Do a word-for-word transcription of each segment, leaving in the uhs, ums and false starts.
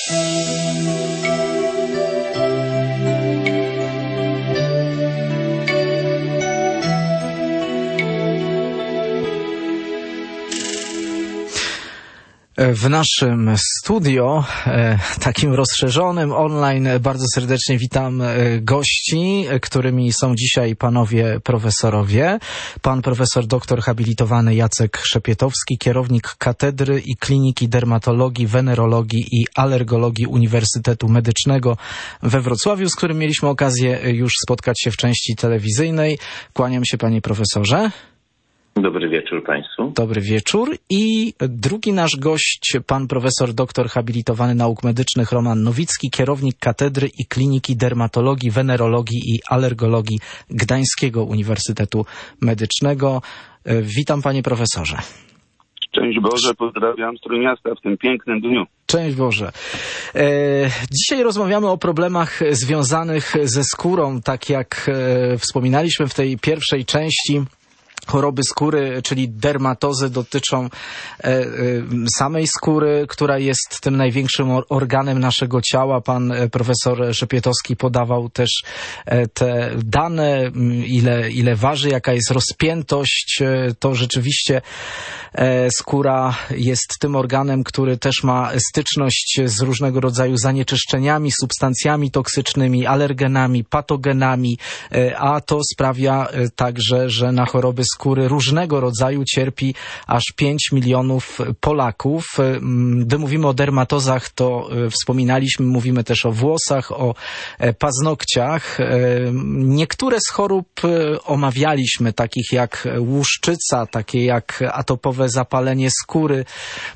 W naszym studio, takim rozszerzonym online, bardzo serdecznie witam gości, którymi są dzisiaj panowie profesorowie. Pan profesor doktor habilitowany Jacek Szepietowski, kierownik Katedry i Kliniki Dermatologii, Wenerologii i Alergologii Uniwersytetu Medycznego we Wrocławiu, z którym mieliśmy okazję już spotkać się w części telewizyjnej. Kłaniam się, panie profesorze. Dobry wieczór państwu. Dobry wieczór. I drugi nasz gość, pan profesor doktor habilitowany nauk medycznych Roman Nowicki, kierownik Katedry i Kliniki Dermatologii, Wenerologii i Alergologii Gdańskiego Uniwersytetu Medycznego. Witam, panie profesorze. Szczęść Boże, pozdrawiam z Trójmiasta w tym pięknym dniu. Szczęść Boże. E, dzisiaj rozmawiamy o problemach związanych ze skórą, tak jak e, wspominaliśmy w tej pierwszej części. Choroby skóry, czyli dermatozy, dotyczą e, e, samej skóry, która jest tym największym organem naszego ciała. Pan profesor Szepietowski podawał też e, te dane, ile, ile waży, jaka jest rozpiętość. E, to rzeczywiście e, skóra jest tym organem, który też ma styczność z różnego rodzaju zanieczyszczeniami, substancjami toksycznymi, alergenami, patogenami, e, a to sprawia e, także, że na choroby skóry różnego rodzaju cierpi aż pięć milionów Polaków. Gdy mówimy o dermatozach, to wspominaliśmy, mówimy też o włosach, o paznokciach. Niektóre z chorób omawialiśmy, takich jak łuszczyca, takie jak atopowe zapalenie skóry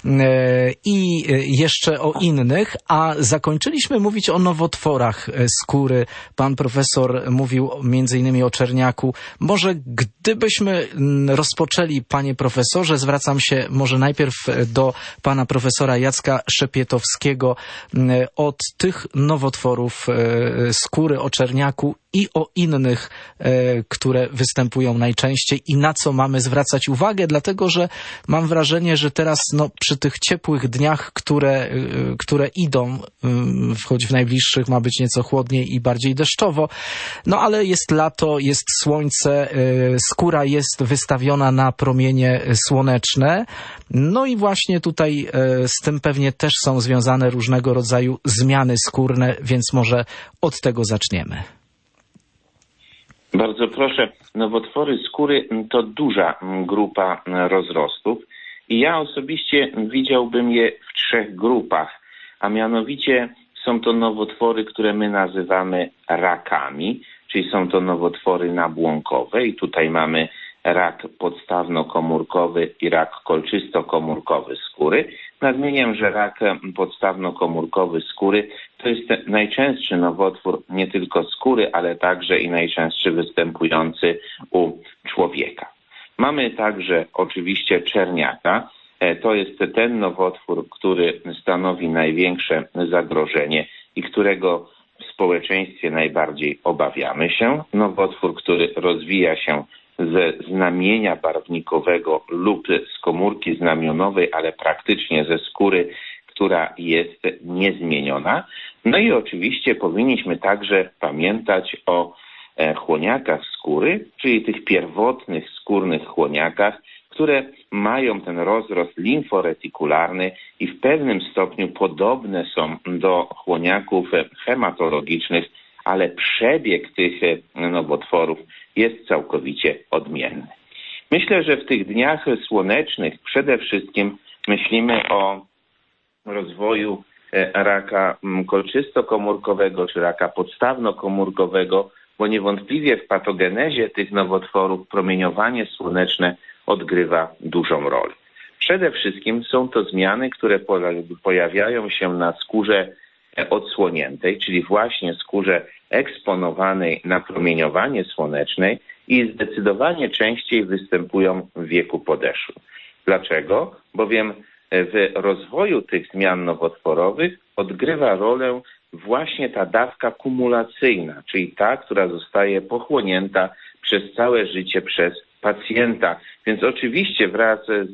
i jeszcze o innych, a zakończyliśmy mówić o nowotworach skóry. Pan profesor mówił między innymi o czerniaku. Może gdybyśmy rozpoczęli, panie profesorze, zwracam się może najpierw do pana profesora Jacka Szepietowskiego, od tych nowotworów skóry, o czerniaku i o innych, które występują najczęściej i na co mamy zwracać uwagę, dlatego że mam wrażenie, że teraz no, przy tych ciepłych dniach, które, które idą, choć w najbliższych ma być nieco chłodniej i bardziej deszczowo, no ale jest lato, jest słońce, skóra jest wystawiona na promienie słoneczne, no i właśnie tutaj z tym pewnie też są związane różnego rodzaju zmiany skórne, więc może od tego zaczniemy. Bardzo proszę. Nowotwory skóry to duża grupa rozrostów i ja osobiście widziałbym je w trzech grupach, a mianowicie są to nowotwory, które my nazywamy rakami, czyli są to nowotwory nabłonkowe i tutaj mamy rak podstawnokomórkowy i rak kolczystokomórkowy skóry. Nadmieniam, że rak podstawnokomórkowy skóry to jest najczęstszy nowotwór nie tylko skóry, ale także i najczęstszy występujący u człowieka. Mamy także oczywiście czerniaka. To jest ten nowotwór, który stanowi największe zagrożenie i którego w społeczeństwie najbardziej obawiamy się. Nowotwór, który rozwija się ze znamienia barwnikowego lub z komórki znamionowej, ale praktycznie ze skóry, która jest niezmieniona. No i oczywiście powinniśmy także pamiętać o chłoniakach skóry, czyli tych pierwotnych skórnych chłoniakach, które mają ten rozrost limforetikularny i w pewnym stopniu podobne są do chłoniaków hematologicznych, ale przebieg tych nowotworów jest całkowicie odmienny. Myślę, że w tych dniach słonecznych przede wszystkim myślimy o rozwoju raka kolczystokomórkowego czy raka podstawnokomórkowego, bo niewątpliwie w patogenezie tych nowotworów promieniowanie słoneczne odgrywa dużą rolę. Przede wszystkim są to zmiany, które pojawiają się na skórze odsłoniętej, czyli właśnie skórze eksponowanej na promieniowanie słoneczne i zdecydowanie częściej występują w wieku podeszłym. Dlaczego? Bowiem w rozwoju tych zmian nowotworowych odgrywa rolę właśnie ta dawka kumulacyjna, czyli ta, która zostaje pochłonięta przez całe życie przez pacjenta. Więc oczywiście wraz z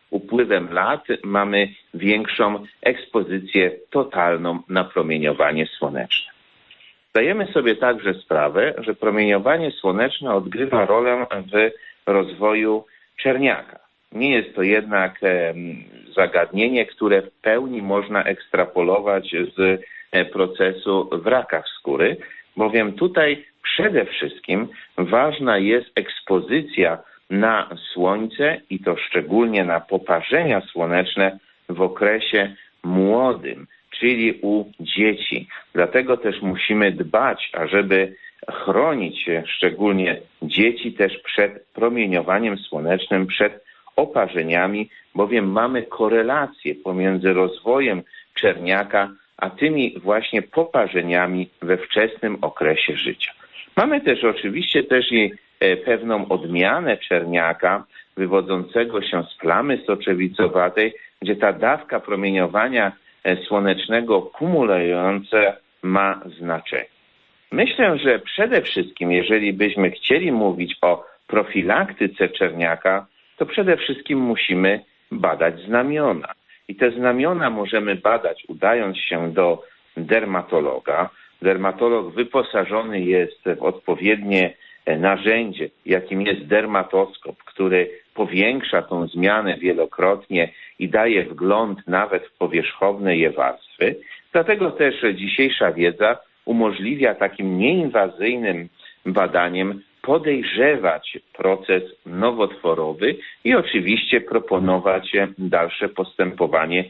upływem lat mamy większą ekspozycję totalną na promieniowanie słoneczne. Zdajemy sobie także sprawę, że promieniowanie słoneczne odgrywa rolę w rozwoju czerniaka. Nie jest to jednak zagadnienie, które w pełni można ekstrapolować z procesu w rakach skóry, bowiem tutaj przede wszystkim ważna jest ekspozycja na słońce i to szczególnie na poparzenia słoneczne w okresie młodym, czyli u dzieci. Dlatego też musimy dbać, ażeby chronić szczególnie dzieci też przed promieniowaniem słonecznym, przed oparzeniami, bowiem mamy korelację pomiędzy rozwojem czerniaka a tymi właśnie poparzeniami we wczesnym okresie życia. Mamy też oczywiście też i pewną odmianę czerniaka wywodzącego się z plamy soczewicowatej, gdzie ta dawka promieniowania słonecznego kumulujące ma znaczenie. Myślę, że przede wszystkim, jeżeli byśmy chcieli mówić o profilaktyce czerniaka, to przede wszystkim musimy badać znamiona. I te znamiona możemy badać, udając się do dermatologa. Dermatolog wyposażony jest w odpowiednie narzędzie, jakim jest dermatoskop, który powiększa tą zmianę wielokrotnie i daje wgląd nawet w powierzchowne je warstwy. Dlatego też dzisiejsza wiedza umożliwia takim nieinwazyjnym badaniem podejrzewać proces nowotworowy i oczywiście proponować dalsze postępowanie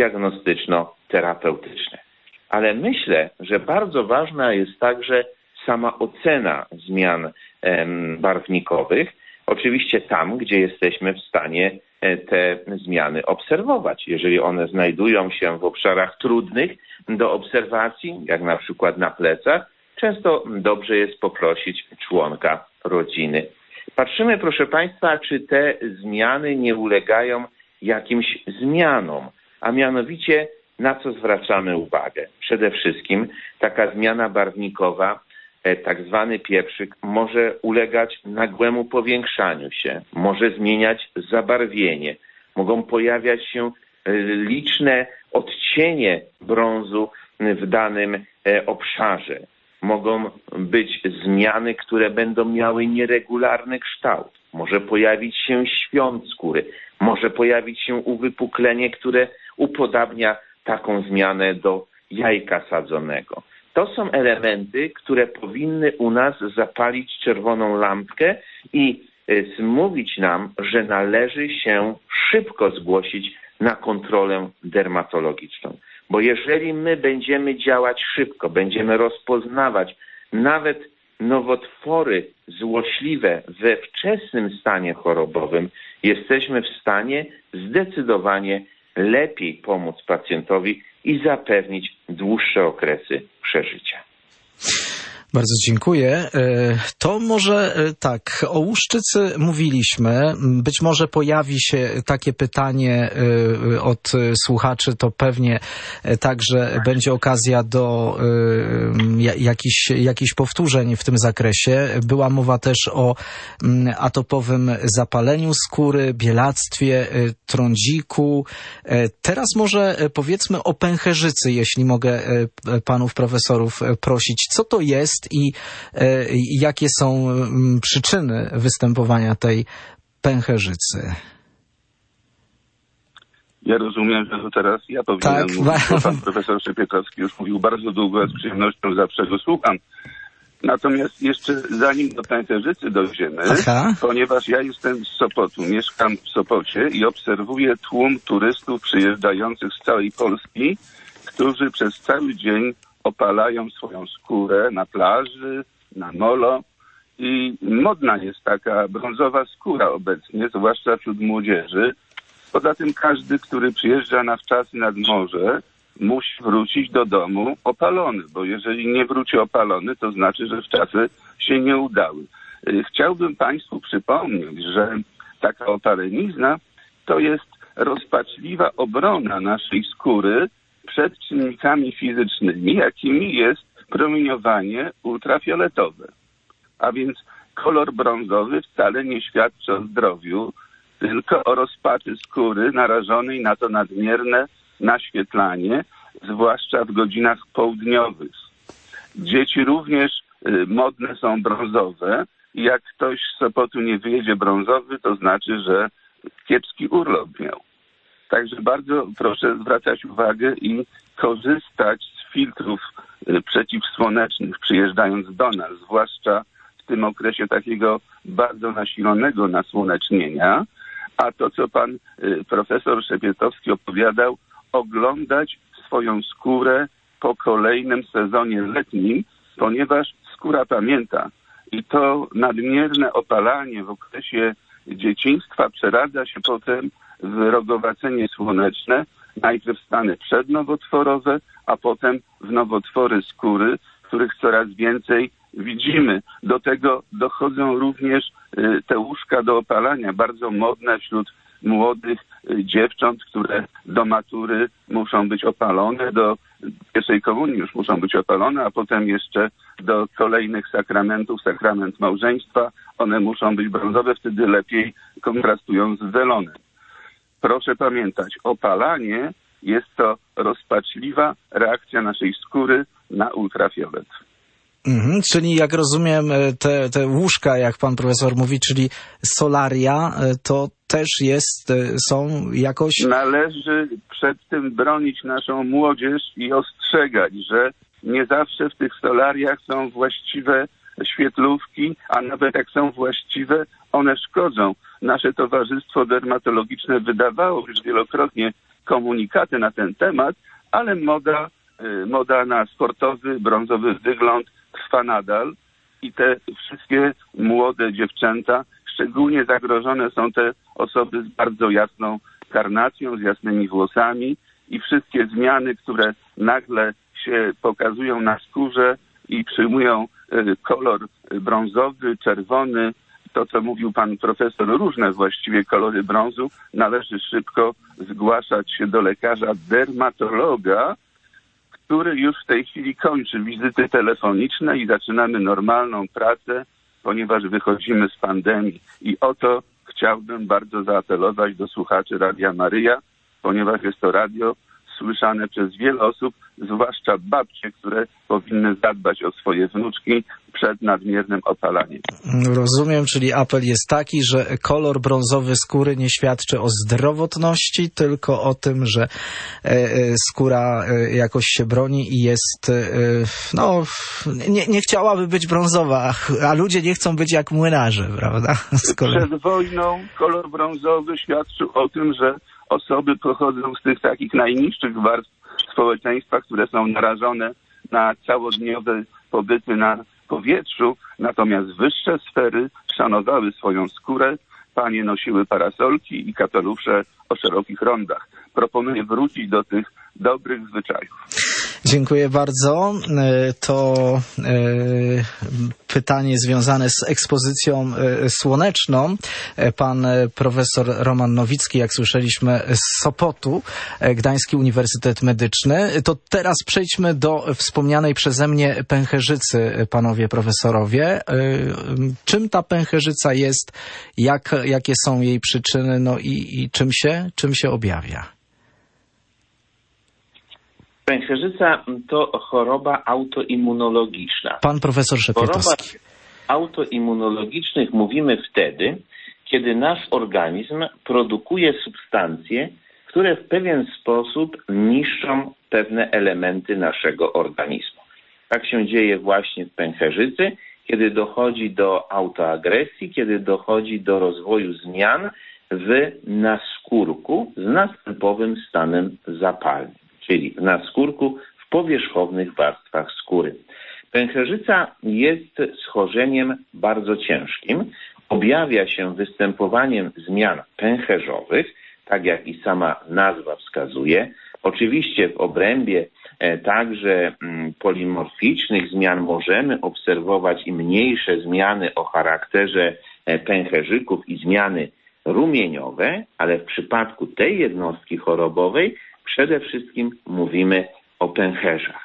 diagnostyczno-terapeutyczne. Ale myślę, że bardzo ważna jest także sama ocena zmian em, barwnikowych, oczywiście tam, gdzie jesteśmy w stanie te zmiany obserwować. Jeżeli one znajdują się w obszarach trudnych do obserwacji, jak na przykład na plecach, często dobrze jest poprosić członka rodziny. Patrzymy, proszę Państwa, czy te zmiany nie ulegają jakimś zmianom, a mianowicie na co zwracamy uwagę. Przede wszystkim taka zmiana barwnikowa, tak zwany pieprzyk, może ulegać nagłemu powiększaniu się, może zmieniać zabarwienie, mogą pojawiać się liczne odcienie brązu w danym obszarze. Mogą być zmiany, które będą miały nieregularny kształt. Może pojawić się świąt skóry, może pojawić się uwypuklenie, które upodabnia taką zmianę do jajka sadzonego. To są elementy, które powinny u nas zapalić czerwoną lampkę i mówić nam, że należy się szybko zgłosić na kontrolę dermatologiczną. Bo jeżeli my będziemy działać szybko, będziemy rozpoznawać nawet nowotwory złośliwe we wczesnym stanie chorobowym, jesteśmy w stanie zdecydowanie lepiej pomóc pacjentowi i zapewnić dłuższe okresy przeżycia. Bardzo dziękuję. To może tak, o łuszczycy mówiliśmy. Być może pojawi się takie pytanie od słuchaczy, to pewnie także będzie okazja do jakichś, jakichś powtórzeń w tym zakresie. Była mowa też o atopowym zapaleniu skóry, bielactwie, trądziku. Teraz może powiedzmy o pęcherzycy, jeśli mogę panów profesorów prosić. Co to jest i i jakie są przyczyny występowania tej pęcherzycy? Ja rozumiem, że to teraz ja powinienem tak, mówić, bo pan profesor Szypiekowski już mówił bardzo długo, z przyjemnością zawsze go słucham. Natomiast jeszcze zanim do pęcherzycy dojdziemy, Aha. ponieważ ja jestem z Sopotu, mieszkam w Sopocie i obserwuję tłum turystów przyjeżdżających z całej Polski, którzy przez cały dzień opalają swoją skórę na plaży, na molo i modna jest taka brązowa skóra obecnie, zwłaszcza wśród młodzieży. Poza tym każdy, który przyjeżdża na wczasy nad morze, musi wrócić do domu opalony, bo jeżeli nie wróci opalony, to znaczy, że wczasy się nie udały. Chciałbym Państwu przypomnieć, że taka opalenizna to jest rozpaczliwa obrona naszej skóry przed czynnikami fizycznymi, jakimi jest promieniowanie ultrafioletowe. A więc kolor brązowy wcale nie świadczy o zdrowiu tylko o rozpaczy skóry narażonej na to nadmierne naświetlanie, zwłaszcza w godzinach południowych. Dzieci również y, modne są brązowe i jak ktoś z Sopotu nie wyjedzie brązowy, to znaczy, że kiepski urlop miał. Także bardzo proszę zwracać uwagę i korzystać z filtrów y, przeciwsłonecznych przyjeżdżając do nas, zwłaszcza w tym okresie takiego bardzo nasilonego nasłonecznienia. A to, co pan y, profesor Szepietowski opowiadał, oglądać swoją skórę po kolejnym sezonie letnim, ponieważ skóra pamięta. I to nadmierne opalanie w okresie dzieciństwa przeradza się potem w rogowacenie słoneczne, najpierw stany przednowotworowe, a potem w nowotwory skóry, których coraz więcej widzimy. Do tego dochodzą również y, te łóżka do opalania, bardzo modne wśród młodych y, dziewcząt, które do matury muszą być opalone, do pierwszej komunii już muszą być opalone, a potem jeszcze do kolejnych sakramentów, sakrament małżeństwa, one muszą być brązowe, wtedy lepiej kontrastują z welonem. Proszę pamiętać, opalanie jest to rozpaczliwa reakcja naszej skóry na ultrafiolet. Mhm, czyli jak rozumiem te, te łóżka, jak pan profesor mówi, czyli solaria, to też jest, są jakoś... Należy przed tym bronić naszą młodzież i ostrzegać, że nie zawsze w tych solariach są właściwe świetlówki, a nawet jak są właściwe, one szkodzą. Nasze Towarzystwo Dermatologiczne wydawało już wielokrotnie komunikaty na ten temat, ale moda, moda na sportowy, brązowy wygląd trwa nadal i te wszystkie młode dziewczęta, szczególnie zagrożone są te osoby z bardzo jasną karnacją, z jasnymi włosami i wszystkie zmiany, które nagle się pokazują na skórze i przyjmują kolor brązowy, czerwony, to co mówił pan profesor, różne właściwie kolory brązu, należy szybko zgłaszać się do lekarza dermatologa, który już w tej chwili kończy wizyty telefoniczne i zaczynamy normalną pracę, ponieważ wychodzimy z pandemii. I o to chciałbym bardzo zaapelować do słuchaczy Radia Maryja, ponieważ jest to radio słyszane przez wiele osób, zwłaszcza babcie, które powinny zadbać o swoje wnuczki przed nadmiernym opalaniem. Rozumiem, czyli apel jest taki, że kolor brązowy skóry nie świadczy o zdrowotności, tylko o tym, że skóra jakoś się broni i jest, no, nie, nie chciałaby być brązowa, a ludzie nie chcą być jak młynarze, prawda? Przed wojną kolor brązowy świadczył o tym, że osoby pochodzą z tych takich najniższych warstw społeczeństwa, które są narażone na całodniowe pobyty na powietrzu, natomiast wyższe sfery szanowały swoją skórę, panie nosiły parasolki i kapelusze o szerokich rondach. Proponuję wrócić do tych dobrych zwyczajów. Dziękuję bardzo. To pytanie związane z ekspozycją słoneczną. Pan profesor Roman Nowicki, jak słyszeliśmy, z Sopotu, Gdański Uniwersytet Medyczny. To teraz przejdźmy do wspomnianej przeze mnie pęcherzycy, panowie profesorowie. Czym ta pęcherzyca jest, jak, jakie są jej przyczyny, no i, i czym się, czym się objawia? Pęcherzyca to choroba autoimmunologiczna. Pan profesor Szepietowski. W chorobach autoimmunologicznych mówimy wtedy, kiedy nasz organizm produkuje substancje, które w pewien sposób niszczą pewne elementy naszego organizmu. Tak się dzieje właśnie w pęcherzycy, kiedy dochodzi do autoagresji, kiedy dochodzi do rozwoju zmian w naskórku z następowym stanem zapalnym, czyli w naskórku w powierzchownych warstwach skóry. Pęcherzyca jest schorzeniem bardzo ciężkim. Objawia się występowaniem zmian pęcherzowych, tak jak i sama nazwa wskazuje. Oczywiście w obrębie e, także m, polimorficznych zmian możemy obserwować i mniejsze zmiany o charakterze e, pęcherzyków i zmiany rumieniowe, ale w przypadku tej jednostki chorobowej przede wszystkim mówimy o pęcherzach.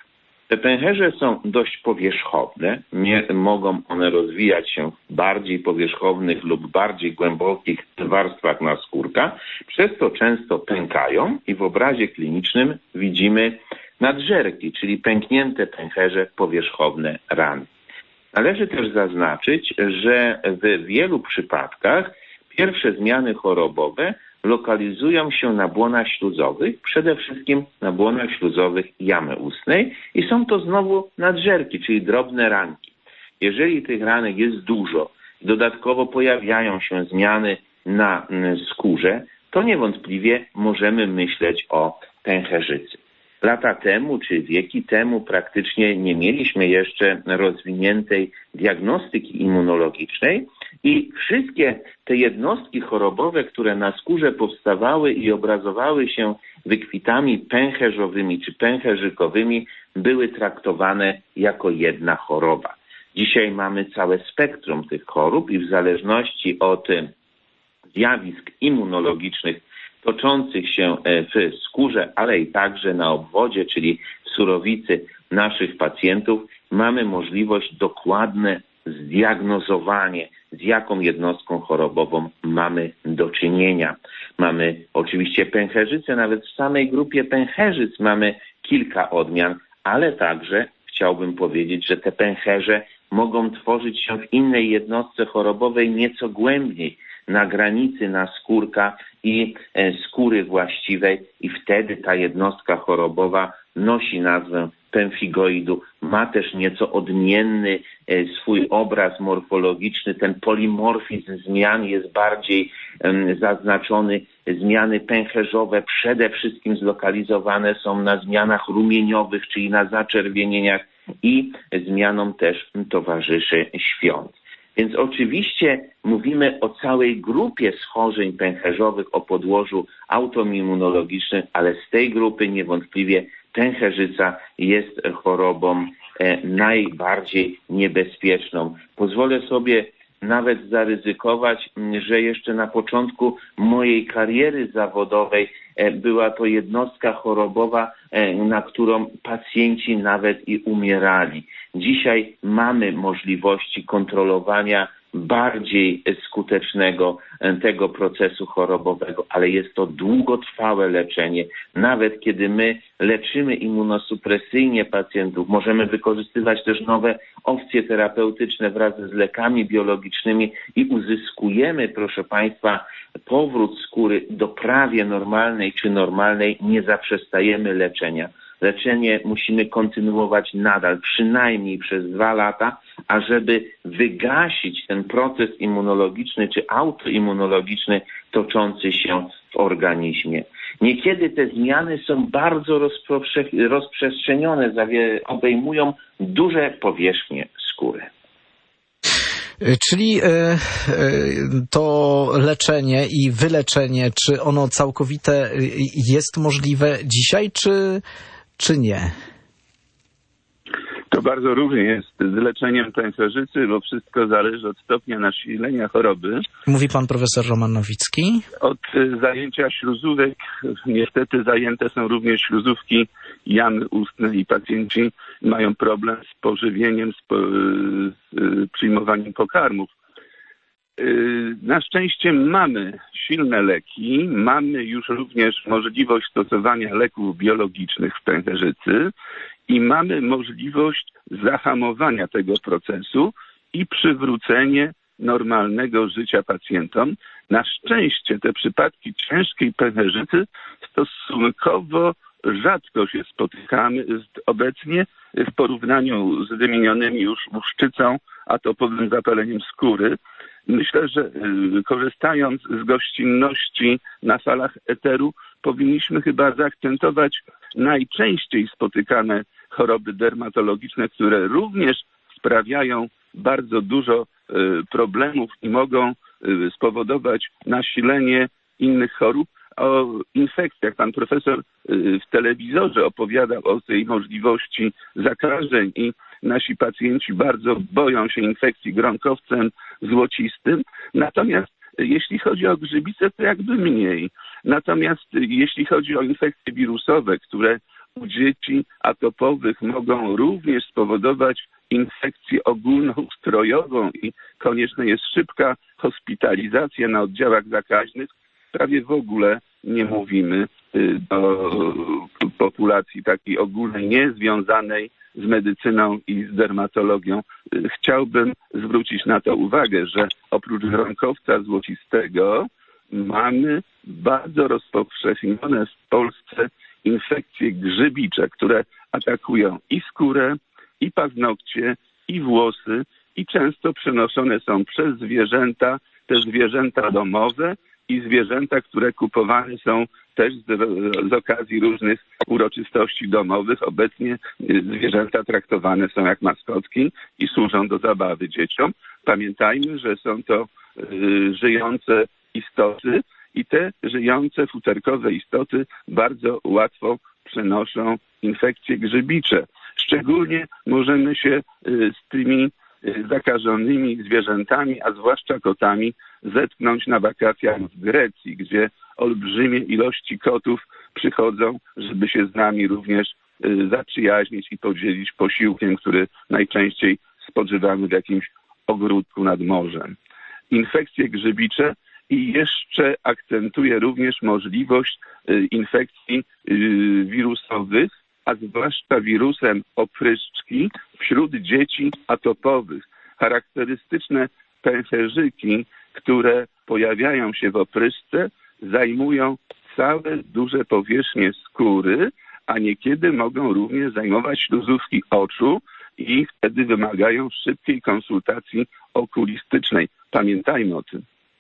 Te pęcherze są dość powierzchowne, nie, mogą one rozwijać się w bardziej powierzchownych lub bardziej głębokich warstwach naskórka, przez to często pękają i w obrazie klinicznym widzimy nadżerki, czyli pęknięte pęcherze, powierzchowne rany. Należy też zaznaczyć, że w wielu przypadkach pierwsze zmiany chorobowe lokalizują się na błonach śluzowych, przede wszystkim na błonach śluzowych jamy ustnej i są to znowu nadżerki, czyli drobne ranki. Jeżeli tych ranek jest dużo, dodatkowo pojawiają się zmiany na skórze, to niewątpliwie możemy myśleć o pęcherzycy. Lata temu, czy wieki temu praktycznie nie mieliśmy jeszcze rozwiniętej diagnostyki immunologicznej i wszystkie te jednostki chorobowe, które na skórze powstawały i obrazowały się wykwitami pęcherzowymi czy pęcherzykowymi, były traktowane jako jedna choroba. Dzisiaj mamy całe spektrum tych chorób i w zależności od zjawisk immunologicznych toczących się w skórze, ale i także na obwodzie, czyli w surowicy naszych pacjentów, mamy możliwość dokładne zdiagnozowanie, z jaką jednostką chorobową mamy do czynienia. Mamy oczywiście pęcherzycę, nawet w samej grupie pęcherzyc mamy kilka odmian, ale także chciałbym powiedzieć, że te pęcherze mogą tworzyć się w innej jednostce chorobowej nieco głębiej, na granicy naskórka i skóry właściwej i wtedy ta jednostka chorobowa nosi nazwę pemfigoidu, ma też nieco odmienny swój obraz morfologiczny, ten polimorfizm zmian jest bardziej zaznaczony, zmiany pęcherzowe przede wszystkim zlokalizowane są na zmianach rumieniowych, czyli na zaczerwienieniach i zmianom też towarzyszy świąt. Więc oczywiście mówimy o całej grupie schorzeń pęcherzowych o podłożu autoimmunologicznym, ale z tej grupy niewątpliwie pęcherzyca jest chorobą e, najbardziej niebezpieczną. Pozwolę sobie nawet zaryzykować, że jeszcze na początku mojej kariery zawodowej e, była to jednostka chorobowa, e, na którą pacjenci nawet i umierali. Dzisiaj mamy możliwości kontrolowania bardziej skutecznego tego procesu chorobowego, ale jest to długotrwałe leczenie. Nawet kiedy my leczymy immunosupresyjnie pacjentów, możemy wykorzystywać też nowe opcje terapeutyczne wraz z lekami biologicznymi i uzyskujemy, proszę Państwa, powrót skóry do prawie normalnej czy normalnej, nie zaprzestajemy leczenia. Leczenie musimy kontynuować nadal, przynajmniej przez dwa lata, ażeby wygasić ten proces immunologiczny czy autoimmunologiczny toczący się w organizmie. Niekiedy te zmiany są bardzo rozprze- rozprzestrzenione, obejmują duże powierzchnie skóry. Czyli to leczenie i wyleczenie, czy ono całkowite jest możliwe dzisiaj, czy, czy nie? To bardzo różnie jest z leczeniem pęcherzycy, bo wszystko zależy od stopnia nasilenia choroby. Mówi pan profesor Roman Nowicki. Od zajęcia śluzówek niestety zajęte są również śluzówki jamy ustnej i pacjenci mają problem z pożywieniem, z, po, z przyjmowaniem pokarmów. Na szczęście mamy silne leki, mamy już również możliwość stosowania leków biologicznych w pęcherzycy i mamy możliwość zahamowania tego procesu i przywrócenie normalnego życia pacjentom. Na szczęście te przypadki ciężkiej pęcherzycy stosunkowo rzadko się spotykamy obecnie w porównaniu z wymienionymi już łuszczycą, atopowym zapaleniem skóry. Myślę, że korzystając z gościnności na falach eteru, powinniśmy chyba zaakcentować najczęściej spotykane choroby dermatologiczne, które również sprawiają bardzo dużo problemów i mogą spowodować nasilenie innych chorób. O infekcjach pan profesor w telewizorze opowiadał o tej możliwości zakażeń i nasi pacjenci bardzo boją się infekcji gronkowcem złocistym. Natomiast jeśli chodzi o grzybice, to jakby mniej. Natomiast jeśli chodzi o infekcje wirusowe, które u dzieci atopowych mogą również spowodować infekcję ogólnoustrojową i konieczna jest szybka hospitalizacja na oddziałach zakaźnych, prawie w ogóle nie mówimy do populacji takiej ogólnej, niezwiązanej z medycyną i z dermatologią. Chciałbym zwrócić na to uwagę, że oprócz gronkowca złocistego mamy bardzo rozpowszechnione w Polsce infekcje grzybicze, które atakują i skórę, i paznokcie, i włosy i często przenoszone są przez zwierzęta, te zwierzęta domowe i zwierzęta, które kupowane są też z, z okazji różnych uroczystości domowych. Obecnie zwierzęta traktowane są jak maskotki i służą do zabawy dzieciom. Pamiętajmy, że są to y, żyjące istoty i te żyjące futerkowe istoty bardzo łatwo przenoszą infekcje grzybicze. Szczególnie możemy się z tymi zakażonymi zwierzętami, a zwłaszcza kotami, zetknąć na wakacjach w Grecji, gdzie olbrzymie ilości kotów przychodzą, żeby się z nami również zaprzyjaźnić i podzielić posiłkiem, który najczęściej spożywamy w jakimś ogródku nad morzem. Infekcje grzybicze i jeszcze akcentuje również możliwość infekcji wirusowych, a zwłaszcza wirusem opryszczki wśród dzieci atopowych. Charakterystyczne pęcherzyki, które pojawiają się w opryszce, zajmują całe duże powierzchnie skóry, a niekiedy mogą również zajmować śluzówki oczu i wtedy wymagają szybkiej konsultacji okulistycznej. Pamiętajmy o tym.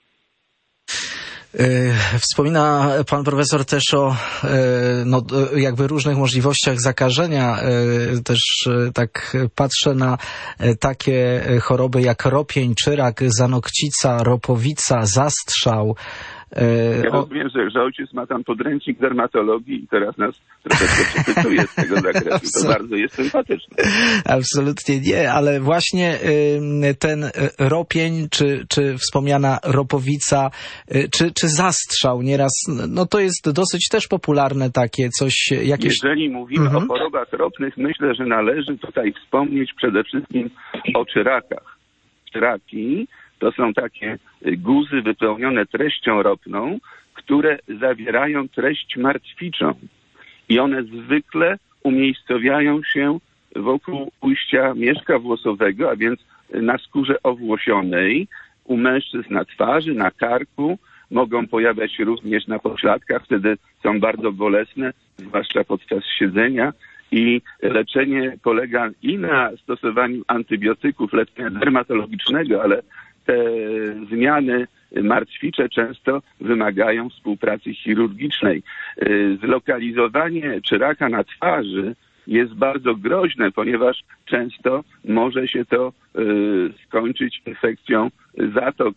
Wspomina pan profesor też o no, jakby różnych możliwościach zakażenia. Też tak patrzę na takie choroby jak ropień, czyrak, zanokcica, ropowica, zastrzał. Ja rozumiem, że, że ojciec ma tam podręcznik dermatologii i teraz nas troszeczkę przepytuje z tego zakresu. To bardzo jest sympatyczne. Absolutnie nie, ale właśnie ten ropień, czy, czy wspomniana ropowica, czy, czy zastrzał nieraz, no to jest dosyć też popularne takie coś. Jakieś... Jeżeli mówimy mhm. o chorobach ropnych, myślę, że należy tutaj wspomnieć przede wszystkim o czyrakach. Czyraki to są takie guzy wypełnione treścią ropną, które zawierają treść martwiczą. I one zwykle umiejscowiają się wokół ujścia mieszka włosowego, a więc na skórze owłosionej, u mężczyzn na twarzy, na karku, mogą pojawiać się również na pośladkach, wtedy są bardzo bolesne, zwłaszcza podczas siedzenia. I leczenie polega i na stosowaniu antybiotyków, leczenia dermatologicznego, ale te zmiany martwicze często wymagają współpracy chirurgicznej. Zlokalizowanie czyraka na twarzy jest bardzo groźne, ponieważ często może się to skończyć infekcją zatok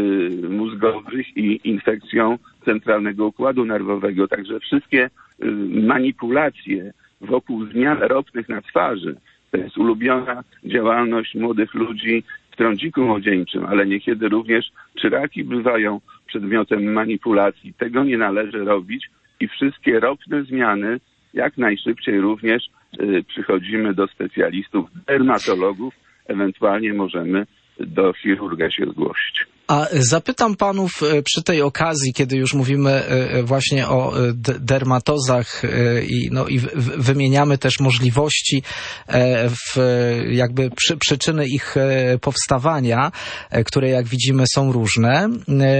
mózgowych i infekcją centralnego układu nerwowego. Także wszystkie manipulacje wokół zmian ropnych na twarzy to jest ulubiona działalność młodych ludzi w trądziku młodzieńczym, ale niekiedy również czyraki bywają przedmiotem manipulacji. Tego nie należy robić i wszystkie ropne zmiany jak najszybciej również y, przychodzimy do specjalistów, dermatologów, ewentualnie możemy do chirurga się zgłosić. A zapytam panów przy tej okazji, kiedy już mówimy właśnie o dermatozach i, no, i wymieniamy też możliwości, w, jakby przy, przyczyny ich powstawania, które jak widzimy są różne,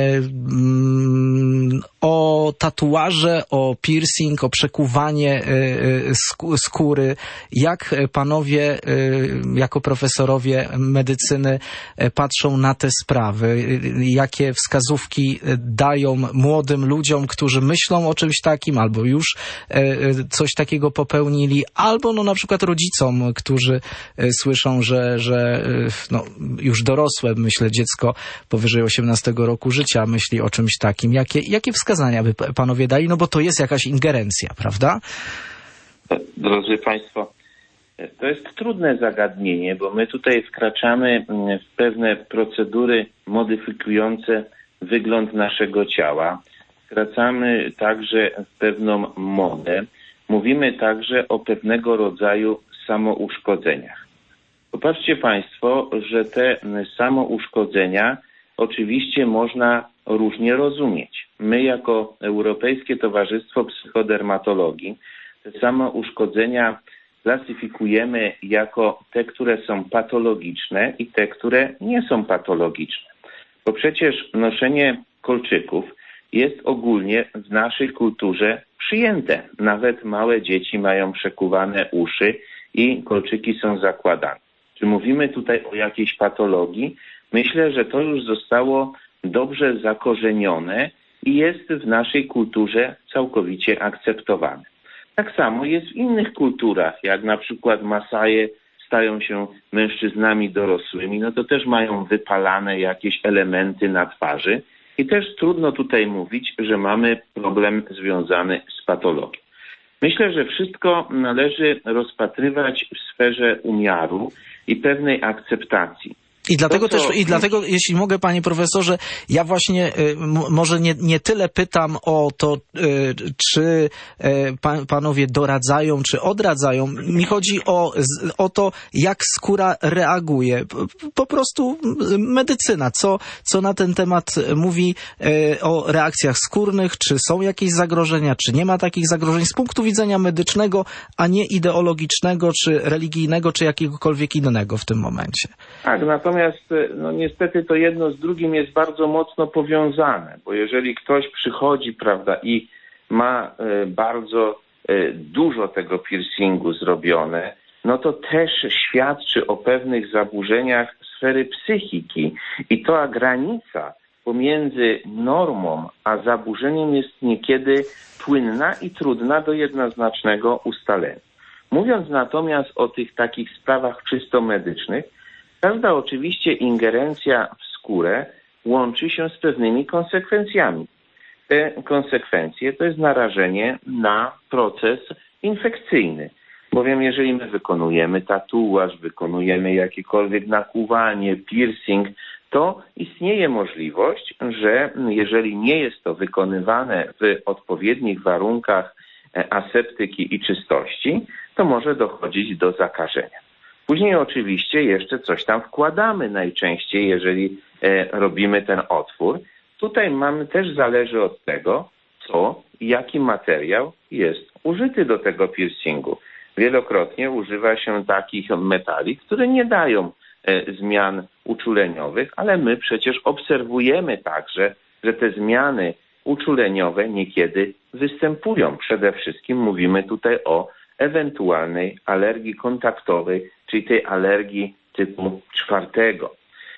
o tatuaże, o piercing, o przekuwanie skóry. Jak panowie jako profesorowie medycyny patrzą na te sprawy? Jakie wskazówki dają młodym ludziom, którzy myślą o czymś takim, albo już coś takiego popełnili, albo no na przykład rodzicom, którzy słyszą, że, że no, już dorosłe, myślę, dziecko powyżej osiemnastego roku życia myśli o czymś takim. Jakie, jakie wskazania by panowie dali? No bo to jest jakaś ingerencja, prawda? Drodzy Państwo, to jest trudne zagadnienie, bo my tutaj wkraczamy w pewne procedury modyfikujące wygląd naszego ciała. Wkraczamy także w pewną modę. mówimy także o pewnego rodzaju samouszkodzeniach. Popatrzcie Państwo, że te samouszkodzenia oczywiście można różnie rozumieć. My jako Europejskie Towarzystwo Psychodermatologii te samouszkodzenia klasyfikujemy jako te, które są patologiczne i te, które nie są patologiczne. Bo przecież noszenie kolczyków jest ogólnie w naszej kulturze przyjęte. Nawet małe dzieci mają przekuwane uszy i kolczyki są zakładane. Czy mówimy tutaj o jakiejś patologii? Myślę, że to już zostało dobrze zakorzenione i jest w naszej kulturze całkowicie akceptowane. Tak samo jest w innych kulturach, jak na przykład Masaje stają się mężczyznami dorosłymi, no to też mają wypalane jakieś elementy na twarzy i też trudno tutaj mówić, że mamy problem związany z patologią. Myślę, że wszystko należy rozpatrywać w sferze umiaru i pewnej akceptacji. I dlatego to, co... też, i dlatego, jeśli mogę, panie profesorze, ja właśnie y, m, może nie, nie tyle pytam o to, y, czy y, pan, panowie doradzają, czy odradzają. Mi chodzi o, o to, jak skóra reaguje. Po, po prostu medycyna. Co, co na ten temat mówi y, o reakcjach skórnych, czy są jakieś zagrożenia, czy nie ma takich zagrożeń z punktu widzenia medycznego, a nie ideologicznego, czy religijnego, czy jakiegokolwiek innego w tym momencie. Tak, natomiast Natomiast no niestety to jedno z drugim jest bardzo mocno powiązane, bo jeżeli ktoś przychodzi, prawda, i ma y, bardzo y, dużo tego piercingu zrobione, no to też świadczy o pewnych zaburzeniach sfery psychiki i ta granica pomiędzy normą a zaburzeniem jest niekiedy płynna i trudna do jednoznacznego ustalenia. Mówiąc natomiast o tych takich sprawach czysto medycznych, każda oczywiście ingerencja w skórę łączy się z pewnymi konsekwencjami. Te konsekwencje to jest narażenie na proces infekcyjny. Bowiem jeżeli my wykonujemy tatuaż, wykonujemy jakiekolwiek nakłuwanie, piercing, to istnieje możliwość, że jeżeli nie jest to wykonywane w odpowiednich warunkach aseptyki i czystości, to może dochodzić do zakażenia. Później oczywiście jeszcze coś tam wkładamy najczęściej, jeżeli e, robimy ten otwór. Tutaj mamy też zależy od tego, co i jaki materiał jest użyty do tego piercingu. Wielokrotnie używa się takich metali, które nie dają e, zmian uczuleniowych, ale my przecież obserwujemy także, że te zmiany uczuleniowe niekiedy występują. Przede wszystkim mówimy tutaj o ewentualnej alergii kontaktowej, czyli tej alergii typu czwartego.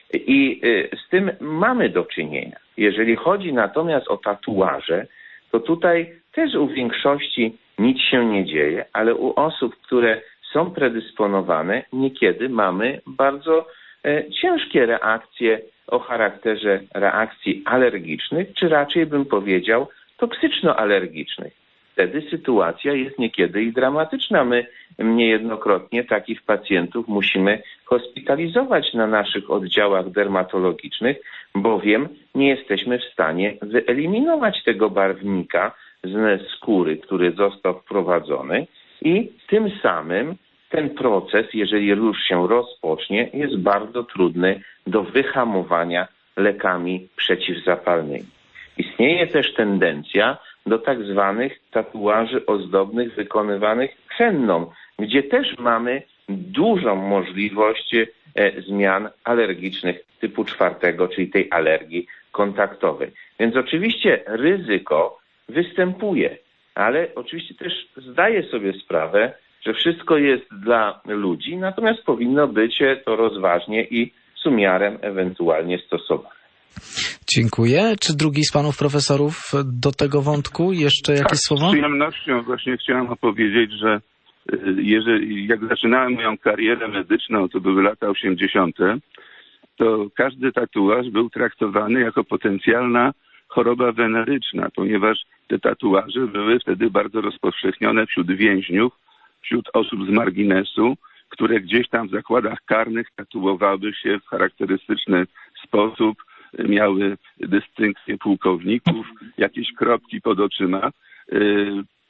I z tym mamy do czynienia. Jeżeli chodzi natomiast o tatuaże, to tutaj też u większości nic się nie dzieje, ale u osób, które są predysponowane, niekiedy mamy bardzo e, ciężkie reakcje o charakterze reakcji alergicznych, czy raczej bym powiedział toksyczno-alergicznych. Wtedy sytuacja jest niekiedy i dramatyczna. My niejednokrotnie takich pacjentów musimy hospitalizować na naszych oddziałach dermatologicznych, bowiem nie jesteśmy w stanie wyeliminować tego barwnika z skóry, który został wprowadzony i tym samym ten proces, jeżeli już się rozpocznie, jest bardzo trudny do wyhamowania lekami przeciwzapalnymi. Istnieje też tendencja do tak zwanych tatuaży ozdobnych wykonywanych henną, gdzie też mamy dużą możliwość e, zmian alergicznych typu czwartego, czyli tej alergii kontaktowej. Więc oczywiście ryzyko występuje, ale oczywiście też zdaję sobie sprawę, że wszystko jest dla ludzi, natomiast powinno być to rozważnie i z umiarem ewentualnie stosowane. Dziękuję. Czy drugi z panów profesorów do tego wątku jeszcze jakieś tak, słowa? Z przyjemnością właśnie chciałem opowiedzieć, że jeżeli, jak zaczynałem moją karierę medyczną, to były lata osiemdziesiąte, to każdy tatuaż był traktowany jako potencjalna choroba weneryczna, ponieważ te tatuaże były wtedy bardzo rozpowszechnione wśród więźniów, wśród osób z marginesu, które gdzieś tam w zakładach karnych tatuowały się w charakterystyczny sposób, miały dystynkcję pułkowników, jakieś kropki pod oczyma.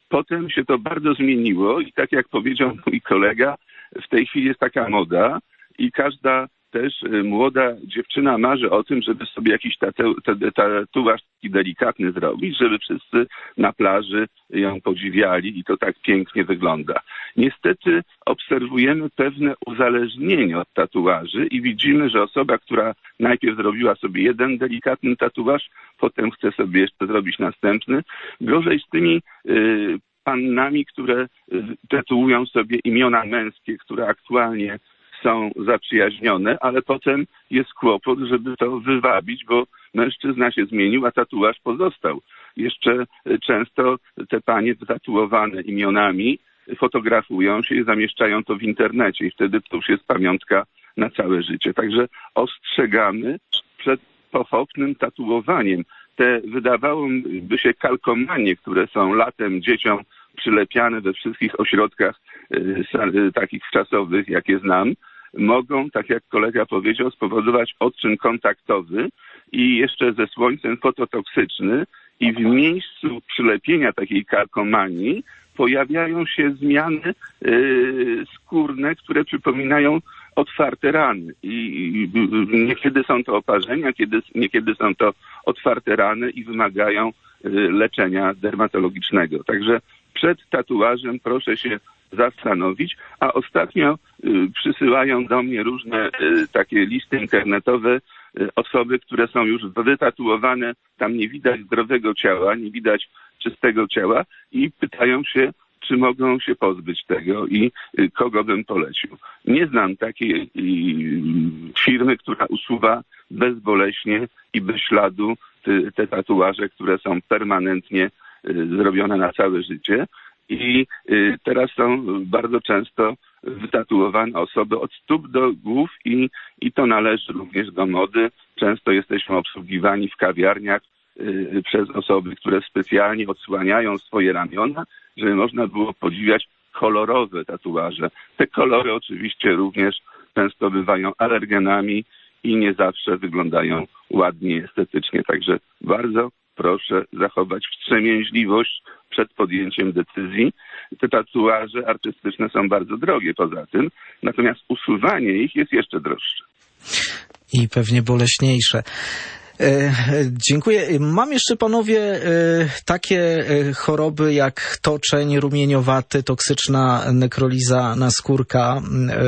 Potem się to bardzo zmieniło i tak jak powiedział mój kolega, w tej chwili jest taka moda i każda też młoda dziewczyna marzy o tym, żeby sobie jakiś tatuaż taki delikatny zrobić, żeby wszyscy na plaży ją podziwiali i to tak pięknie wygląda. Niestety obserwujemy pewne uzależnienie od tatuaży i widzimy, że osoba, która najpierw zrobiła sobie jeden delikatny tatuaż, potem chce sobie jeszcze zrobić następny. Gorzej z tymi y, pannami, które tatuują sobie imiona męskie, które aktualnie są zaprzyjaźnione, ale potem jest kłopot, żeby to wywabić, bo mężczyzna się zmienił, a tatuaż pozostał. Jeszcze często te panie wytatuowane imionami fotografują się i zamieszczają to w internecie i wtedy to już jest pamiątka na całe życie. Także ostrzegamy przed pochopnym tatuowaniem. Te, wydawałoby się, kalkomanie, które są latem dzieciom przylepiane we wszystkich ośrodkach y, takich wczasowych, jakie znam, mogą, tak jak kolega powiedział, spowodować odczyn kontaktowy i jeszcze ze słońcem fototoksyczny i w miejscu przylepienia takiej kalkomanii pojawiają się zmiany y, skórne, które przypominają otwarte rany. I, i niekiedy są to oparzenia, kiedy, niekiedy są to otwarte rany i wymagają y, leczenia dermatologicznego. Także przed tatuażem proszę się zastanowić, a ostatnio y, przysyłają do mnie różne y, takie listy internetowe y, osoby, które są już wytatuowane, tam nie widać zdrowego ciała, nie widać czystego ciała i pytają się, czy mogą się pozbyć tego i y, kogo bym polecił. Nie znam takiej y, firmy, która usuwa bezboleśnie i bez śladu ty, te tatuaże, które są permanentnie y, zrobione na całe życie. I y, teraz są bardzo często wytatuowane osoby od stóp do głów i, i to należy również do mody. Często jesteśmy obsługiwani w kawiarniach y, przez osoby, które specjalnie odsłaniają swoje ramiona, żeby można było podziwiać kolorowe tatuaże. Te kolory oczywiście również często bywają alergenami i nie zawsze wyglądają ładnie, estetycznie. Także bardzo proszę zachować wstrzemięźliwość przed podjęciem decyzji. Te tatuaże artystyczne są bardzo drogie poza tym, natomiast usuwanie ich jest jeszcze droższe. I pewnie boleśniejsze. E, dziękuję. Mam jeszcze, panowie, e, takie e, choroby jak toczeń rumieniowaty, toksyczna nekroliza naskórka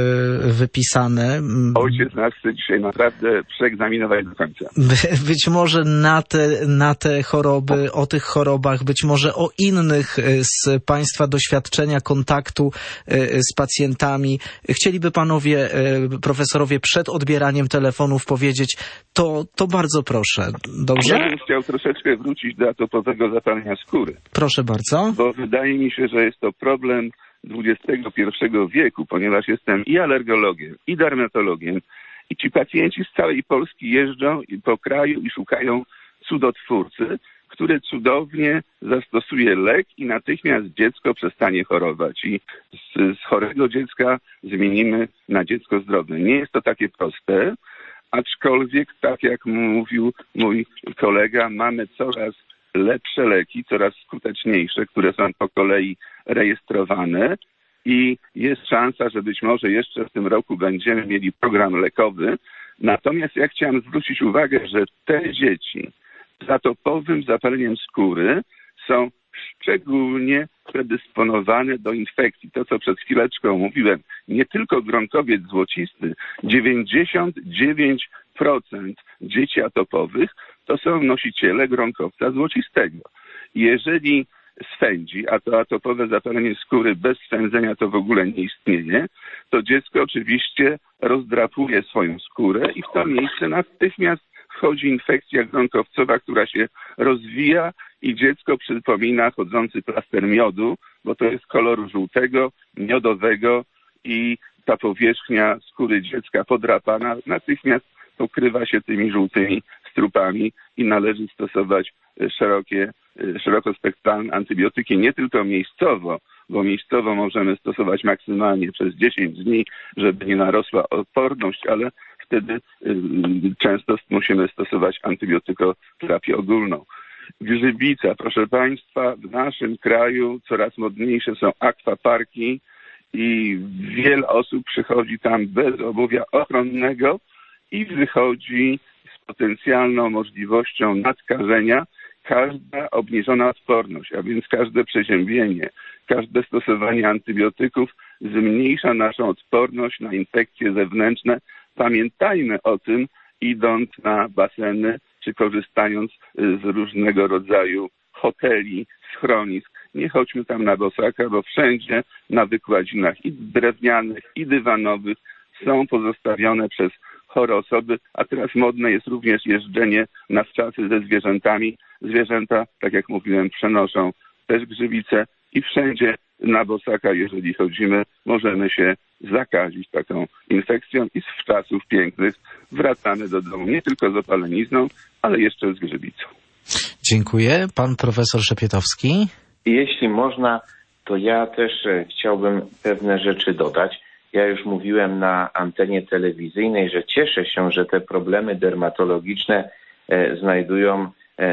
e, wypisane. Ojciec nas chce dzisiaj naprawdę przeegzaminować do końca. By, być może na te, na te choroby, o tych chorobach, być może o innych z państwa doświadczenia kontaktu e, z pacjentami. Chcieliby panowie, e, profesorowie, przed odbieraniem telefonów powiedzieć, to, to bardzo proszę. Dobrze? Ja bym chciał troszeczkę wrócić do atopowego zapalenia skóry. Proszę bardzo. Bo wydaje mi się, że jest to problem dwudziestego pierwszego wieku, ponieważ jestem i alergologiem, i dermatologiem i ci pacjenci z całej Polski jeżdżą po kraju i szukają cudotwórcy, który cudownie zastosuje lek i natychmiast dziecko przestanie chorować. I z, z chorego dziecka zmienimy na dziecko zdrowe. Nie jest to takie proste. Aczkolwiek, tak jak mówił mój kolega, mamy coraz lepsze leki, coraz skuteczniejsze, które są po kolei rejestrowane i jest szansa, że być może jeszcze w tym roku będziemy mieli program lekowy. Natomiast ja chciałem zwrócić uwagę, że te dzieci z atopowym zapaleniem skóry są szczególnie predysponowane do infekcji. To, co przed chwileczką mówiłem, nie tylko gronkowiec złocisty, dziewięćdziesiąt dziewięć procent dzieci atopowych to są nosiciele gronkowca złocistego. Jeżeli swędzi, a to atopowe zapalenie skóry bez swędzenia to w ogóle nie istnieje, to dziecko oczywiście rozdrapuje swoją skórę i w to miejsce natychmiast wchodzi infekcja gronkowcowa, która się rozwija i dziecko przypomina chodzący plaster miodu, bo to jest koloru żółtego, miodowego i ta powierzchnia skóry dziecka podrapana natychmiast pokrywa się tymi żółtymi strupami i należy stosować szerokie, szerokospektralne antybiotyki nie tylko miejscowo, bo miejscowo możemy stosować maksymalnie przez dziesięć dni, żeby nie narosła odporność, ale wtedy y, często musimy stosować antybiotykoterapię ogólną. grzybica. Proszę Państwa, w naszym kraju coraz modniejsze są akwaparki i wiele osób przychodzi tam bez obuwia ochronnego i wychodzi z potencjalną możliwością nadkażenia. Każda obniżona odporność, a więc każde przeziębienie, każde stosowanie antybiotyków zmniejsza naszą odporność na infekcje zewnętrzne. Pamiętajmy o tym, idąc na baseny czy korzystając z różnego rodzaju hoteli, schronisk. Nie chodźmy tam na bosaka, bo wszędzie na wykładzinach i drewnianych, i dywanowych są pozostawione przez chore osoby, a teraz modne jest również jeżdżenie na wczasy ze zwierzętami. Zwierzęta, tak jak mówiłem, przenoszą też grzybice i wszędzie na bosaka, jeżeli chodzimy, możemy się zakazić taką infekcją i z wczasów pięknych wracamy do domu nie tylko z opalenizną, ale jeszcze z grzybicą. Dziękuję. Pan profesor Szepietowski. Jeśli można, to ja też chciałbym pewne rzeczy dodać. Ja już mówiłem na antenie telewizyjnej, że cieszę się, że te problemy dermatologiczne znajdują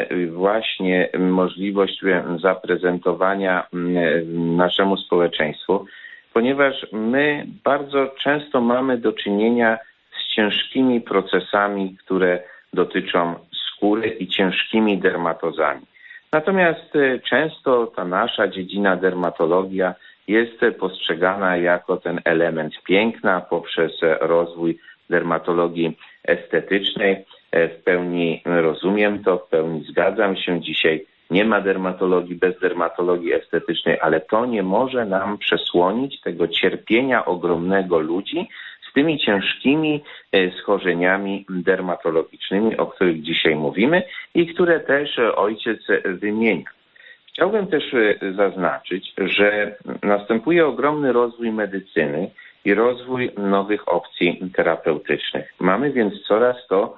właśnie możliwość zaprezentowania naszemu społeczeństwu, ponieważ my bardzo często mamy do czynienia z ciężkimi procesami, które dotyczą skóry i ciężkimi dermatozami. Natomiast często ta nasza dziedzina dermatologia jest postrzegana jako ten element piękna poprzez rozwój dermatologii estetycznej. W pełni rozumiem to, w pełni zgadzam się. Dzisiaj nie ma dermatologii bez dermatologii estetycznej, ale to nie może nam przesłonić tego cierpienia ogromnego ludzi z tymi ciężkimi schorzeniami dermatologicznymi, o których dzisiaj mówimy i które też ojciec wymienia. Chciałbym też zaznaczyć, że następuje ogromny rozwój medycyny i rozwój nowych opcji terapeutycznych. Mamy więc coraz to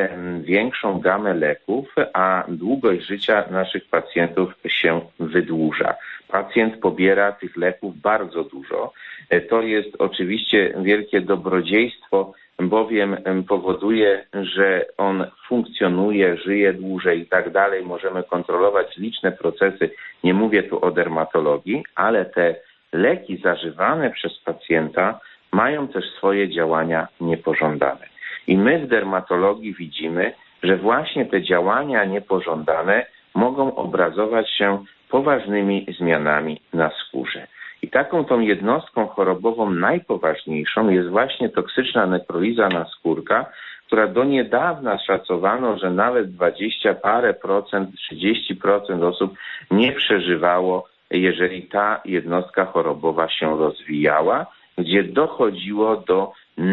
większą gamę leków, a długość życia naszych pacjentów się wydłuża. Pacjent pobiera tych leków bardzo dużo. To jest oczywiście wielkie dobrodziejstwo, bowiem powoduje, że on funkcjonuje, żyje dłużej i tak dalej. Możemy kontrolować liczne procesy. Nie mówię tu o dermatologii, ale te leki zażywane przez pacjenta mają też swoje działania niepożądane. I my w dermatologii widzimy, że właśnie te działania niepożądane mogą obrazować się poważnymi zmianami na skórze. I taką tą jednostką chorobową najpoważniejszą jest właśnie toksyczna nekroliza naskórka, która do niedawna szacowano, że nawet dwadzieścia parę procent, trzydzieści procent osób nie przeżywało, jeżeli ta jednostka chorobowa się rozwijała, gdzie dochodziło do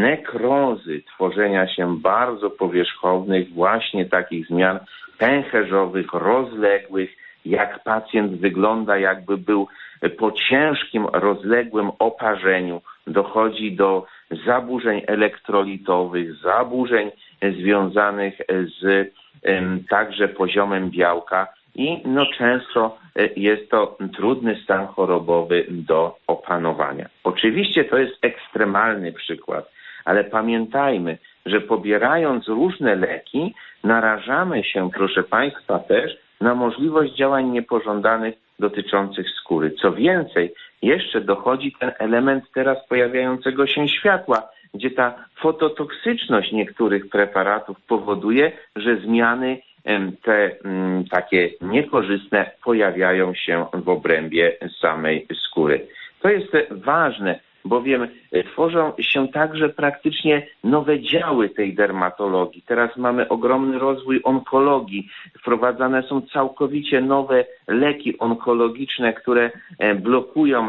nekrozy, tworzenia się bardzo powierzchownych właśnie takich zmian pęcherzowych, rozległych, jak pacjent wygląda, jakby był po ciężkim, rozległym oparzeniu. Dochodzi do zaburzeń elektrolitowych, zaburzeń związanych z um, także poziomem białka i no często jest to trudny stan chorobowy do opanowania. Oczywiście to jest ekstremalny przykład, ale pamiętajmy, że pobierając różne leki narażamy się, proszę Państwa, też na możliwość działań niepożądanych dotyczących skóry. Co więcej, jeszcze dochodzi ten element teraz pojawiającego się światła, gdzie ta fototoksyczność niektórych preparatów powoduje, że zmiany te m, takie niekorzystne pojawiają się w obrębie samej skóry. To jest ważne, bowiem tworzą się także praktycznie nowe działy tej dermatologii. Teraz mamy ogromny rozwój onkologii. Wprowadzane są całkowicie nowe leki onkologiczne, które blokują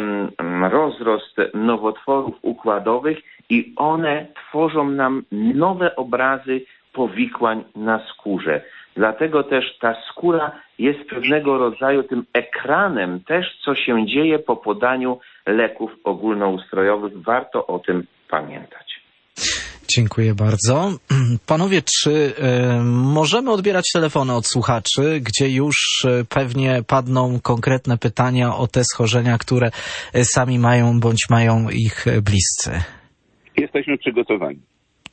rozrost nowotworów układowych i one tworzą nam nowe obrazy powikłań na skórze. Dlatego też ta skóra jest pewnego rodzaju tym ekranem też, co się dzieje po podaniu leków ogólnoustrojowych. Warto o tym pamiętać. Dziękuję bardzo. Panowie, czy y, możemy odbierać telefony od słuchaczy, gdzie już y, pewnie padną konkretne pytania o te schorzenia, które y, sami mają bądź mają ich bliscy? Jesteśmy przygotowani.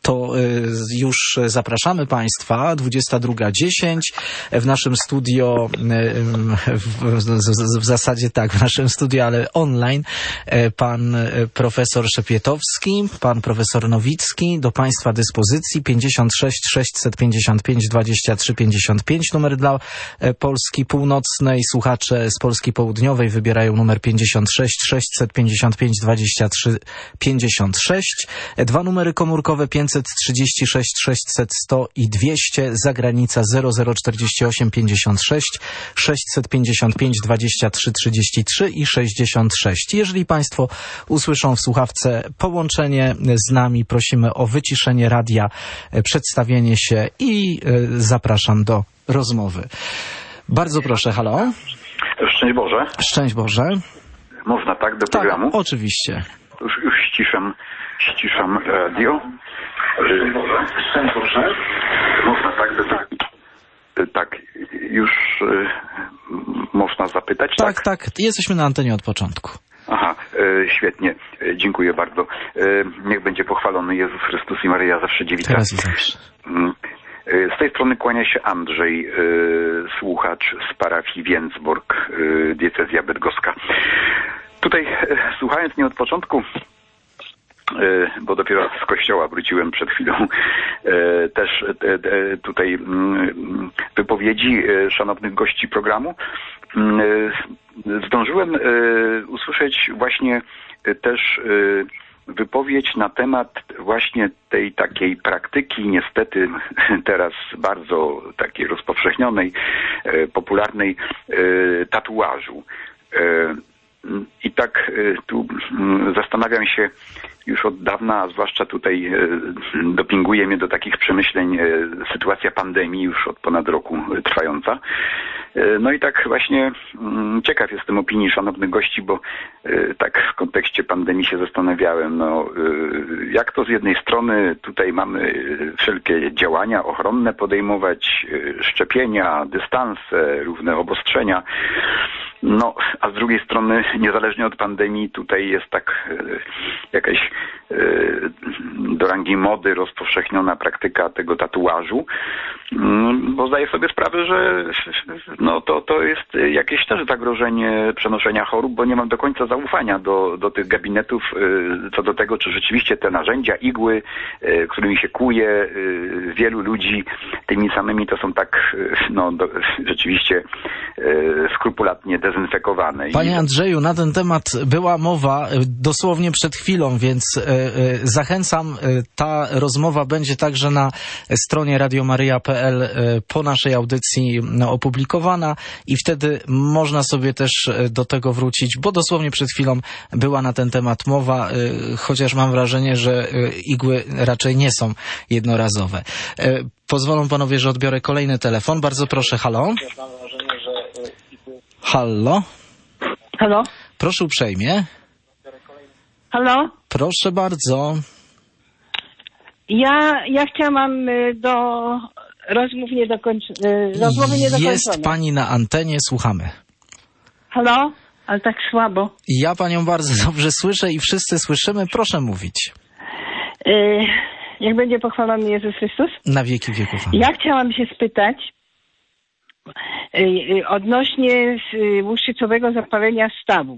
To już zapraszamy Państwa, dwudziesta druga dziesięć. W naszym studio, w, w, w zasadzie tak, w naszym studio, ale online, pan profesor Szepietowski, pan profesor Nowicki, do Państwa dyspozycji pięćdziesiąt sześć sześćset pięćdziesiąt pięć dwadzieścia trzy pięćdziesiąt pięć, numer dla Polski Północnej. Słuchacze z Polski Południowej wybierają numer pięćdziesiąt sześć sześćset pięćdziesiąt pięć dwadzieścia trzy pięćdziesiąt sześć. Dwa numery komórkowe pięćset trzydzieści sześć sześćset sto i dwieście, zagranica zero zero czterdzieści osiem pięćdziesiąt sześć sześćset pięćdziesiąt pięć dwadzieścia trzy trzydzieści trzy i sześćdziesiąt sześć. Jeżeli Państwo usłyszą w słuchawce połączenie z nami, prosimy o wyciszenie radia, przedstawienie się i zapraszam do rozmowy. Bardzo proszę, halo. Szczęść Boże. Szczęść Boże. Można tak do programu? Tak, oczywiście. Już, już ściszam, ściszam radio. Szczęść Boże. Szczęść Boże. Można tak do tak. Tak, już y, można zapytać? Tak, tak, tak. Jesteśmy na antenie od początku. Aha, y, świetnie. Y, dziękuję bardzo. Y, niech będzie pochwalony Jezus Chrystus i Maryja zawsze dziewica. Teraz i zawsze. Y, Z tej strony kłania się Andrzej, y, słuchacz z parafii Więcborg, y, diecezja bydgoska. Tutaj y, słuchając nie od początku, bo dopiero z kościoła wróciłem przed chwilą, też tutaj wypowiedzi szanownych gości programu, zdążyłem usłyszeć właśnie też wypowiedź na temat właśnie tej takiej praktyki, niestety teraz bardzo takiej rozpowszechnionej, popularnej, tatuażu. I tak tu zastanawiam się już od dawna, a zwłaszcza tutaj dopinguje mnie do takich przemyśleń sytuacja pandemii już od ponad roku trwająca. No i tak właśnie ciekaw jestem opinii szanownych gości, bo tak w kontekście pandemii się zastanawiałem, no jak to z jednej strony tutaj mamy wszelkie działania ochronne podejmować, szczepienia, dystanse, równe obostrzenia, no a z drugiej strony niezależnie od pandemii tutaj jest tak jakaś do rangi mody rozpowszechniona praktyka tego tatuażu, bo zdaję sobie sprawę, że no to, to jest jakieś też zagrożenie przenoszenia chorób, bo nie mam do końca zaufania do, do tych gabinetów co do tego, czy rzeczywiście te narzędzia, igły, którymi się kuje wielu ludzi tymi samymi, to są tak no do, rzeczywiście skrupulatnie dezynfekowane. Panie Andrzeju, na ten temat była mowa dosłownie przed chwilą, więc zachęcam, ta rozmowa będzie także na stronie radio maryja kropka p l po naszej audycji opublikowana i wtedy można sobie też do tego wrócić, bo dosłownie przed chwilą była na ten temat mowa, chociaż mam wrażenie, że igły raczej nie są jednorazowe. Pozwolą panowie, że odbiorę kolejny telefon. Bardzo proszę, halo? Halo? Halo? Proszę uprzejmie. Halo? Proszę bardzo. Ja, ja chciałam do rozmów nie dokończone. Rozmowy nie dokończone. Jest pani na antenie, słuchamy. Halo? Ale tak słabo. Ja panią bardzo dobrze słyszę i wszyscy słyszymy. Proszę mówić. Yy, niech będzie pochwalony Jezus Chrystus. Na wieki wieków. Ja chciałam się spytać yy, odnośnie łuszczycowego zapalenia stawów.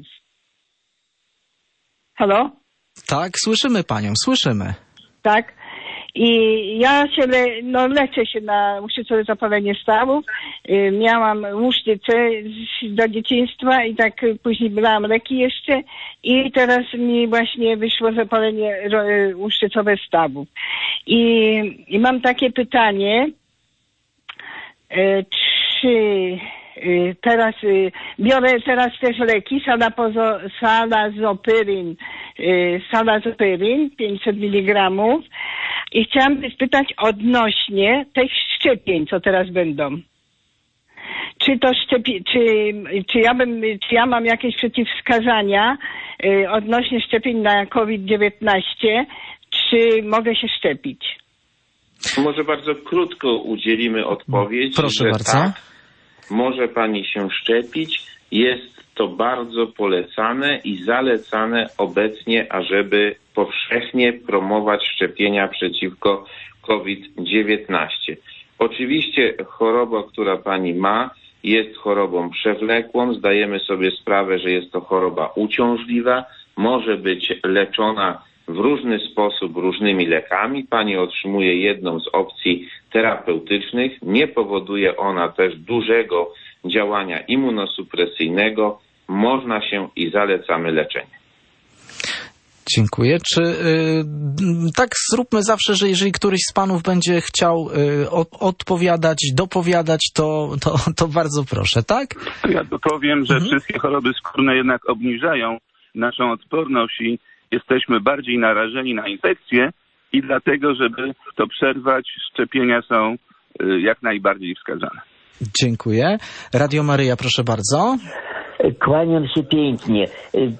Halo? Tak, słyszymy panią, słyszymy. Tak. I ja się le, no, leczę się na łuszczycowe zapalenie stawów. Yy, miałam łuszczycę do dzieciństwa i tak później brałam leki jeszcze i teraz mi właśnie wyszło zapalenie yy, łuszczycowe stawów. I, i mam takie pytanie, yy, czy yy, teraz yy, biorę teraz też leki, salapozo, salazopyryn, yy, salazopyryn pięćset miligramów. I chciałam spytać odnośnie tych szczepień, co teraz będą. Czy to szczepi, czy, czy ja bym, czy ja mam jakieś przeciwwskazania y, odnośnie szczepień na COVID dziewiętnaście, czy mogę się szczepić? Może bardzo krótko udzielimy odpowiedź. Proszę że bardzo. Tak, może pani się szczepić. Jest to bardzo polecane i zalecane obecnie, ażeby powszechnie promować szczepienia przeciwko COVID dziewiętnaście. Oczywiście choroba, która pani ma, jest chorobą przewlekłą. Zdajemy sobie sprawę, że jest to choroba uciążliwa. Może być leczona w różny sposób różnymi lekami. Pani otrzymuje jedną z opcji terapeutycznych. Nie powoduje ona też dużego działania immunosupresyjnego. Można się i zalecamy leczenie. Dziękuję. Czy y, tak zróbmy zawsze, że jeżeli któryś z panów będzie chciał y, o, odpowiadać, dopowiadać, to, to, to bardzo proszę, tak? Ja dopowiem, że mhm. wszystkie choroby skórne jednak obniżają naszą odporność i jesteśmy bardziej narażeni na infekcje i dlatego, żeby to przerwać, szczepienia są y, jak najbardziej wskazane. Dziękuję. Radio Maryja, proszę bardzo. Kłaniam się pięknie.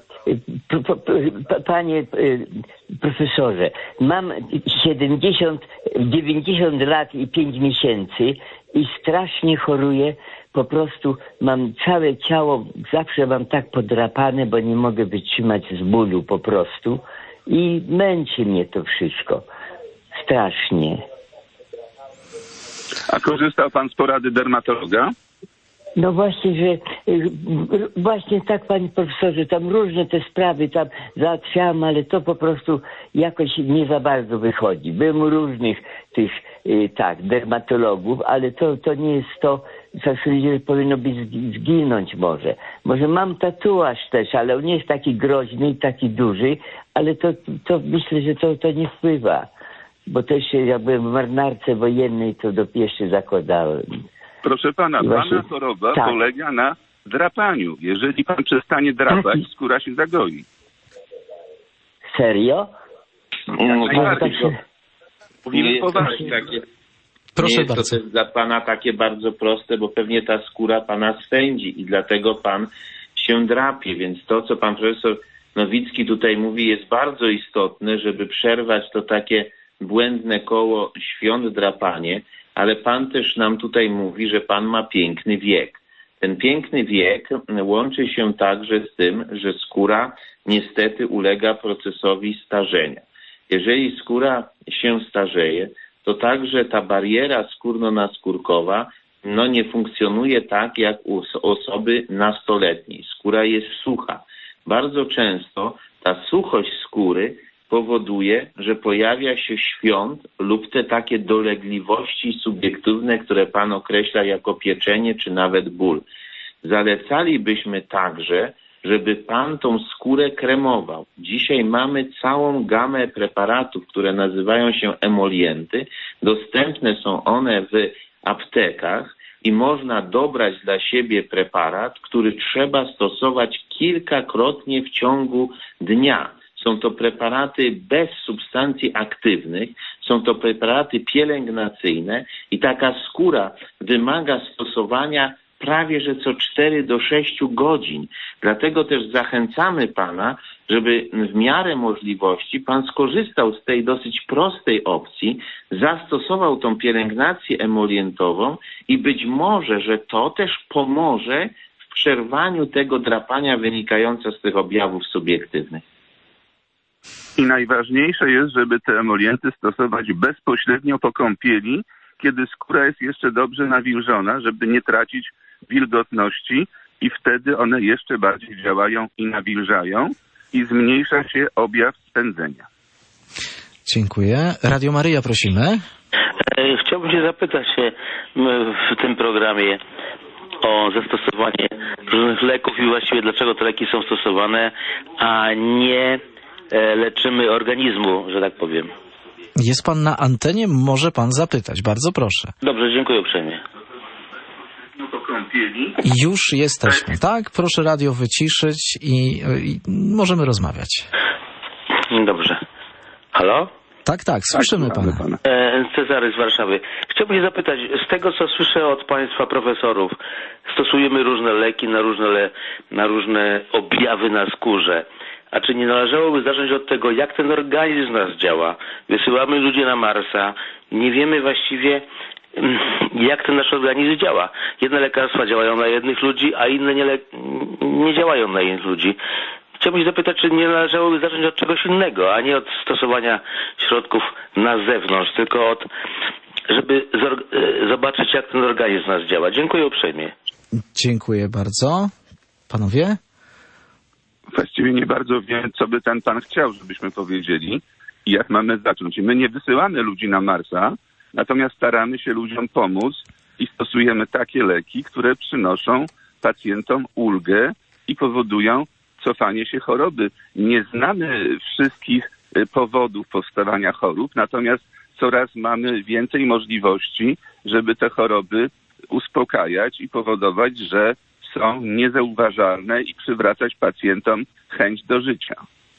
Panie profesorze, mam siedemdziesiąt, dziewięćdziesiąt lat i pięć miesięcy i strasznie choruję. Po prostu mam całe ciało, zawsze mam tak podrapane, bo nie mogę wytrzymać z bólu po prostu. I męczy mnie to wszystko. Strasznie. A korzystał pan z porady dermatologa? No właśnie, że właśnie tak, panie profesorze, tam różne te sprawy tam załatwiałam, ale to po prostu jakoś nie za bardzo wychodzi. Byłem u różnych tych, tak, dermatologów, ale to, to nie jest to, co że powinno być zginąć może. Może mam tatuaż też, ale on nie jest taki groźny i taki duży, ale to, to myślę, że to, to nie wpływa. Bo też ja byłem w marynarce wojennej, to dopiero się zakładałem. Proszę pana, właśnie, pana choroba tak. polega na drapaniu. Jeżeli pan przestanie drapać, tak. skóra się zagoi. Serio? No, tak, tak się... nie jest to takie, Proszę nie jest bardzo. to też dla pana takie bardzo proste, bo pewnie ta skóra pana swędzi i dlatego pan się drapie. Więc to, co pan profesor Nowicki tutaj mówi, jest bardzo istotne, żeby przerwać to takie błędne koło świąt drapanie, ale pan też nam tutaj mówi, że pan ma piękny wiek. Ten piękny wiek łączy się także z tym, że skóra niestety ulega procesowi starzenia. Jeżeli skóra się starzeje, to także ta bariera skórno-naskórkowa no, nie funkcjonuje tak jak u osoby nastoletniej. Skóra jest sucha. Bardzo często ta suchość skóry powoduje, że pojawia się świąt lub te takie dolegliwości subiektywne, które pan określa jako pieczenie czy nawet ból. Zalecalibyśmy także, żeby pan tą skórę kremował. Dzisiaj mamy całą gamę preparatów, które nazywają się emolienty. Dostępne są one w aptekach i można dobrać dla siebie preparat, który trzeba stosować kilkakrotnie w ciągu dnia. Są to preparaty bez substancji aktywnych, są to preparaty pielęgnacyjne i taka skóra wymaga stosowania prawie że co cztery do sześciu godzin. Dlatego też zachęcamy pana, żeby w miarę możliwości pan skorzystał z tej dosyć prostej opcji, zastosował tą pielęgnację emolientową i być może, że to też pomoże w przerwaniu tego drapania wynikającego z tych objawów subiektywnych. I najważniejsze jest, żeby te emolienty stosować bezpośrednio po kąpieli, kiedy skóra jest jeszcze dobrze nawilżona, żeby nie tracić wilgotności i wtedy one jeszcze bardziej działają i nawilżają i zmniejsza się objaw spędzenia. Dziękuję. Radio Maryja, prosimy. Chciałbym się zapytać się w tym programie o zastosowanie różnych leków i właściwie dlaczego te leki są stosowane, a nie leczymy organizmu, że tak powiem. Jest pan na antenie, może pan zapytać. Bardzo proszę. Dobrze, dziękuję uprzejmie. Już jesteśmy, tak? Proszę radio wyciszyć i, i możemy rozmawiać. Dobrze. Halo? Tak, tak, słyszymy tak, pana. Cezary z Warszawy. Chciałbym się zapytać, z tego co słyszę od państwa profesorów, stosujemy różne leki na różne, le, na różne objawy na skórze. A czy nie należałoby zacząć od tego, jak ten organizm nas działa? Wysyłamy ludzi na Marsa, nie wiemy właściwie, jak ten nasz organizm działa. Jedne lekarstwa działają na jednych ludzi, a inne nie, le- nie działają na innych ludzi. chciałbym się zapytać, czy nie należałoby zacząć od czegoś innego, a nie od stosowania środków na zewnątrz, tylko od, żeby zobaczyć, jak ten organizm nas działa. Dziękuję uprzejmie. Dziękuję bardzo. Panowie? Właściwie nie bardzo wiem, co by ten pan chciał, żebyśmy powiedzieli i jak mamy zacząć. I my nie wysyłamy ludzi na Marsa, natomiast staramy się ludziom pomóc i stosujemy takie leki, które przynoszą pacjentom ulgę i powodują cofanie się choroby. Nie znamy wszystkich powodów powstawania chorób, natomiast coraz mamy więcej możliwości, żeby te choroby uspokajać i powodować, że są niezauważalne i przywracać pacjentom chęć do życia.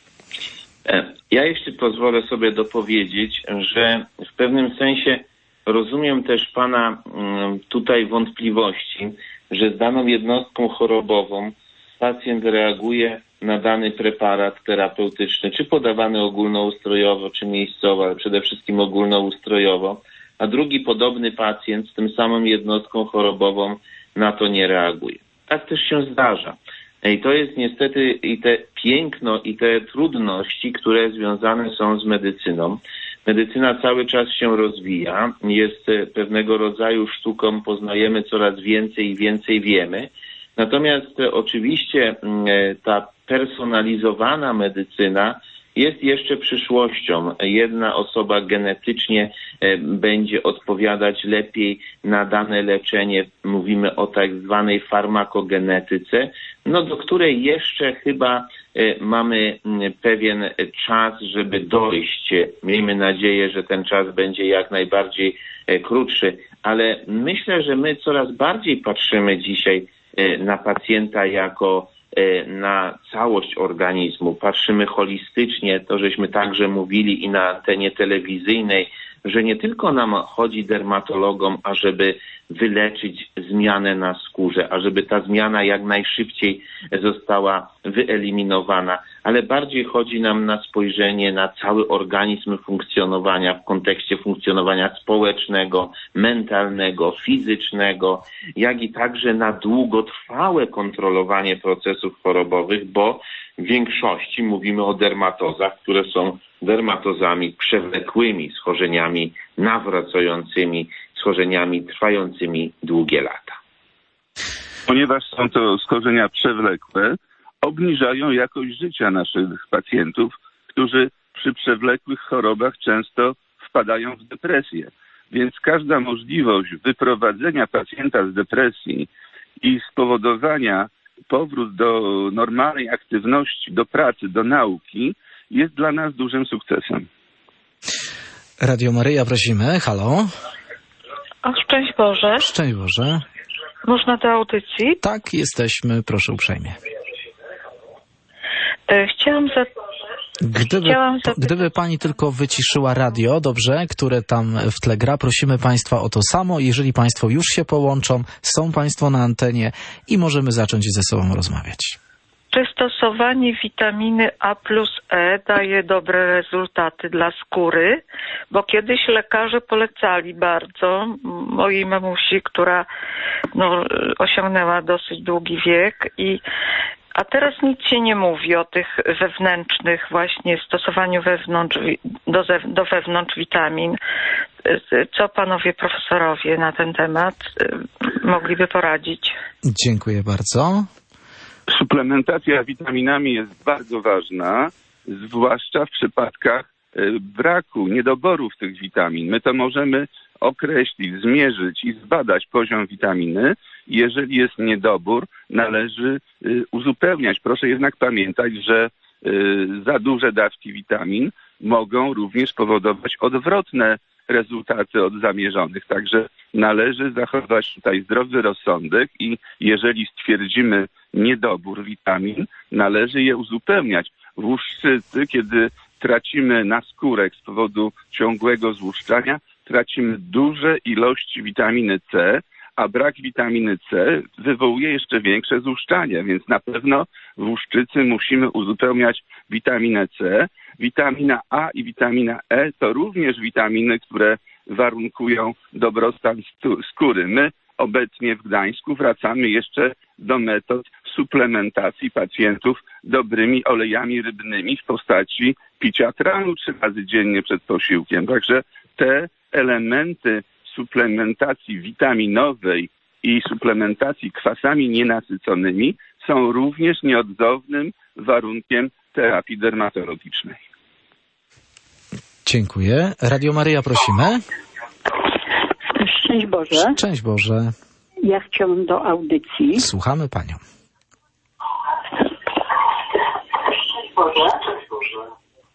Ja jeszcze pozwolę sobie dopowiedzieć, że w pewnym sensie rozumiem też Pana tutaj wątpliwości, że z daną jednostką chorobową pacjent reaguje na dany preparat terapeutyczny, czy podawany ogólnoustrojowo, czy miejscowo, ale przede wszystkim ogólnoustrojowo, a drugi podobny pacjent z tym samą jednostką chorobową na to nie reaguje. Tak też się zdarza. I to jest niestety i te piękno, i te trudności, które związane są z medycyną. Medycyna cały czas się rozwija, jest pewnego rodzaju sztuką, poznajemy coraz więcej i więcej wiemy. Natomiast oczywiście ta personalizowana medycyna jest jeszcze przyszłością. Jedna osoba genetycznie będzie odpowiadać lepiej na dane leczenie. Mówimy o tak zwanej farmakogenetyce, no do której jeszcze chyba mamy pewien czas, żeby dojść. Miejmy nadzieję, że ten czas będzie jak najbardziej krótszy, ale myślę, że my coraz bardziej patrzymy dzisiaj na pacjenta jako na całość organizmu. Patrzymy holistycznie, to żeśmy także mówili i na antenie telewizyjnej, że nie tylko nam chodzi dermatologom, ażeby wyleczyć zmianę na skórze, ażeby ta zmiana jak najszybciej została wyeliminowana, ale bardziej chodzi nam na spojrzenie na cały organizm funkcjonowania w kontekście funkcjonowania społecznego, mentalnego, fizycznego, jak i także na długotrwałe kontrolowanie procesów chorobowych, bo w większości mówimy o dermatozach, które są dermatozami przewlekłymi, schorzeniami nawracającymi, schorzeniami trwającymi długie lata. Ponieważ są to schorzenia przewlekłe, obniżają jakość życia naszych pacjentów, którzy przy przewlekłych chorobach często wpadają w depresję. Więc każda możliwość wyprowadzenia pacjenta z depresji i spowodowania powrót do normalnej aktywności, do pracy, do nauki jest dla nas dużym sukcesem. Radio Maryja, prosimy. Halo? O, szczęść Boże. Szczęść Boże. Można do audycji? Tak, jesteśmy. Proszę uprzejmie. Chciałam za... Gdyby, Chciałam za... gdyby pani tylko wyciszyła radio, dobrze, które tam w tle gra, prosimy państwa o to samo. Jeżeli państwo już się połączą, są państwo na antenie i możemy zacząć ze sobą rozmawiać. Czy stosowanie witaminy A plus E daje dobre rezultaty dla skóry? Bo kiedyś lekarze polecali bardzo mojej mamusi, która no, osiągnęła dosyć długi wiek, i a teraz nic się nie mówi o tych wewnętrznych, właśnie stosowaniu wewnątrz, do, do wewnątrz witamin. Co panowie profesorowie na ten temat mogliby poradzić? Dziękuję bardzo. Suplementacja witaminami jest bardzo ważna, zwłaszcza w przypadkach braku, niedoborów tych witamin. My to możemy określić, zmierzyć i zbadać poziom witaminy. Jeżeli jest niedobór, należy uzupełniać. Proszę jednak pamiętać, że za duże dawki witamin mogą również powodować odwrotne rezultaty od zamierzonych. Także należy zachować tutaj zdrowy rozsądek i jeżeli stwierdzimy niedobór witamin, należy je uzupełniać. W łuszczycy, kiedy tracimy naskórek z powodu ciągłego złuszczania, tracimy duże ilości witaminy C, a brak witaminy C wywołuje jeszcze większe złuszczanie, więc na pewno w łuszczycy musimy uzupełniać witaminę C. Witamina A i witamina E to również witaminy, które warunkują dobrostan skóry. My obecnie w Gdańsku wracamy jeszcze do metod suplementacji pacjentów dobrymi olejami rybnymi w postaci picia tranu trzy razy dziennie przed posiłkiem. Także te elementy suplementacji witaminowej i suplementacji kwasami nienasyconymi są również nieodzownym warunkiem terapii dermatologicznej. Dziękuję. Radio Maryja, prosimy. Szczęść Boże. Szczęść Boże. Ja chciałam do audycji. Słuchamy Panią. Szczęść Boże. Szczęść Boże.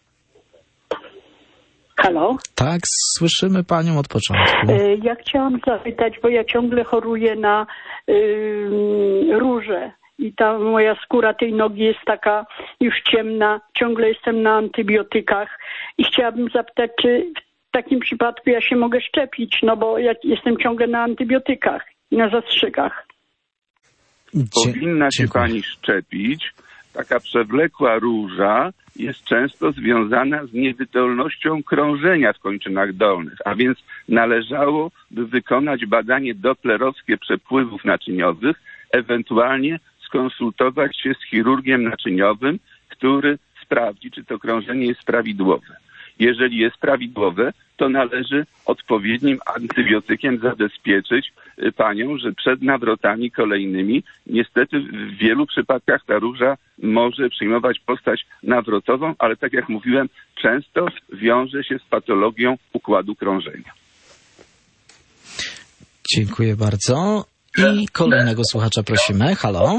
Halo? Tak, słyszymy Panią od początku. Ja chciałam zapytać, bo ja ciągle choruję na yy, róże i ta moja skóra tej nogi jest taka już ciemna, ciągle jestem na antybiotykach i chciałabym zapytać, czy w takim przypadku ja się mogę szczepić, no bo ja jestem ciągle na antybiotykach i na zastrzykach. Powinna się Pani szczepić. Taka przewlekła róża jest często związana z niewydolnością krążenia w kończynach dolnych, a więc należałoby wykonać badanie doplerowskie przepływów naczyniowych, ewentualnie skonsultować się z chirurgiem naczyniowym, który sprawdzi, czy to krążenie jest prawidłowe. Jeżeli jest prawidłowe, to należy odpowiednim antybiotykiem zabezpieczyć panią, że przed nawrotami kolejnymi niestety w wielu przypadkach ta róża może przyjmować postać nawrotową, ale tak jak mówiłem, często wiąże się z patologią układu krążenia. Dziękuję bardzo. I kolejnego słuchacza prosimy. Halo?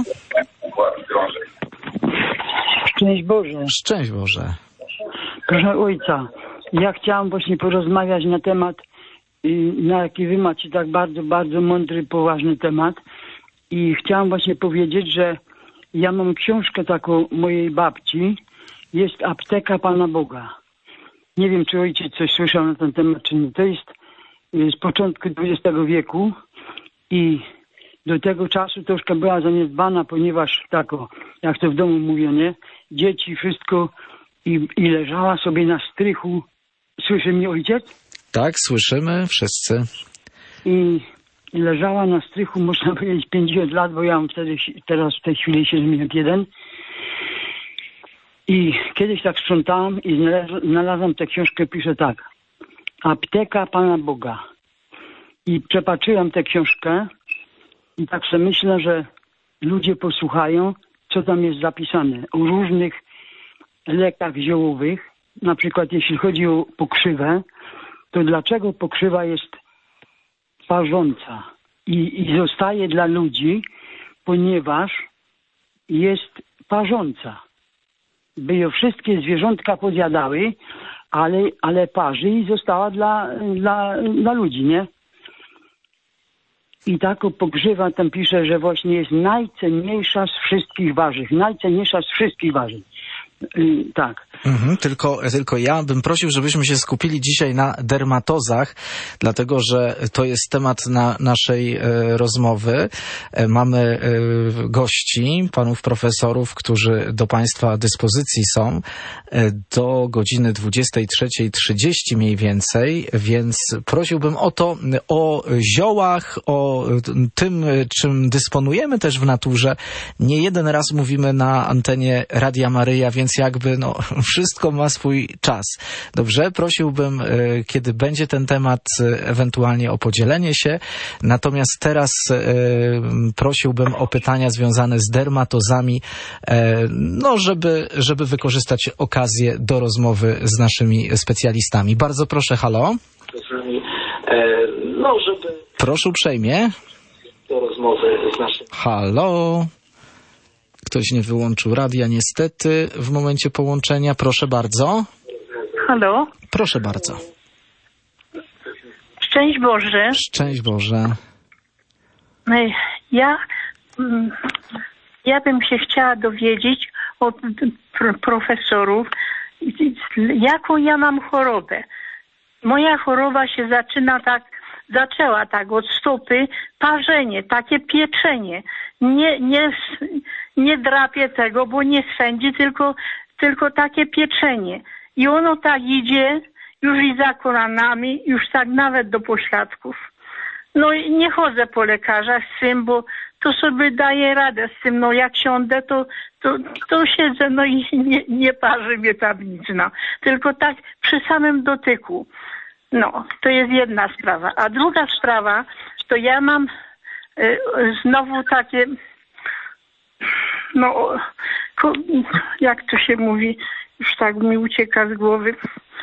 Szczęść Boże. Szczęść Boże. Proszę ojca, ja chciałam właśnie porozmawiać na temat, na jaki wy macie tak bardzo, bardzo mądry, poważny temat. I chciałam właśnie powiedzieć, że ja mam książkę taką mojej babci. Jest Apteka Pana Boga. Nie wiem, czy ojciec coś słyszał na ten temat, czy nie. To jest z początku dwudziestego wieku i do tego czasu troszkę była zaniedbana, ponieważ tako, jak to w domu mówię, nie? Dzieci, wszystko i, i leżała sobie na strychu. Słyszy mnie ojciec? Tak, słyszymy wszyscy. I leżała na strychu, można powiedzieć, pięćdziesiąt lat, bo ja mam wtedy, teraz w tej chwili siedemdziesiąt jeden. I kiedyś tak sprzątałam i znalazłam tę książkę, pisze tak. Apteka Pana Boga. I przepatrzyłam tę książkę i tak sobie myślę, że ludzie posłuchają, co tam jest zapisane. O różnych lekach ziołowych. Na przykład jeśli chodzi o pokrzywę, to dlaczego pokrzywa jest parząca i, i zostaje dla ludzi, ponieważ jest parząca. By ją wszystkie zwierzątka podjadały, ale, ale parzy i została dla, dla, dla ludzi, nie? I taką pokrzywa tam pisze, że właśnie jest najcenniejsza z wszystkich warzyw. Najcenniejsza z wszystkich warzyw. Yy, tak. Mhm, tylko, tylko ja bym prosił, żebyśmy się skupili dzisiaj na dermatozach, dlatego że to jest temat na naszej e, rozmowy. E, mamy e, gości, panów profesorów, którzy do państwa dyspozycji są e, do godziny dwudziestej trzeciej trzydzieści mniej więcej, więc prosiłbym o to, o ziołach, o tym, czym dysponujemy też w naturze. Nie jeden raz mówimy na antenie Radia Maryja, więc jakby no, wszystko ma swój czas. Dobrze? Prosiłbym, kiedy będzie ten temat, ewentualnie o podzielenie się. Natomiast teraz prosiłbym o pytania związane z dermatozami, no, żeby, żeby wykorzystać okazję do rozmowy z naszymi specjalistami. Bardzo proszę, halo? No, żeby... Proszę uprzejmie. Do rozmowy z naszymi... Halo? Ktoś nie wyłączył radia niestety w momencie połączenia. Proszę bardzo. Halo? Proszę bardzo. Szczęść Boże. Szczęść Boże. Ja, ja bym się chciała dowiedzieć od profesorów, jaką ja mam chorobę. Moja choroba się zaczyna tak, zaczęła tak od stopy, parzenie, takie pieczenie. Nie, nie, nie drapię tego, bo nie swędzi, tylko, tylko takie pieczenie. I ono tak idzie już i za kolanami, już tak nawet do pośladków. No i nie chodzę po lekarzach z tym, bo to sobie daję radę z tym. No jak siądę, to, to, to siedzę, no i nie, nie parzy mnie tam nic, no. Tylko tak przy samym dotyku. No, to jest jedna sprawa. A druga sprawa, to ja mam y, znowu takie, no, ko, jak to się mówi, już tak mi ucieka z głowy.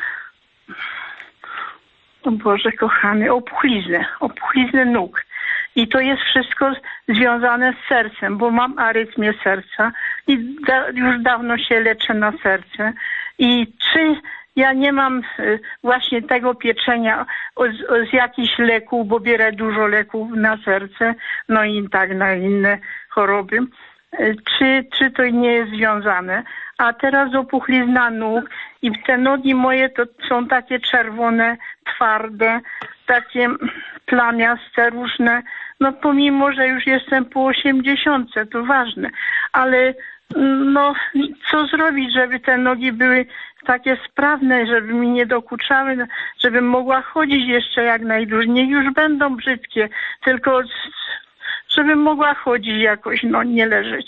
O Boże kochany, opuchliznę, opuchliznę nóg. I to jest wszystko związane z sercem, bo mam arytmię serca i da, już dawno się leczę na serce. I czy ja nie mam y, właśnie tego pieczenia o, o, z jakichś leków, bo bierę dużo leków na serce, no i tak na inne choroby. Y, czy, czy to nie jest związane? A teraz opuchlizna nóg i te nogi moje to są takie czerwone, twarde, takie plamiaste, różne. No pomimo, że już jestem po osiemdziesiątce, to ważne. Ale no co zrobić, żeby te nogi były takie sprawne, żeby mi nie dokuczały, żebym mogła chodzić jeszcze jak najdłużej. Niech już będą brzydkie, tylko żebym mogła chodzić jakoś, no nie leżeć.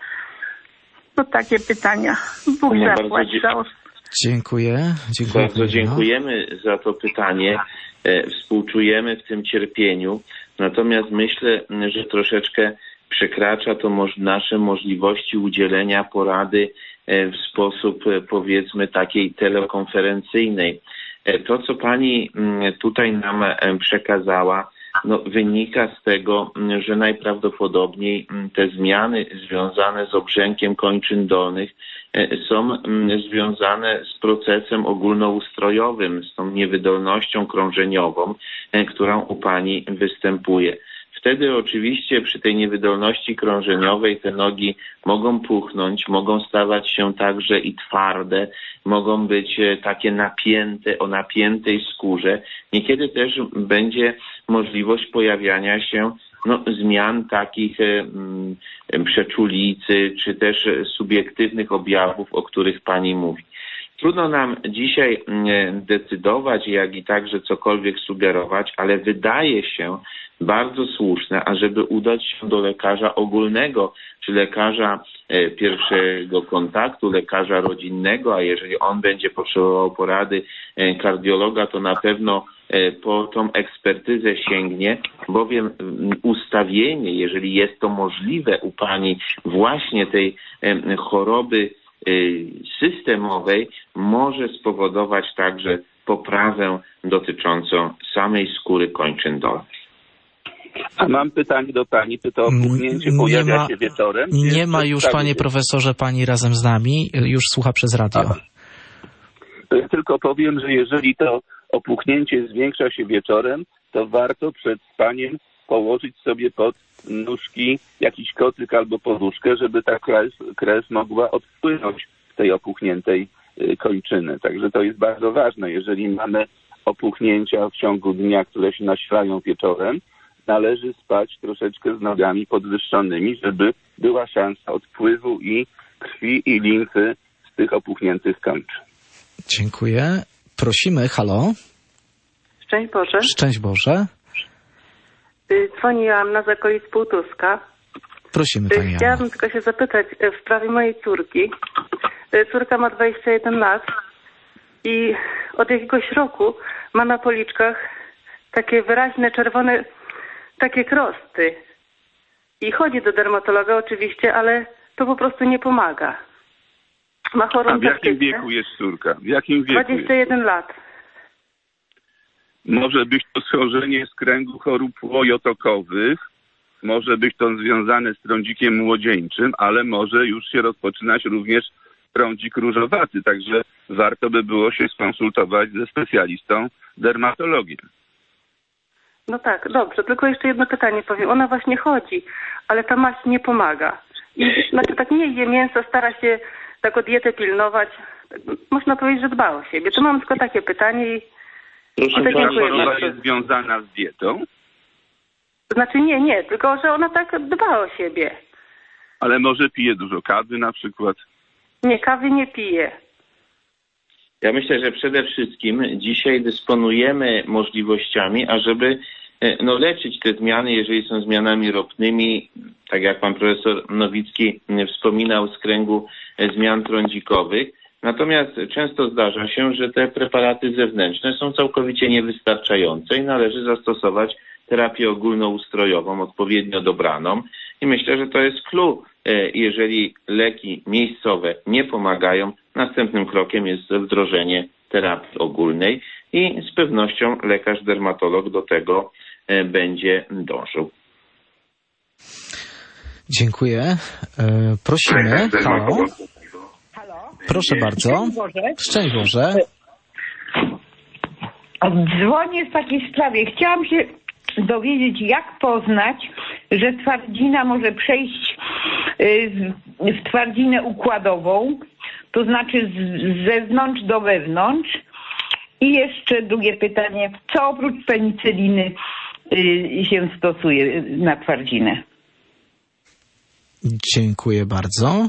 No takie pytania. Bóg no, zapłać za os- Dziękuję. Dziękuję. Bardzo dziękujemy za to pytanie. Współczujemy w tym cierpieniu. Natomiast myślę, że troszeczkę przekracza to moż- nasze możliwości udzielenia porady w sposób, powiedzmy, takiej telekonferencyjnej. To, co pani tutaj nam przekazała, no, wynika z tego, że najprawdopodobniej te zmiany związane z obrzękiem kończyn dolnych są związane z procesem ogólnoustrojowym, z tą niewydolnością krążeniową, która u pani występuje. Wtedy oczywiście przy tej niewydolności krążeniowej te nogi mogą puchnąć, mogą stawać się także i twarde, mogą być takie napięte, o napiętej skórze. Niekiedy też będzie możliwość pojawiania się no, zmian takich um, przeczulicy, czy też subiektywnych objawów, o których pani mówi. Trudno nam dzisiaj decydować, jak i także cokolwiek sugerować, ale wydaje się bardzo słuszne, ażeby udać się do lekarza ogólnego, czy lekarza pierwszego kontaktu, lekarza rodzinnego, a jeżeli on będzie potrzebował porady kardiologa, to na pewno po tą ekspertyzę sięgnie, bowiem ustawienie, jeżeli jest to możliwe u pani właśnie tej choroby systemowej, może spowodować także poprawę dotyczącą samej skóry kończyn dolnych. A mam pytanie do pani, czy to opuchnięcie pojawia ma, się wieczorem? Nie ma już, panie profesorze, pani razem z nami, już słucha przez radio. Aha. To ja tylko powiem, że jeżeli to opuchnięcie zwiększa się wieczorem, to warto przed spaniem położyć sobie pod nóżki jakiś kocyk albo poduszkę, żeby ta krew, krew mogła odpłynąć z tej opuchniętej kończyny. Także to jest bardzo ważne. Jeżeli mamy opuchnięcia w ciągu dnia, które się nasilają wieczorem, należy spać troszeczkę z nogami podwyższonymi, żeby była szansa odpływu i krwi i limfy z tych opuchniętych kończyn. Dziękuję. Prosimy, halo. Szczęść Boże. Szczęść Boże. Dzwoniłam na zakolic Półtuska. Prosimy, pani Jana. Chciałabym tylko się zapytać w sprawie mojej córki. Córka ma dwadzieścia jeden lat i od jakiegoś roku ma na policzkach takie wyraźne czerwone, takie krosty. I chodzi do dermatologa oczywiście, ale to po prostu nie pomaga. Ma chorą A w jakim wieku jest córka? W jakim wieku dwadzieścia jeden jest? lat. Może być to schorzenie z kręgu chorób łojotokowych, może być to związane z trądzikiem młodzieńczym, ale może już się rozpoczynać również trądzik różowaty, także warto by było się skonsultować ze specjalistą dermatologiem. No tak, dobrze, tylko jeszcze jedno pytanie powiem. Ona właśnie chodzi, ale ta maść nie pomaga. I znaczy tak nie je mięso, stara się tak o dietę pilnować. Można powiedzieć, że dba o siebie. To mam tylko takie pytanie i Proszę, ta choroba jest związana z dietą? Znaczy nie, nie, tylko że ona tak dba o siebie. Ale może pije dużo kawy na przykład? Nie, kawy nie pije. Ja myślę, że przede wszystkim dzisiaj dysponujemy możliwościami, ażeby no, leczyć te zmiany, jeżeli są zmianami ropnymi, tak jak pan profesor Nowicki wspominał, z kręgu zmian trądzikowych. Natomiast często zdarza się, że te preparaty zewnętrzne są całkowicie niewystarczające i należy zastosować terapię ogólnoustrojową, odpowiednio dobraną. I myślę, że to jest clue. Jeżeli leki miejscowe nie pomagają, następnym krokiem jest wdrożenie terapii ogólnej i z pewnością lekarz dermatolog do tego będzie dążył. Dziękuję. Prosimy. Halo. Proszę bardzo. Szczęść Boże. Szczęść Boże. Dzwonię w takiej sprawie. Chciałam się dowiedzieć, jak poznać, że twardzina może przejść w twardzinę układową, to znaczy z zewnątrz do wewnątrz. I jeszcze drugie pytanie, co oprócz penicyliny się stosuje na twardzinę? Dziękuję bardzo.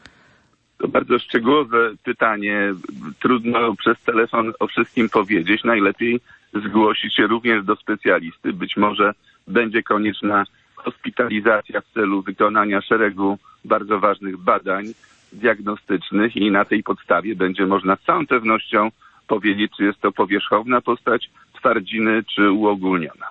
To bardzo szczegółowe pytanie. Trudno przez telefon o wszystkim powiedzieć. Najlepiej zgłosić się również do specjalisty. Być może będzie konieczna hospitalizacja w celu wykonania szeregu bardzo ważnych badań diagnostycznych i na tej podstawie będzie można z całą pewnością powiedzieć, czy jest to powierzchowna postać twardziny, czy uogólniona.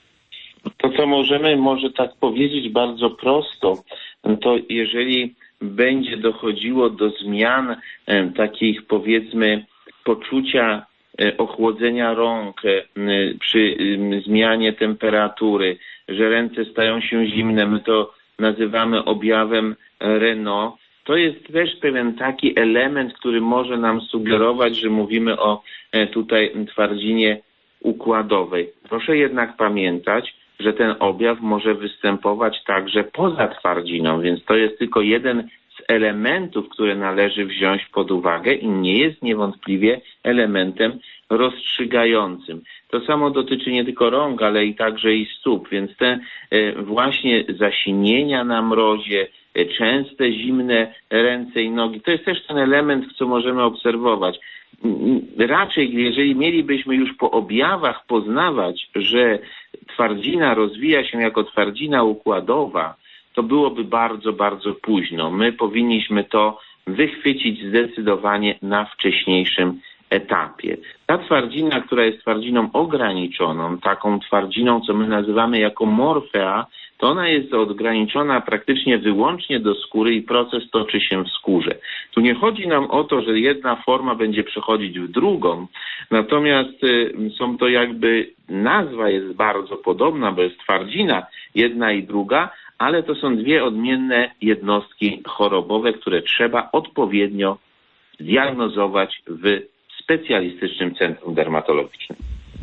To, co możemy może tak powiedzieć bardzo prosto, to jeżeli będzie dochodziło do zmian e, takich, powiedzmy, poczucia e, ochłodzenia rąk e, przy e, zmianie temperatury, że ręce stają się zimne, my to nazywamy objawem Raynaud, to jest też pewien taki element, który może nam sugerować, że mówimy o e, tutaj twardzinie układowej. Proszę jednak pamiętać, że ten objaw może występować także poza twardziną, więc to jest tylko jeden z elementów, które należy wziąć pod uwagę i nie jest niewątpliwie elementem rozstrzygającym. To samo dotyczy nie tylko rąk, ale i także i stóp, więc te właśnie zasinienia na mrozie, częste zimne ręce i nogi, to jest też ten element, co możemy obserwować. Raczej, jeżeli mielibyśmy już po objawach poznawać, że twardzina rozwija się jako twardzina układowa, to byłoby bardzo, bardzo późno. My powinniśmy to wychwycić zdecydowanie na wcześniejszym etapie. Ta twardzina, która jest twardziną ograniczoną, taką twardziną, co my nazywamy jako morfea, to ona jest ograniczona praktycznie wyłącznie do skóry i proces toczy się w skórze. Tu nie chodzi nam o to, że jedna forma będzie przechodzić w drugą, natomiast y, są to jakby, nazwa jest bardzo podobna, bo jest twardzina jedna i druga, ale to są dwie odmienne jednostki chorobowe, które trzeba odpowiednio zdiagnozować w specjalistycznym centrum dermatologicznym.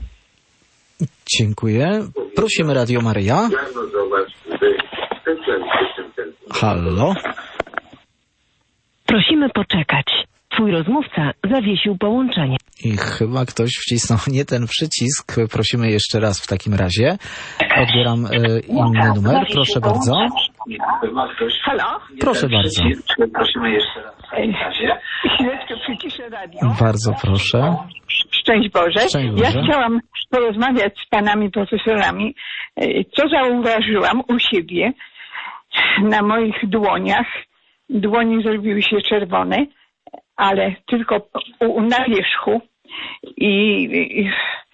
Dziękuję. Prosimy Radio Maryja. Halo. Prosimy poczekać. Twój rozmówca zawiesił połączenie. I chyba ktoś wcisnął nie ten przycisk. Prosimy jeszcze raz w takim razie. Odbieram e, inny numer. Proszę bardzo. Halo? Proszę bardzo. Prosimy jeszcze raz w takim razie. Chwileczkę przyciszę radio. Bardzo proszę. Szczęść Boże. Szczęść Boże. Ja chciałam porozmawiać z panami profesorami, co zauważyłam u siebie na moich dłoniach. Dłonie zrobiły się czerwone, ale tylko u, na wierzchu. I, i,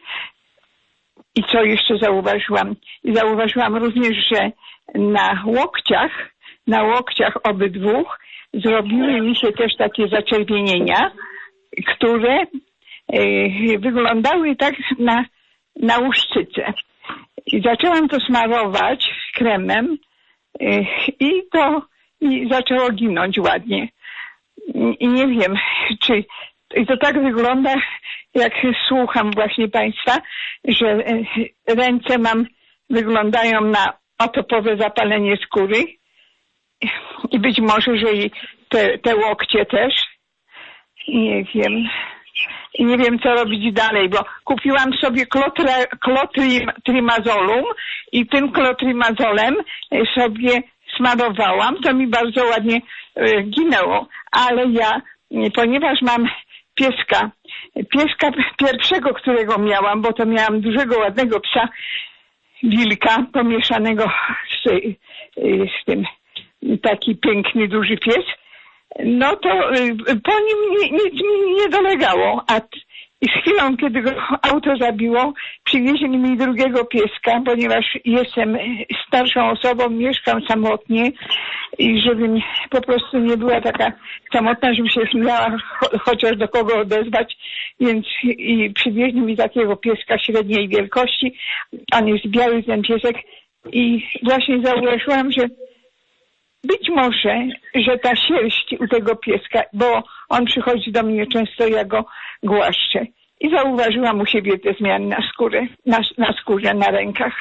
I co jeszcze zauważyłam? Zauważyłam również, że na łokciach, na łokciach obydwu zrobiły mi się też takie zaczerwienienia, które y, wyglądały tak na, na łuszczycę. I zaczęłam to smarować kremem y, i to i zaczęło ginąć ładnie. I nie wiem, czy i to tak wygląda, jak słucham właśnie Państwa, że ręce mam, wyglądają na atopowe zapalenie skóry i być może, że i te, te łokcie też. Nie wiem. I nie wiem, co robić dalej, bo kupiłam sobie klotra, klotrimazolum i tym klotrimazolem sobie smarowałam, to mi bardzo ładnie y, ginęło, ale ja, ponieważ mam pieska, pieska pierwszego, którego miałam, bo to miałam dużego, ładnego psa wilka pomieszanego z, z tym, taki piękny, duży pies, no to po nim nic mi nie dolegało, a i z chwilą, kiedy go auto zabiło, przywieźli mi drugiego pieska, ponieważ jestem starszą osobą, mieszkam samotnie i żebym po prostu nie była taka samotna, żebym się miała cho- chociaż do kogo odezwać, więc i przywieźli mi takiego pieska średniej wielkości, on jest biały, ten piesek, i właśnie zauważyłam, że być może, że ta sierść u tego pieska, bo on przychodzi do mnie często, ja go głaszczę. I zauważyłam u siebie te zmiany na skórze, na, na skórze, na rękach.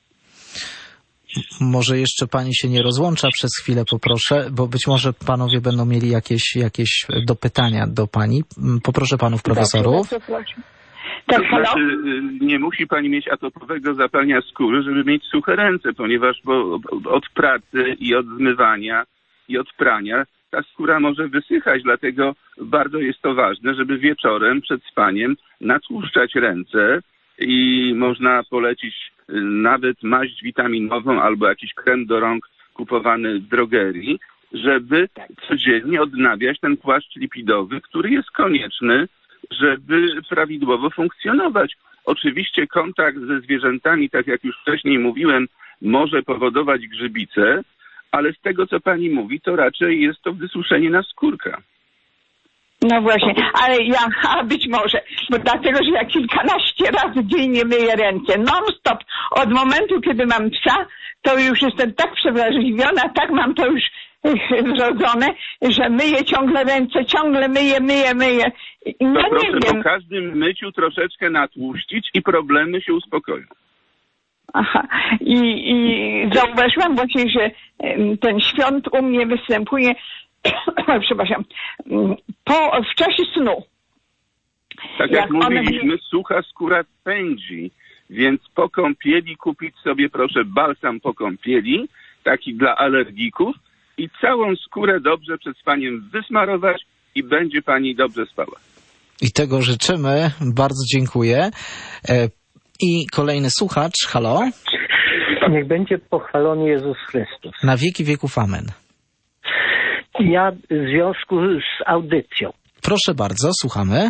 Może jeszcze pani się nie rozłącza przez chwilę, poproszę, bo być może panowie będą mieli jakieś, jakieś dopytania do pani. Poproszę panów profesorów. Dobrze, proszę. Tak, to znaczy, nie musi pani mieć atopowego zapalenia skóry, żeby mieć suche ręce, ponieważ bo, od pracy i od zmywania i od prania ta skóra może wysychać, dlatego bardzo jest to ważne, żeby wieczorem przed spaniem natłuszczać ręce i można polecić nawet maść witaminową albo jakiś krem do rąk kupowany w drogerii, żeby codziennie odnawiać ten płaszcz lipidowy, który jest konieczny, żeby prawidłowo funkcjonować. Oczywiście kontakt ze zwierzętami, tak jak już wcześniej mówiłem, może powodować grzybice, ale z tego, co pani mówi, to raczej jest to wysuszenie naskórka. No właśnie, ale ja, a być może, bo dlatego, że ja kilkanaście razy dziennie myję ręce, non-stop, od momentu, kiedy mam psa, to już jestem tak przewrażliwiona, tak mam to już wrodzone, że myję ciągle ręce, ciągle myję, myję, myję. No to proszę nie wiem. po każdym myciu troszeczkę natłuścić i problemy się uspokoją. Aha. I, i zauważyłam właśnie, że ten świąt u mnie występuje, przepraszam, po, w czasie snu. Tak jak, jak mówiliśmy, one... sucha skóra pędzi, więc po kąpieli kupić sobie proszę balsam po kąpieli, taki dla alergików, i całą skórę dobrze przed spaniem wysmarować i będzie pani dobrze spała. I tego życzymy. Bardzo dziękuję. I kolejny słuchacz. Halo? Niech będzie pochwalony Jezus Chrystus. Na wieki wieków amen. Ja w związku z audycją. Proszę bardzo, słuchamy.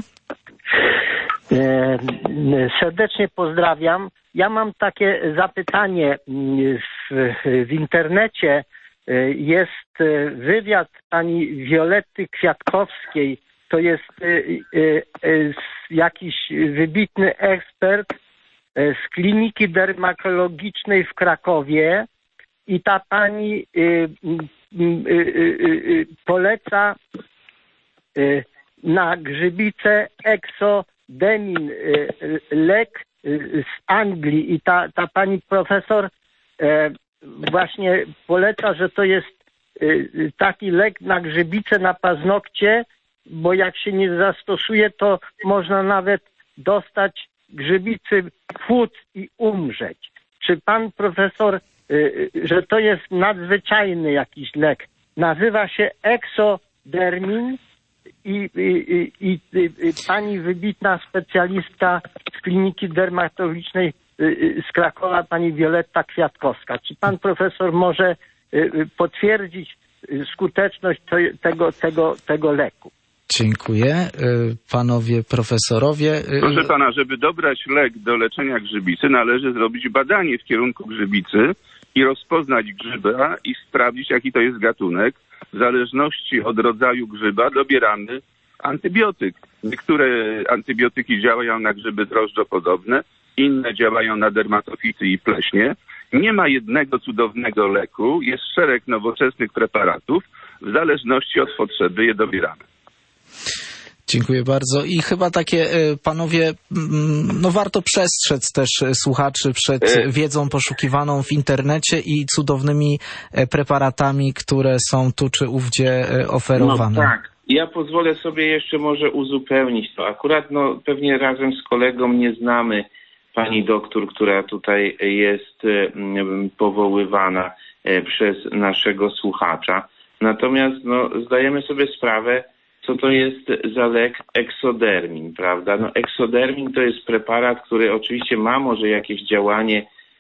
E, serdecznie pozdrawiam. Ja mam takie zapytanie. W, w internecie jest wywiad pani Violetty Kwiatkowskiej. To jest jakiś wybitny ekspert z kliniki dermatologicznej w Krakowie i ta pani poleca na grzybice Exodemin, lek z Anglii, i ta, ta pani profesor właśnie poleca, że to jest taki lek na grzybice, na paznokcie, bo jak się nie zastosuje, to można nawet dostać grzybicy płuc i umrzeć. Czy pan profesor, że to jest nadzwyczajny jakiś lek, nazywa się Exodermin i, i, i, i pani wybitna specjalistka z kliniki dermatologicznej z Krakowa, pani Violetta Kwiatkowska. Czy pan profesor może potwierdzić skuteczność tego, tego, tego leku? Dziękuję. Panowie profesorowie. Proszę pana, żeby dobrać lek do leczenia grzybicy, należy zrobić badanie w kierunku grzybicy i rozpoznać grzyba i sprawdzić, jaki to jest gatunek. W zależności od rodzaju grzyba dobieramy antybiotyk. Niektóre antybiotyki działają na grzyby drożdżopodobne, inne działają na dermatofity i pleśnie. Nie ma jednego cudownego leku, jest szereg nowoczesnych preparatów. W zależności od potrzeby je dobieramy. Dziękuję bardzo. I chyba takie, panowie, no warto przestrzec też słuchaczy przed wiedzą poszukiwaną w internecie i cudownymi preparatami, które są tu czy ówdzie oferowane. No tak. Ja pozwolę sobie jeszcze może uzupełnić to. Akurat no pewnie razem z kolegą nie znamy pani doktor, która tutaj jest powoływana przez naszego słuchacza. Natomiast no, zdajemy sobie sprawę, co to jest za lek Exodermin, prawda? No, Exodermin to jest preparat, który oczywiście ma może jakieś działanie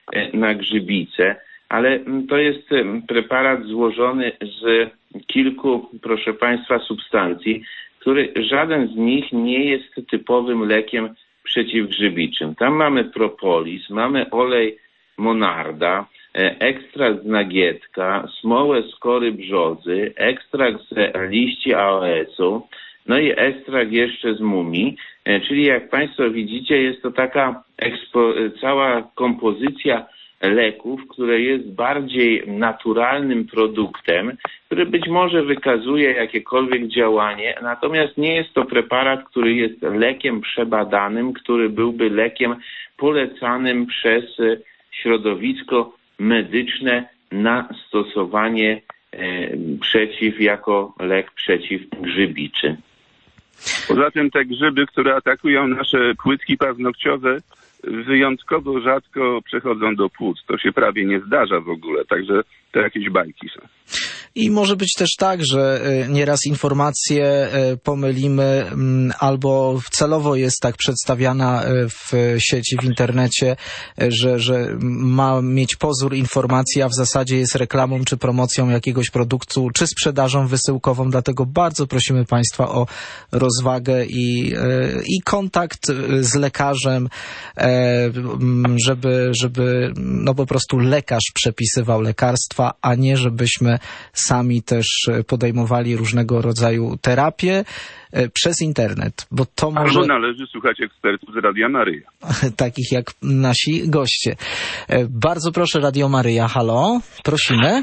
na grzybice, ale to jest preparat złożony z kilku, proszę Państwa, substancji, który żaden z nich nie jest typowym lekiem przeciwgrzybiczym. Tam mamy propolis, mamy olej monarda, ekstrakt z nagietka, smołę z kory brzozy, ekstrakt z liści aoesu, no i ekstrakt jeszcze z mumii, czyli jak Państwo widzicie, jest to taka ekspo- cała kompozycja leków, które jest bardziej naturalnym produktem, który być może wykazuje jakiekolwiek działanie, natomiast nie jest to preparat, który jest lekiem przebadanym, który byłby lekiem polecanym przez środowisko medyczne na stosowanie e, przeciw, jako lek przeciwgrzybiczy. Poza tym te grzyby, które atakują nasze płytki paznokciowe, wyjątkowo rzadko przechodzą do płuc. To się prawie nie zdarza w ogóle, także to jakieś bajki są. I może być też tak, że nieraz informacje pomylimy albo celowo jest tak przedstawiana w sieci, w internecie, że, że ma mieć pozór informacji, a w zasadzie jest reklamą czy promocją jakiegoś produktu, czy sprzedażą wysyłkową. Dlatego bardzo prosimy Państwa o rozwagę i, i kontakt z lekarzem, żeby, żeby no po prostu lekarz przepisywał lekarstwa, a nie żebyśmy sami też podejmowali różnego rodzaju terapie przez internet, bo to może... Albo należy słuchać ekspertów z Radia Maryja. Takich jak nasi goście. Bardzo proszę, Radio Maryja, halo, prosimy.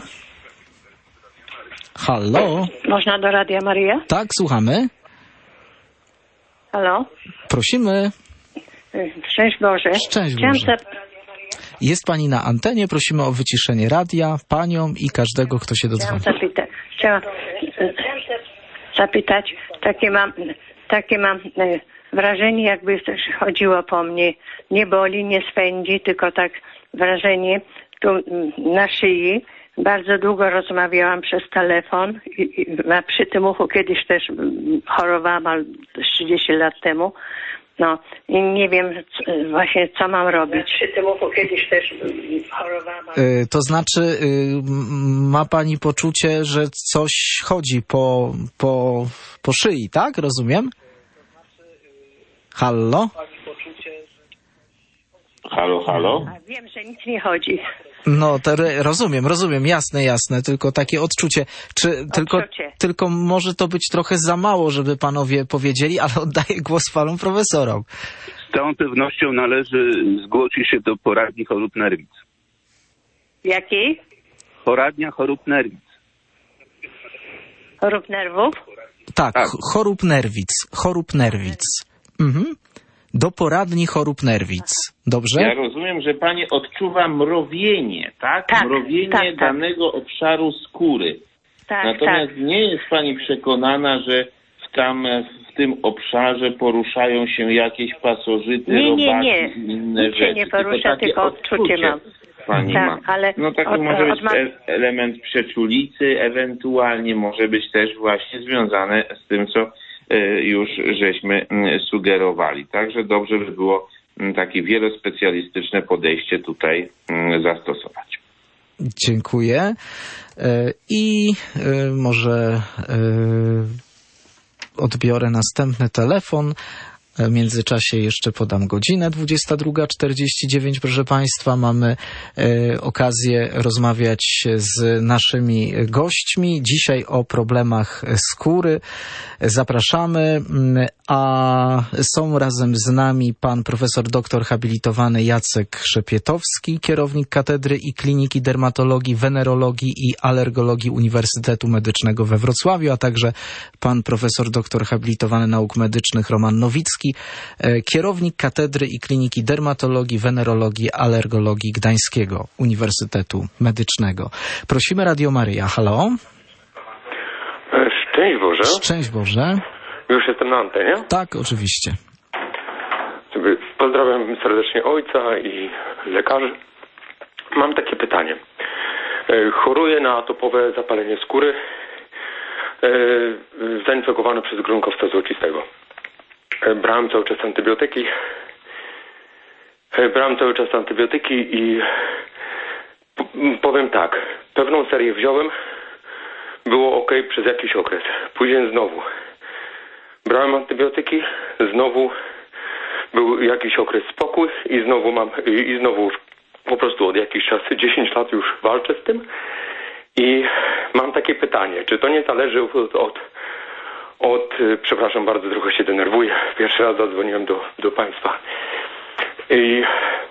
Halo. Można do Radia Maryja? Tak, słuchamy. Halo. Prosimy. Szczęść Boże. Szczęść Boże. Jest Pani na antenie, prosimy o wyciszenie radia, Panią i każdego, kto się dodzwoni. Chciałam zapytać, chciałam zapytać, takie mam, takie mam wrażenie, jakby coś chodziło po mnie. Nie boli, nie swędzi, tylko tak wrażenie tu na szyi. Bardzo długo rozmawiałam przez telefon i, i przy tym uchu kiedyś też chorowałam, ale trzydzieści lat temu. No i nie wiem właśnie, co mam robić. Przy tym uchu kiedyś też chorowałam. Yy, to znaczy yy, ma Pani poczucie, że coś chodzi po, po, po szyi, tak? Rozumiem? Halo? Halo, halo? A wiem, że nic nie chodzi. No, to rozumiem, rozumiem, jasne, jasne, tylko takie odczucie. Czy odczucie. Tylko, tylko może to być trochę za mało, żeby panowie powiedzieli, ale oddaję głos panom profesorom. Z całą pewnością należy zgłosić się do poradni chorób nerwic. Jakiej? Poradnia chorób nerwic. Chorób nerwów? Tak, tak. chorób nerwic, chorób nerwic. Mhm. Do poradni chorób nerwic. Dobrze? Ja rozumiem, że Pani odczuwa mrowienie, tak? Tak, mrowienie tak, danego tak. obszaru skóry. Tak, Natomiast tak. nie jest Pani przekonana, że w, tam, w tym obszarze poruszają się jakieś pasożyty, nie, nie, robaki nie. i inne Nic rzeczy. się nie porusza, tylko, tylko odczucie mam. Pani tak, ma. Ale no taki od, może być od, od... element przeczulicy, ewentualnie może być też właśnie związane z tym, co już żeśmy sugerowali. Także dobrze by było takie wielospecjalistyczne podejście tutaj zastosować. Dziękuję. I może odbiorę następny telefon. W międzyczasie jeszcze podam godzinę, dwudziesta druga czterdzieści dziewięć, proszę Państwa. Mamy e, okazję rozmawiać z naszymi gośćmi. Dzisiaj o problemach skóry. Zapraszamy, a są razem z nami pan profesor doktor habilitowany Jacek Szepietowski, kierownik Katedry i Kliniki Dermatologii, Wenerologii i Alergologii Uniwersytetu Medycznego we Wrocławiu, a także pan profesor doktor habilitowany nauk medycznych Roman Nowicki, kierownik Katedry i Kliniki Dermatologii, Wenerologii, Alergologii Gdańskiego Uniwersytetu Medycznego. Prosimy Radio Maryja. Halo? Szczęść Boże. Szczęść Boże. Już jestem na antenie? Tak, oczywiście. Pozdrawiam serdecznie ojca i lekarzy. Mam takie pytanie. Choruję na atopowe zapalenie skóry zainfekowane przez grunkowca złocistego. Brałem cały czas antybiotyki Brałem cały czas antybiotyki i powiem tak, pewną serię wziąłem, było ok przez jakiś okres, później znowu brałem antybiotyki, znowu był jakiś okres spokój i znowu mam, i, i znowu po prostu od jakichś czas, dziesięć lat już walczę z tym i mam takie pytanie, czy to nie zależy od, od, od przepraszam bardzo, trochę się denerwuję, pierwszy raz zadzwoniłem do, do Państwa i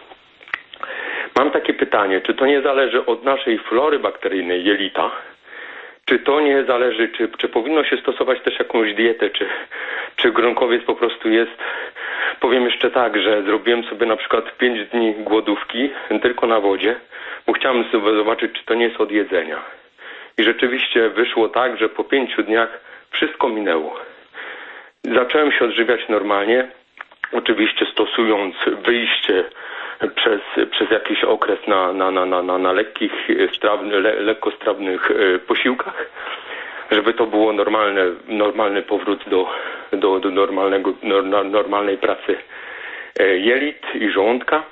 mam takie pytanie, czy to nie zależy od naszej flory bakteryjnej jelita, czy to nie zależy, czy, czy powinno się stosować też jakąś dietę, czy, czy gronkowiec po prostu jest, powiem jeszcze tak, że zrobiłem sobie na przykład pięć dni głodówki tylko na wodzie, bo chciałem sobie zobaczyć, czy to nie jest od jedzenia. I rzeczywiście wyszło tak, że po pięciu dniach wszystko minęło. Zacząłem się odżywiać normalnie, oczywiście stosując wyjście przez, przez jakiś okres na, na, na, na, na lekkich, strawny, le, lekkostrawnych posiłkach, żeby to było normalne, normalny powrót do, do, do normalnego, no, normalnej pracy jelit i żołądka.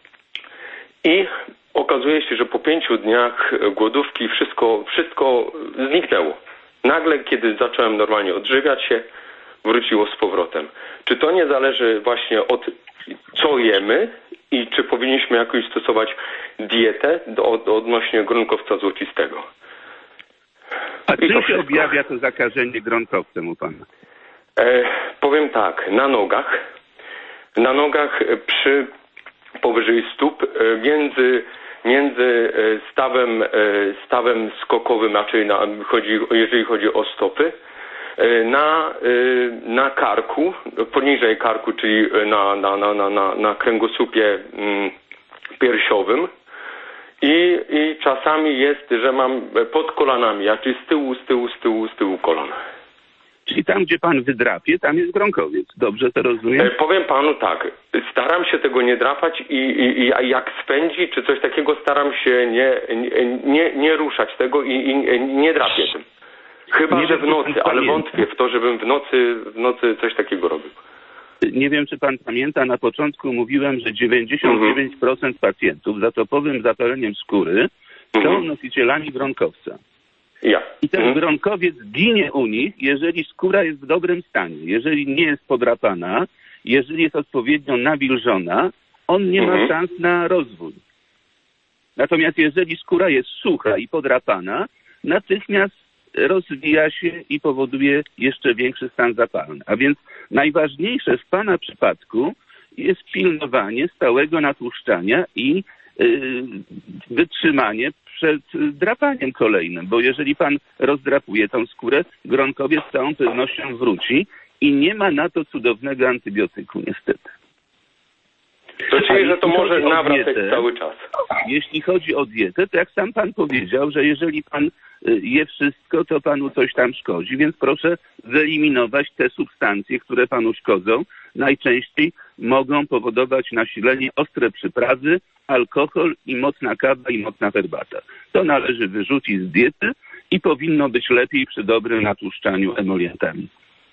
I okazuje się, że po pięciu dniach głodówki wszystko, wszystko zniknęło. Nagle, kiedy zacząłem normalnie odżywiać się, wróciło z powrotem. Czy to nie zależy właśnie od co jemy i czy powinniśmy jakoś stosować dietę do, od, odnośnie gronkowca złocistego? A czym się objawia to zakażenie gronkowcem u Pana? E, powiem tak, na nogach, na nogach przy powyżej stóp, między, między stawem, stawem skokowym, raczej na, chodzi, jeżeli chodzi o stopy, na, na karku, poniżej karku, czyli na, na, na, na, na, na kręgosłupie piersiowym i, i czasami jest, że mam pod kolanami, a czyli z tyłu, z tyłu, z tyłu, z tyłu kolan. Czyli tam, gdzie Pan wydrapie, tam jest gronkowiec. Dobrze to rozumiem? Powiem Panu tak, staram się tego nie drapać i, i, i jak spędzi, czy coś takiego, staram się nie, nie, nie, nie ruszać tego i, i nie drapię tym. Chyba, nie że w nocy, ale wątpię w to, żebym w nocy, w nocy coś takiego robił. Nie wiem, czy Pan pamięta, na początku mówiłem, że dziewięćdziesiąt dziewięć procent pacjentów z atopowym zapaleniem skóry mhm. są nosicielami gronkowca. Ja. I ten mhm. gronkowiec ginie u nich, jeżeli skóra jest w dobrym stanie, jeżeli nie jest podrapana, jeżeli jest odpowiednio nawilżona, on nie mhm. ma szans na rozwój. Natomiast jeżeli skóra jest sucha i podrapana, natychmiast rozwija się i powoduje jeszcze większy stan zapalny. A więc najważniejsze w Pana przypadku jest pilnowanie stałego natłuszczania i yy, wytrzymanie przed drapaniem kolejnym, bo jeżeli Pan rozdrapuje tą skórę, gronkowiec z całą pewnością wróci i nie ma na to cudownego antybiotyku, niestety. To czyli, że to może nawracać cały czas. Jeśli chodzi o dietę, to jak sam Pan powiedział, że jeżeli Pan je wszystko, to Panu coś tam szkodzi, więc proszę wyeliminować te substancje, które Panu szkodzą. Najczęściej mogą powodować nasilenie ostre przyprawy, alkohol i mocna kawa i mocna herbata. To należy wyrzucić z diety i powinno być lepiej przy dobrym natłuszczaniu emolientami.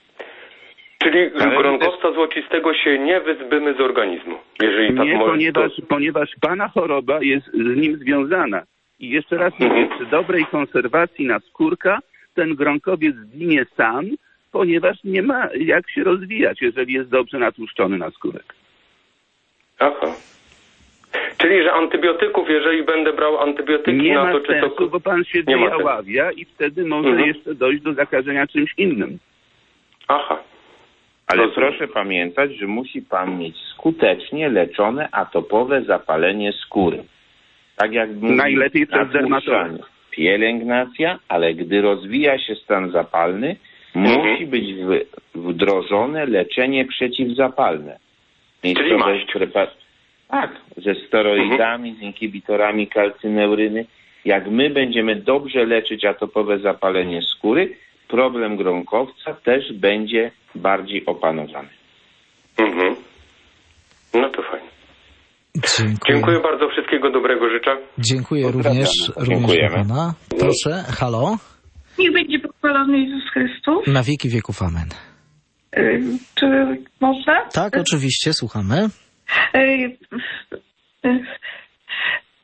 Czyli gronkowca złocistego się nie wyzbymy z organizmu, jeżeli tak nie, może. Ponieważ, to... ponieważ Pana choroba jest z nim związana. I jeszcze raz mówię, mhm. przy dobrej konserwacji naskórka ten gronkowiec ginie sam, ponieważ nie ma jak się rozwijać, jeżeli jest dobrze natłuszczony naskórek. Aha. Czyli, że antybiotyków, jeżeli będę brał antybiotyki nie na to, czy czy sensu, to... bo Pan się wyjaławia i wtedy może mhm. jeszcze dojść do zakażenia czymś innym. Aha. Ale Rozumiem. Proszę pamiętać, że musi Pan mieć skutecznie leczone atopowe zapalenie skóry. Tak jak mówi, najlepiej przez dermatologa. Pielęgnacja, ale gdy rozwija się stan zapalny, mhm. musi być wdrożone leczenie przeciwzapalne. Czyli maść. Prepa- tak, ze steroidami, mhm. z inhibitorami kalcyneuryny. Jak my będziemy dobrze leczyć atopowe zapalenie skóry, problem gronkowca też będzie bardziej opanowany. Mhm. No to fajnie. Dziękuję. Dziękuję bardzo, wszystkiego dobrego życzę. Dziękuję również, również Pana. Proszę, halo. Niech będzie pochwalony Jezus Chrystus. Na wieki wieków, amen. Czy można? Tak, oczywiście, słuchamy.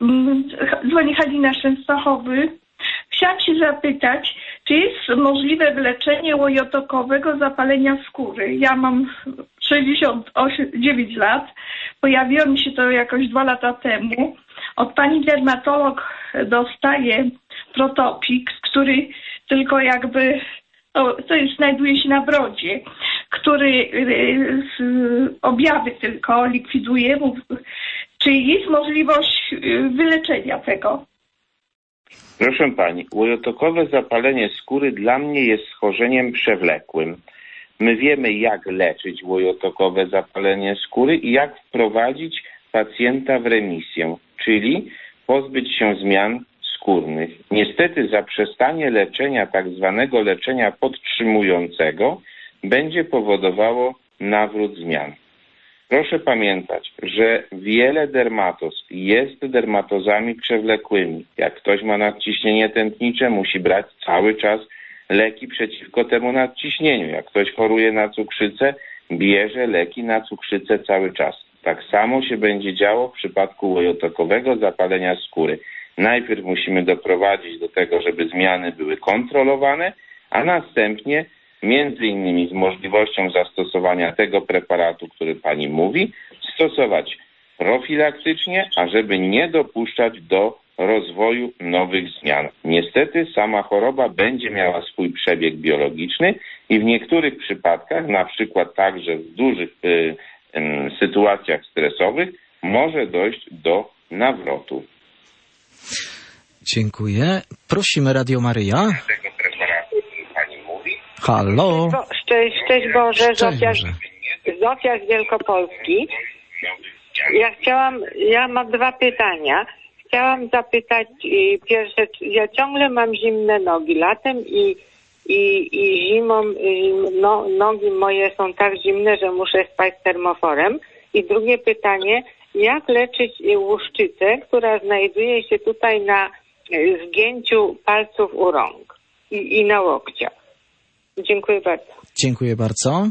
dzwoni Halina Częstochowy. Chciałam się zapytać, czy jest możliwe wyleczenie łojotokowego zapalenia skóry? Ja mam sześćdziesiąt dziewięć lat. Pojawiło mi się to jakoś dwa lata temu. Od pani dermatolog dostaję Protopik, który tylko jakby, no, to jest, znajduje się na brodzie, który y, y, objawy tylko likwiduje. Czy jest możliwość y, wyleczenia tego? Proszę pani, łojotokowe zapalenie skóry dla mnie jest schorzeniem przewlekłym. My wiemy, jak leczyć łojotokowe zapalenie skóry i jak wprowadzić pacjenta w remisję, czyli pozbyć się zmian skórnych. Niestety zaprzestanie leczenia, tak zwanego leczenia podtrzymującego, będzie powodowało nawrót zmian. Proszę pamiętać, że wiele dermatoz jest dermatozami przewlekłymi. Jak ktoś ma nadciśnienie tętnicze, musi brać cały czas leki przeciwko temu nadciśnieniu. Jak ktoś choruje na cukrzycę, bierze leki na cukrzycę cały czas. Tak samo się będzie działo w przypadku łojotokowego zapalenia skóry. Najpierw musimy doprowadzić do tego, żeby zmiany były kontrolowane, a następnie między innymi z możliwością zastosowania tego preparatu, który pani mówi, stosować profilaktycznie, ażeby nie dopuszczać do rozwoju nowych zmian. Niestety sama choroba będzie miała swój przebieg biologiczny i w niektórych przypadkach, na przykład także w dużych y, y, sytuacjach stresowych, może dojść do nawrotu. Dziękuję. Prosimy Radio Maryja. Halo. Szczęść, szczęść Boże, Szczęść Zofia, Boże. Zofia z Wielkopolski. Ja chciałam, ja mam dwa pytania. Chciałam zapytać y, pierwsze, ja ciągle mam zimne nogi latem i, i, i zimą y, no, nogi moje są tak zimne, że muszę spać z termoforem. I drugie pytanie, jak leczyć łuszczycę, która znajduje się tutaj na y, zgięciu palców u rąk i, i na łokciach? Dziękuję bardzo. Dziękuję bardzo.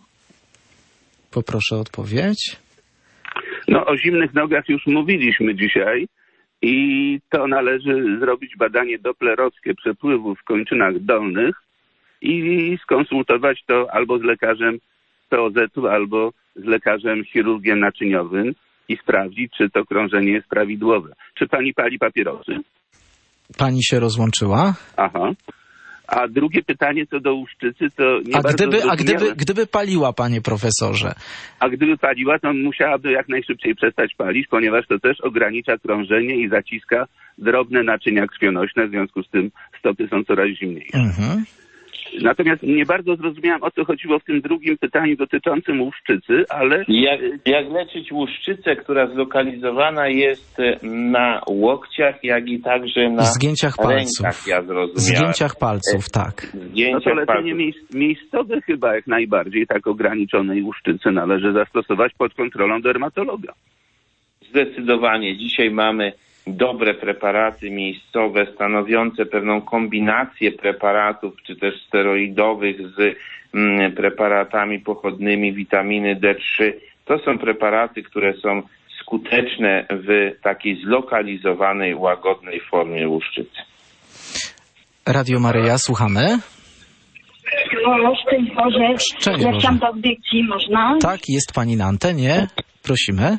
Poproszę o odpowiedź. No o zimnych nogach już mówiliśmy dzisiaj i to należy zrobić badanie doplerowskie przepływu w kończynach dolnych i skonsultować to albo z lekarzem P O Z-u, albo z lekarzem chirurgiem naczyniowym i sprawdzić, czy to krążenie jest prawidłowe. Czy pani pali papierosy? Pani się rozłączyła. Aha. A drugie pytanie co do łuszczycy, to nie a bardzo gdyby, A gdyby, zrozumiałe. gdyby paliła, panie profesorze? A gdyby paliła, to musiałaby jak najszybciej przestać palić, ponieważ to też ogranicza krążenie i zaciska drobne naczynia krwionośne, w związku z tym stopy są coraz zimniejsze. Mhm. Natomiast nie bardzo zrozumiałam, o co chodziło w tym drugim pytaniu dotyczącym łuszczycy, ale... Jak, jak leczyć łuszczycę, która zlokalizowana jest na łokciach, jak i także na zgięciach palców. rękach, ja zrozumiałem. Zgięciach palców, tak. No to leczenie miejsc, miejscowe chyba jak najbardziej, tak ograniczonej łuszczycy należy zastosować pod kontrolą dermatologa. Zdecydowanie. Dzisiaj mamy dobre preparaty miejscowe, stanowiące pewną kombinację preparatów, czy też steroidowych z mm, preparatami pochodnymi witaminy D trzy. To są preparaty, które są skuteczne w takiej zlokalizowanej, łagodnej formie łuszczycy. Radio Maryja, słuchamy. No, szczęść Boże. Szczęść Ja Boże. chciałam do audycji, można? Tak, jest pani na antenie. Prosimy.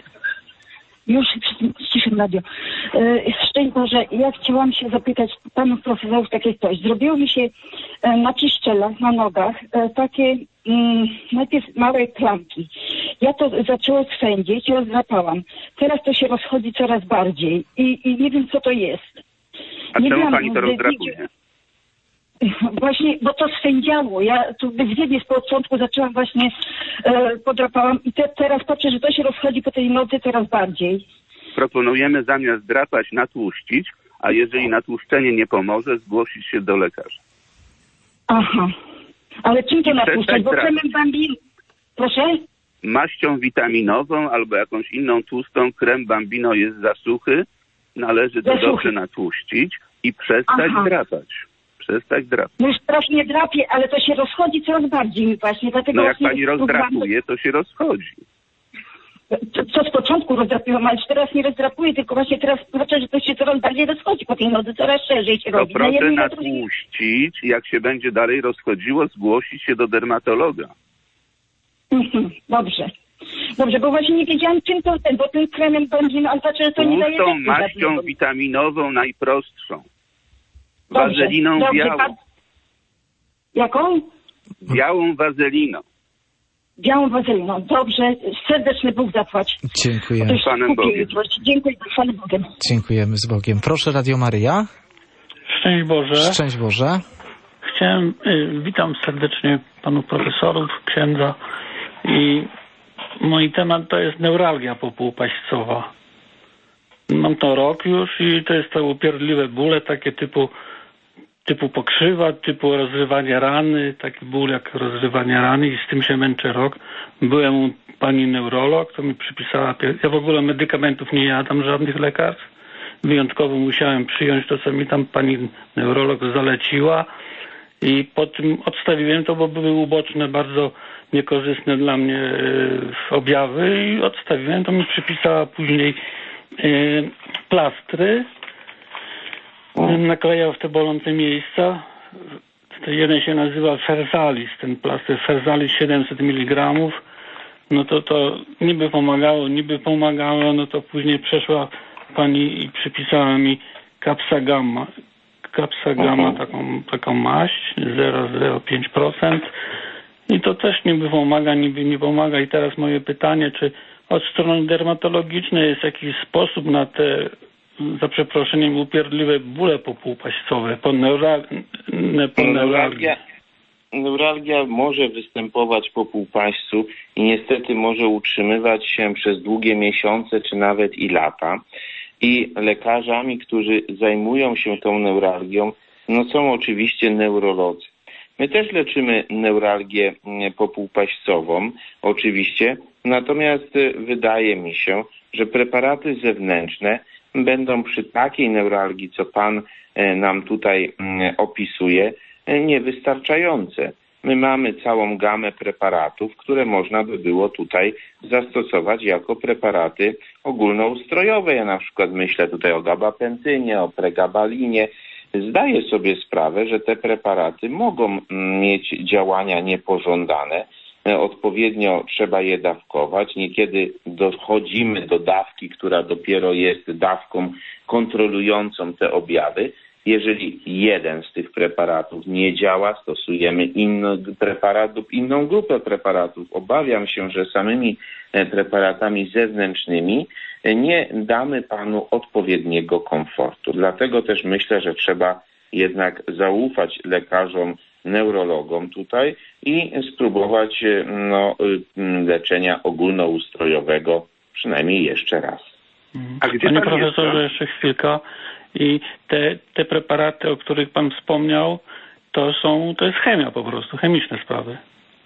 Już ściszę radio. E, Szczęść Boże, ja chciałam się zapytać panów profesorów takie coś. Zrobiło mi się e, na ciszczelach, na nogach e, takie mm, najpierw małe plamki. Ja to zaczęło swędzić, rozdrapałam. Teraz to się rozchodzi coraz bardziej i, i nie wiem, co to jest. A nie czemu wiem, pani to że- rozdrapuje? Właśnie, bo to swędziało. Ja tu bezwiednie z początku zaczęłam właśnie, e, podrapałam i te, teraz patrzę, że to się rozchodzi po tej nodze coraz bardziej. Proponujemy zamiast drapać natłuścić, a jeżeli natłuszczenie nie pomoże, zgłosić się do lekarza. Aha. Ale czym to natłuszczać? Przestań Bo drapać. kremem bambin... Proszę? Maścią witaminową albo jakąś inną tłustą, krem Bambino jest za suchy, należy to Za suchy. dobrze natłuścić i przestać Aha. drapać. Przestać drapać. No już teraz nie drapię, ale to się rozchodzi coraz bardziej właśnie, dlatego No jak właśnie pani próbowałam- rozdrapuje, to się rozchodzi. Co, co z początku początku rozdrapiłam, ale teraz nie rozdrapuję, tylko właśnie teraz zobaczę, że to się coraz bardziej rozchodzi po tej nodze, coraz szerzej się to robi. proszę jednej, natłuścić, jak się będzie dalej rozchodziło, zgłosić się do dermatologa. Mhm, dobrze. Dobrze, bo właśnie nie wiedziałam, czym to ten, bo tym kremem będzie, no, ale znaczy, że to nie daje... Tłustą maścią witaminową, najprostszą. Dobrze, Wazeliną dobrze, białą. pa... Jaką? Białą wazeliną. Białą wazeliną. Dobrze, serdeczny Bóg zapłać. Dziękujemy. Z Panem Bogiem. Dziękuję, z Panem Bogiem. Dziękujemy z Bogiem. Proszę, Radio Maryja. Szczęść Boże. Szczęść Boże. Chciałem, y, witam serdecznie panów profesorów, księdza i mój temat to jest neuralgia popółpaścowa. Mam to rok już i to jest to upierdliwe bóle, takie typu typu pokrzywa, typu rozrywanie rany, taki ból jak rozrywanie rany i z tym się męczę rok. Byłem u pani neurolog, to mi przypisała, ja w ogóle medykamentów nie jadam, żadnych lekarstw. Wyjątkowo musiałem przyjąć to, co mi tam pani neurolog zaleciła i po tym odstawiłem to, bo były uboczne, bardzo niekorzystne dla mnie objawy i odstawiłem, to mi przypisała później plastry. Naklejał w te bolące miejsca. Jeden się nazywa Ferzalis, ten plaster Ferzalis siedemset miligramów. No to to niby pomagało, niby pomagało, no to później przeszła pani i przypisała mi Capsa Gamma. Capsa Gamma, taką, taką maść, zero przecinek zero pięć procent. I to też niby pomaga, niby nie pomaga. I teraz moje pytanie, czy od strony dermatologicznej jest jakiś sposób na te, za przeproszeniem, upierdliwe bóle popółpaścowe, po, neura, po neuralgii? Neuralgia może występować po półpaścu i niestety może utrzymywać się przez długie miesiące czy nawet i lata. I lekarzami, którzy zajmują się tą neuralgią, no są oczywiście neurolodzy. My też leczymy neuralgię popółpaścową, oczywiście, natomiast wydaje mi się, że preparaty zewnętrzne będą przy takiej neuralgii, co pan nam tutaj opisuje, niewystarczające. My mamy całą gamę preparatów, które można by było tutaj zastosować jako preparaty ogólnoustrojowe. Ja na przykład myślę tutaj o gabapentynie, o pregabalinie. Zdaję sobie sprawę, że te preparaty mogą mieć działania niepożądane. Odpowiednio trzeba je dawkować. Niekiedy dochodzimy do dawki, która dopiero jest dawką kontrolującą te objawy. Jeżeli jeden z tych preparatów nie działa, stosujemy inny preparat lub inną grupę preparatów. Obawiam się, że samymi preparatami zewnętrznymi nie damy panu odpowiedniego komfortu. Dlatego też myślę, że trzeba jednak zaufać lekarzom, neurologom tutaj i spróbować no, leczenia ogólnoustrojowego przynajmniej jeszcze raz. A gdzie Panie profesorze, jeszcze chwilkę. I te, te preparaty, o których pan wspomniał, to są, to jest chemia po prostu, chemiczne sprawy.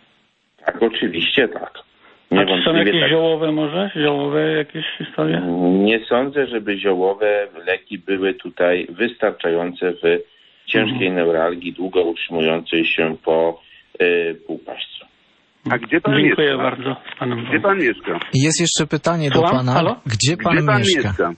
Tak, oczywiście tak. A czy są jakieś tak... ziołowe może? Ziołowe jakieś historie? Nie sądzę, żeby ziołowe leki były tutaj wystarczające w ciężkiej mhm. neuralgii, długo utrzymującej się po y, półpaścu. A gdzie pan Dziękuję mieszka? bardzo. Z panem gdzie pan mieszka? Jest jeszcze pytanie Słucham? do pana. Halo? Gdzie pan, gdzie pan mieszka? mieszka?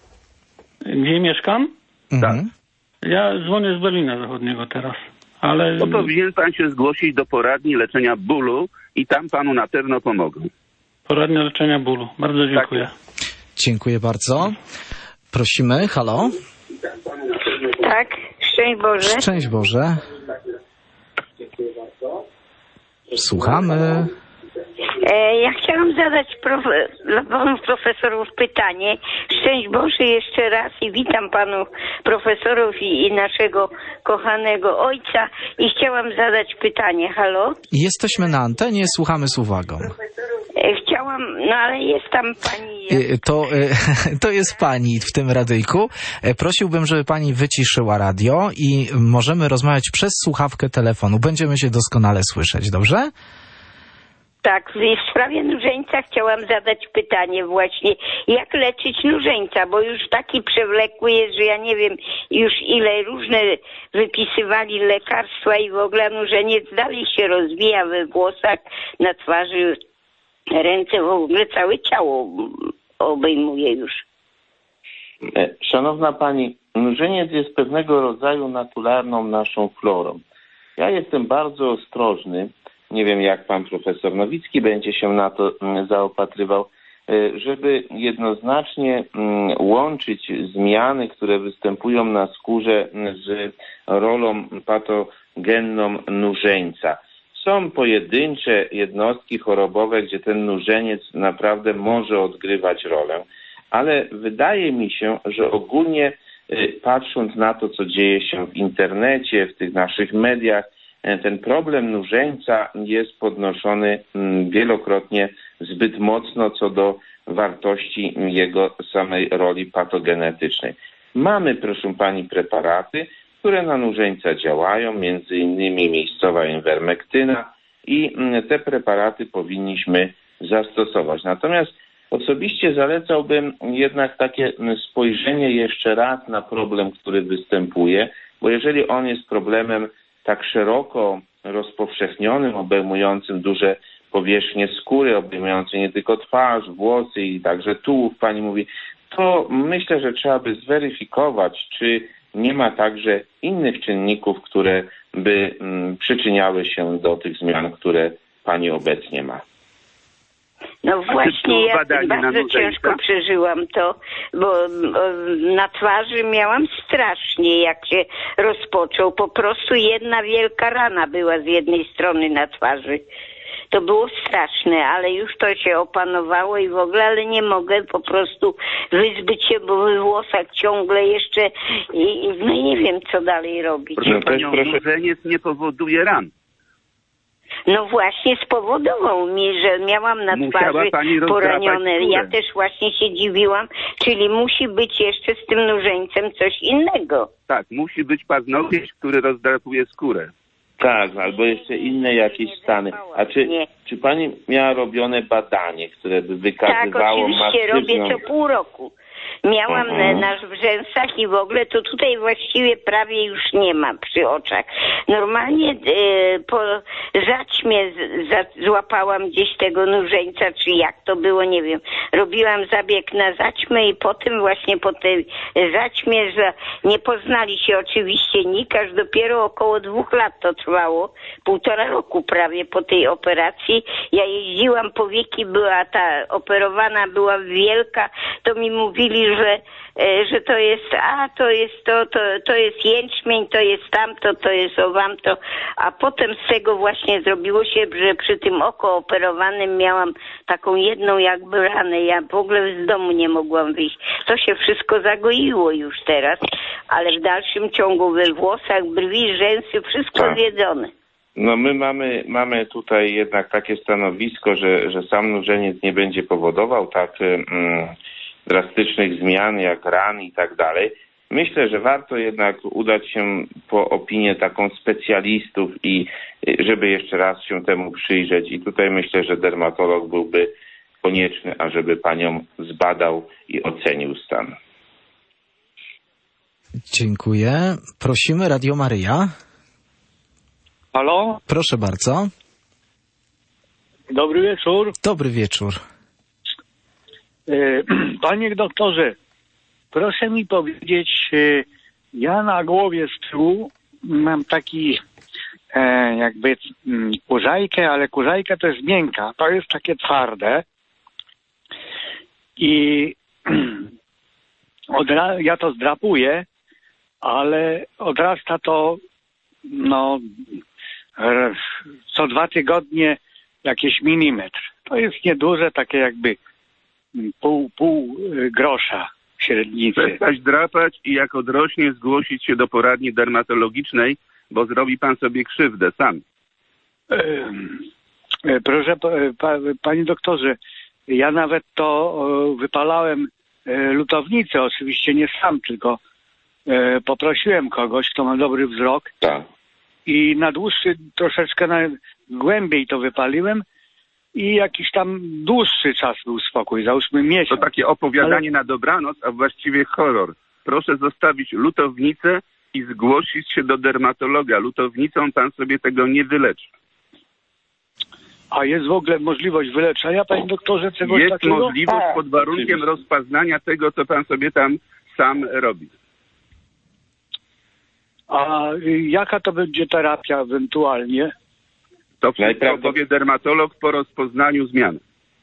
Gdzie mieszkam? Mhm. Tak. Ja dzwonię z Berlina Zachodniego teraz, ale... To powinien pan się zgłosić do poradni leczenia bólu i tam panu na pewno pomogą. Poradnia leczenia bólu. Bardzo dziękuję. Tak. Dziękuję bardzo. Prosimy. Halo? Tak. Szczęść Boże. Szczęść Boże. Słuchamy. Ja chciałam zadać prof... dla panów profesorów pytanie. Szczęść Boże jeszcze raz i witam panów profesorów i, i naszego kochanego ojca i chciałam zadać pytanie. Halo? Jesteśmy na antenie, słuchamy z uwagą. Chciałam, no ale jest tam pani... To, to jest pani w tym radyjku. Prosiłbym, żeby pani wyciszyła radio i możemy rozmawiać przez słuchawkę telefonu. Będziemy się doskonale słyszeć, dobrze? Tak, w sprawie nużeńca chciałam zadać pytanie właśnie, jak leczyć nużeńca, bo już taki przewlekły jest, że ja nie wiem już ile różne wypisywali lekarstwa i w ogóle nużeniec dalej się rozwija we włosach, na twarzy, ręce, w ogóle całe ciało obejmuje już. Szanowna Pani, nużeniec jest pewnego rodzaju naturalną naszą florą. Ja jestem bardzo ostrożny, nie wiem jak Pan Profesor Nowicki będzie się na to zaopatrywał, żeby jednoznacznie łączyć zmiany, które występują na skórze z rolą patogenną nużeńca. Są pojedyncze jednostki chorobowe, gdzie ten nużeniec naprawdę może odgrywać rolę, ale wydaje mi się, że ogólnie patrząc na to, co dzieje się w internecie, w tych naszych mediach, ten problem nużeńca jest podnoszony wielokrotnie zbyt mocno co do wartości jego samej roli patogenetycznej. Mamy, proszę Pani, preparaty, które na nużeńca działają, między innymi miejscowa inwermektyna i te preparaty powinniśmy zastosować. Natomiast osobiście zalecałbym jednak takie spojrzenie jeszcze raz na problem, który występuje, bo jeżeli on jest problemem tak szeroko rozpowszechnionym, obejmującym duże powierzchnie skóry, obejmującym nie tylko twarz, włosy i także tułów, Pani mówi, to myślę, że trzeba by zweryfikować, czy nie ma także innych czynników, które by mm, przyczyniały się do tych zmian, które Pani obecnie ma. No właśnie, ja bardzo ciężko przeżyłam to, bo na twarzy miałam strasznie, jak się rozpoczął. Po prostu jedna wielka rana była z jednej strony na twarzy. To było straszne, ale już to się opanowało i w ogóle, ale nie mogę po prostu wyzbyć się, bo we włosach ciągle jeszcze i no nie wiem, co dalej robić. Proszę Panią, nużeniec nie powoduje ran. No właśnie spowodował mi, że miałam na twarzy poranione. Ja też właśnie się dziwiłam, czyli musi być jeszcze z tym nużeńcem coś innego. Tak, musi być paznokieć, który rozdrapuje skórę. Tak, albo jeszcze inne jakieś stany. A czy, czy Pani miała robione badanie, które by wykazywało Tak, oczywiście maksywną... robię co pół roku. Miałam uh-huh. na wrzęsach i w ogóle to tutaj właściwie prawie już nie ma przy oczach. Normalnie e, po zaćmie z, za, złapałam gdzieś tego nużeńca, czy jak to było, nie wiem. Robiłam zabieg na zaćmę i potem właśnie po tej zaćmie, że nie poznali się oczywiście nikt, aż dopiero około dwóch lat to trwało. Półtora roku prawie po tej operacji. Ja jeździłam, powieki była ta operowana, była wielka, to mi mówili, że, że to jest, a to jest to, to, to jest jęczmień, to jest tamto, to jest owamto, a potem z tego właśnie zrobiło się, że przy tym oko operowanym miałam taką jedną jakby ranę, ja w ogóle z domu nie mogłam wyjść. To się wszystko zagoiło już teraz, ale w dalszym ciągu we włosach, brwi, rzęsy, wszystko tak. zjedzone. No my mamy, mamy tutaj jednak takie stanowisko, że, że sam nużeniec nie będzie powodował tak mm, drastycznych zmian jak ran i tak dalej. Myślę, że warto jednak udać się po opinię taką specjalistów i żeby jeszcze raz się temu przyjrzeć. I tutaj myślę, że dermatolog byłby konieczny, ażeby Panią zbadał i ocenił stan. Dziękuję. Prosimy Radio Maryja. Halo? Proszę bardzo. Dobry wieczór. Dobry wieczór. Panie doktorze, proszę mi powiedzieć, ja na głowie z tyłu mam taki e, jakby kurzajkę, ale kurzajka to jest miękka, to jest takie twarde i odra- ja to zdrapuję, ale odrasta to no co dwa tygodnie jakiś milimetr. To jest nieduże, takie jakby pół, pół grosza średnicy. Przestać drapać i jak odrośnie zgłosić się do poradni dermatologicznej, bo zrobi pan sobie krzywdę sam. Proszę, pa, panie doktorze, ja nawet to wypalałem lutownicę, oczywiście nie sam, tylko poprosiłem kogoś, kto ma dobry wzrok. Tak. I na dłuższy, troszeczkę na głębiej to wypaliłem i jakiś tam dłuższy czas był spokój, załóżmy miesiąc. To takie opowiadanie Ale... na dobranoc, a właściwie horror. Proszę zostawić lutownicę i zgłosić się do dermatologa. Lutownicą pan sobie tego nie wyleczy. A jest w ogóle możliwość wyleczenia, panie doktorze, czegoś jest takiego? Jest możliwość A, pod warunkiem oczywiście. rozpoznania tego, co pan sobie tam sam robi. A jaka to będzie terapia ewentualnie? To wszystko opowie dermatolog po rozpoznaniu zmian.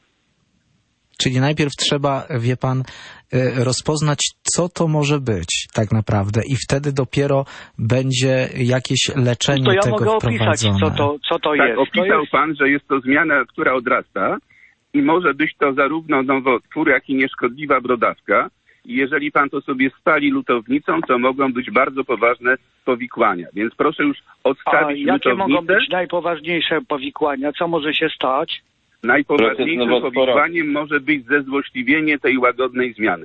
Czyli najpierw trzeba, wie pan, rozpoznać, co to może być tak naprawdę i wtedy dopiero będzie jakieś leczenie to ja tego mogę wprowadzone. Opisać, co to, co to tak, jest. opisał to jest... pan, że jest to zmiana, która odrasta i może być to zarówno nowotwór, jak i nieszkodliwa brodawka. I jeżeli pan to sobie spali lutownicą, to mogą być bardzo poważne powikłania. Więc proszę już odstawić A lutownicę. jakie mogą być najpoważniejsze powikłania? Co może się stać? Najpoważniejszym powikłaniem może być zezłośliwienie tej łagodnej zmiany.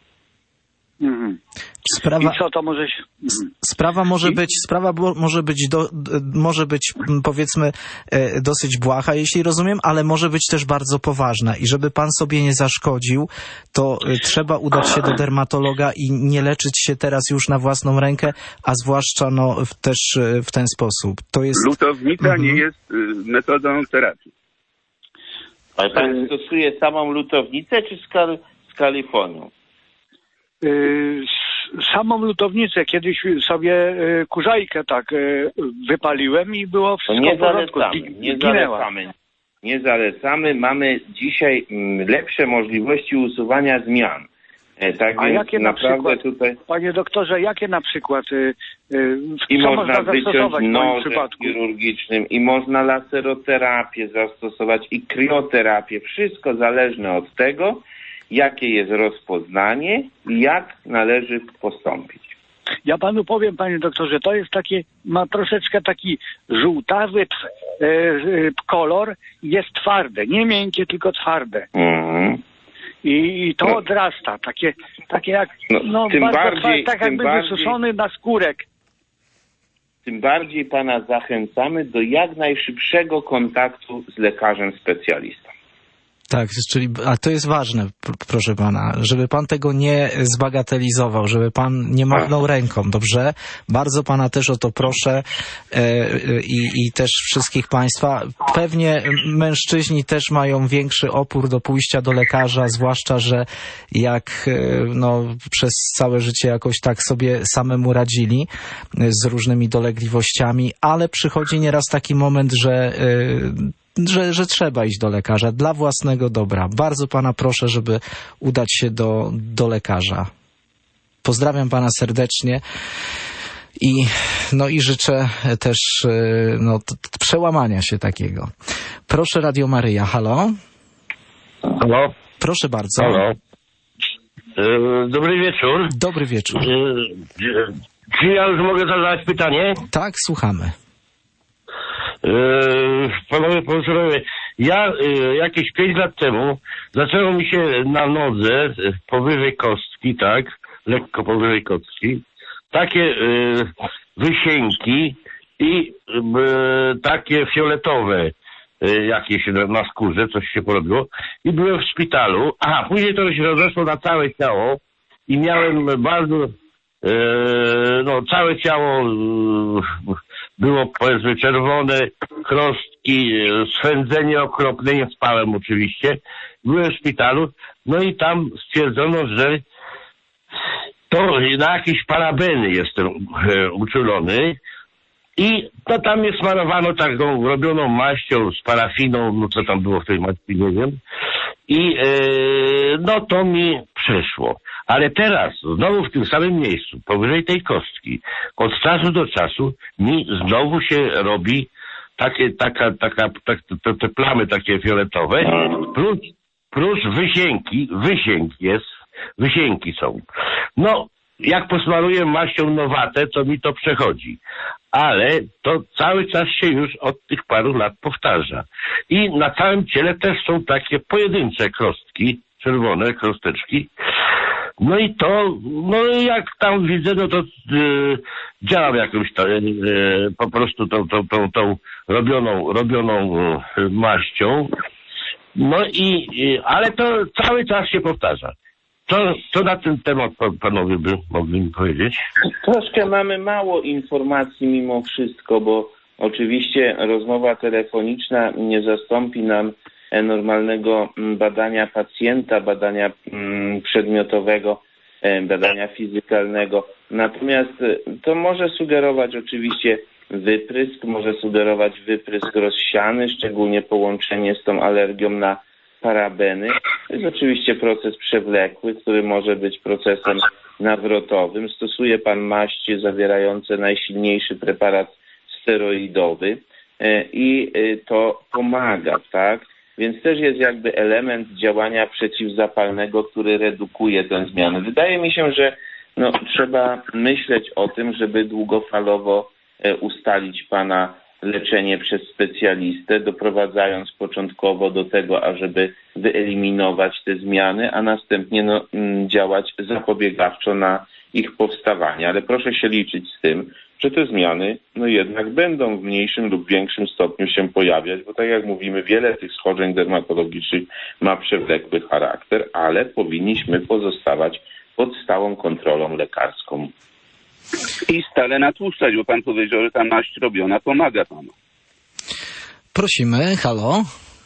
Mhm. Sprawa, I co to może się... Mhm. Sprawa może być, sprawa może być, do, może być powiedzmy dosyć błaha, jeśli rozumiem, ale może być też bardzo poważna. I żeby pan sobie nie zaszkodził, to trzeba udać się do dermatologa i nie leczyć się teraz już na własną rękę, a zwłaszcza no, też w ten sposób. To jest... Lutownica mhm. nie jest metodą terapii. Ale pan stosuje samą lutownicę, czy skal, skalifonium? Yy, samą lutownicę. Kiedyś sobie yy, kurzajkę tak yy, wypaliłem i było wszystko nie w porządku. Zalecamy, nie zalecamy. Nie zalecamy. Mamy dzisiaj m, lepsze możliwości usuwania zmian. E, tak A więc jakie na przykład, tutaj... panie doktorze, jakie na przykład yy, I co można, można wyciąć zastosować w moim nożem przypadku? chirurgicznym, i można laseroterapię zastosować, i krioterapię. Wszystko zależne od tego, jakie jest rozpoznanie i jak należy postąpić. Ja panu powiem, panie doktorze, to jest takie, ma troszeczkę taki żółtawy e, e, kolor, jest twarde, nie miękkie, tylko twarde. Mm. I, I to no. odrasta, takie, takie jak, no, no tym bardzo bardziej, twarde, tak jakby bardziej, wysuszony na skórek. Tym bardziej pana zachęcamy do jak najszybszego kontaktu z lekarzem specjalistą. Tak, czyli, a to jest ważne, proszę pana, żeby pan tego nie zbagatelizował, żeby pan nie machnął ręką, dobrze? Bardzo pana też o to proszę e, i, i też wszystkich państwa. Pewnie mężczyźni też mają większy opór do pójścia do lekarza, zwłaszcza, że jak no, przez całe życie jakoś tak sobie samemu radzili z różnymi dolegliwościami, ale przychodzi nieraz taki moment, że e, Że, że trzeba iść do lekarza dla własnego dobra. Bardzo pana proszę, żeby udać się do, do lekarza. Pozdrawiam pana serdecznie i, no i życzę też no, t, t, przełamania się takiego. Proszę, Radio Maryja, halo? Halo? Proszę bardzo. Halo? E, dobry wieczór. Dobry wieczór. E, czy ja już mogę zadać pytanie? Tak, słuchamy. Yy, panowie profesorowie, ja yy, jakieś pięć lat temu zaczęło mi się na nodze powyżej kostki, tak, lekko powyżej kostki, takie yy, wysięki i yy, takie fioletowe yy, jakieś na skórze, coś się porobiło i byłem w szpitalu. Aha, później to się rozeszło na całe ciało i miałem bardzo yy, no całe ciało yy, było, powiedzmy, czerwone, krostki, swędzenie okropne, nie spałem oczywiście. Byłem w szpitalu, no i tam stwierdzono, że to na jakieś parabeny jestem e, uczulony i to tam mnie smarowano taką robioną maścią z parafiną, no co tam było w tej maści, nie wiem. I e, no to mi przeszło. Ale teraz, znowu w tym samym miejscu, powyżej tej kostki, od czasu do czasu mi znowu się robi takie, taka, taka, tak, te, te plamy takie fioletowe, plus, plus wysięki, wysięk jest, wysięki są. No, jak posmaruję maścią Nowatę, to mi to przechodzi. Ale to cały czas się już od tych paru lat powtarza. I na całym ciele też są takie pojedyncze krostki, czerwone krosteczki. No i to, no jak tam widzę, no to yy, działam jakąś to, yy, po prostu tą, tą, tą, tą robioną, robioną yy, maścią. No i, yy, ale to cały czas się powtarza. Co, co na ten temat panowie by mogli mi powiedzieć? Troszkę mamy mało informacji mimo wszystko, bo Oczywiście rozmowa telefoniczna nie zastąpi nam normalnego badania pacjenta, badania przedmiotowego, badania fizykalnego. Natomiast to może sugerować oczywiście wyprysk, może sugerować wyprysk rozsiany, szczególnie połączenie z tą alergią na parabeny. To jest oczywiście proces przewlekły, który może być procesem nawrotowym. Stosuje pan maści zawierające najsilniejszy preparat steroidowy i to pomaga, tak? Więc też jest jakby element działania przeciwzapalnego, który redukuje tę zmianę. Wydaje mi się, że no, trzeba myśleć o tym, żeby długofalowo ustalić pana leczenie przez specjalistę, doprowadzając początkowo do tego, ażeby wyeliminować te zmiany, a następnie no, działać zapobiegawczo na ich powstawanie. Ale proszę się liczyć z tym, że te zmiany no jednak będą w mniejszym lub większym stopniu się pojawiać, bo tak jak mówimy, wiele tych schorzeń dermatologicznych ma przewlekły charakter, ale powinniśmy pozostawać pod stałą kontrolą lekarską. I stale natłuszczać, bo pan powiedział, że ta maść robiona pomaga panu. Prosimy, halo.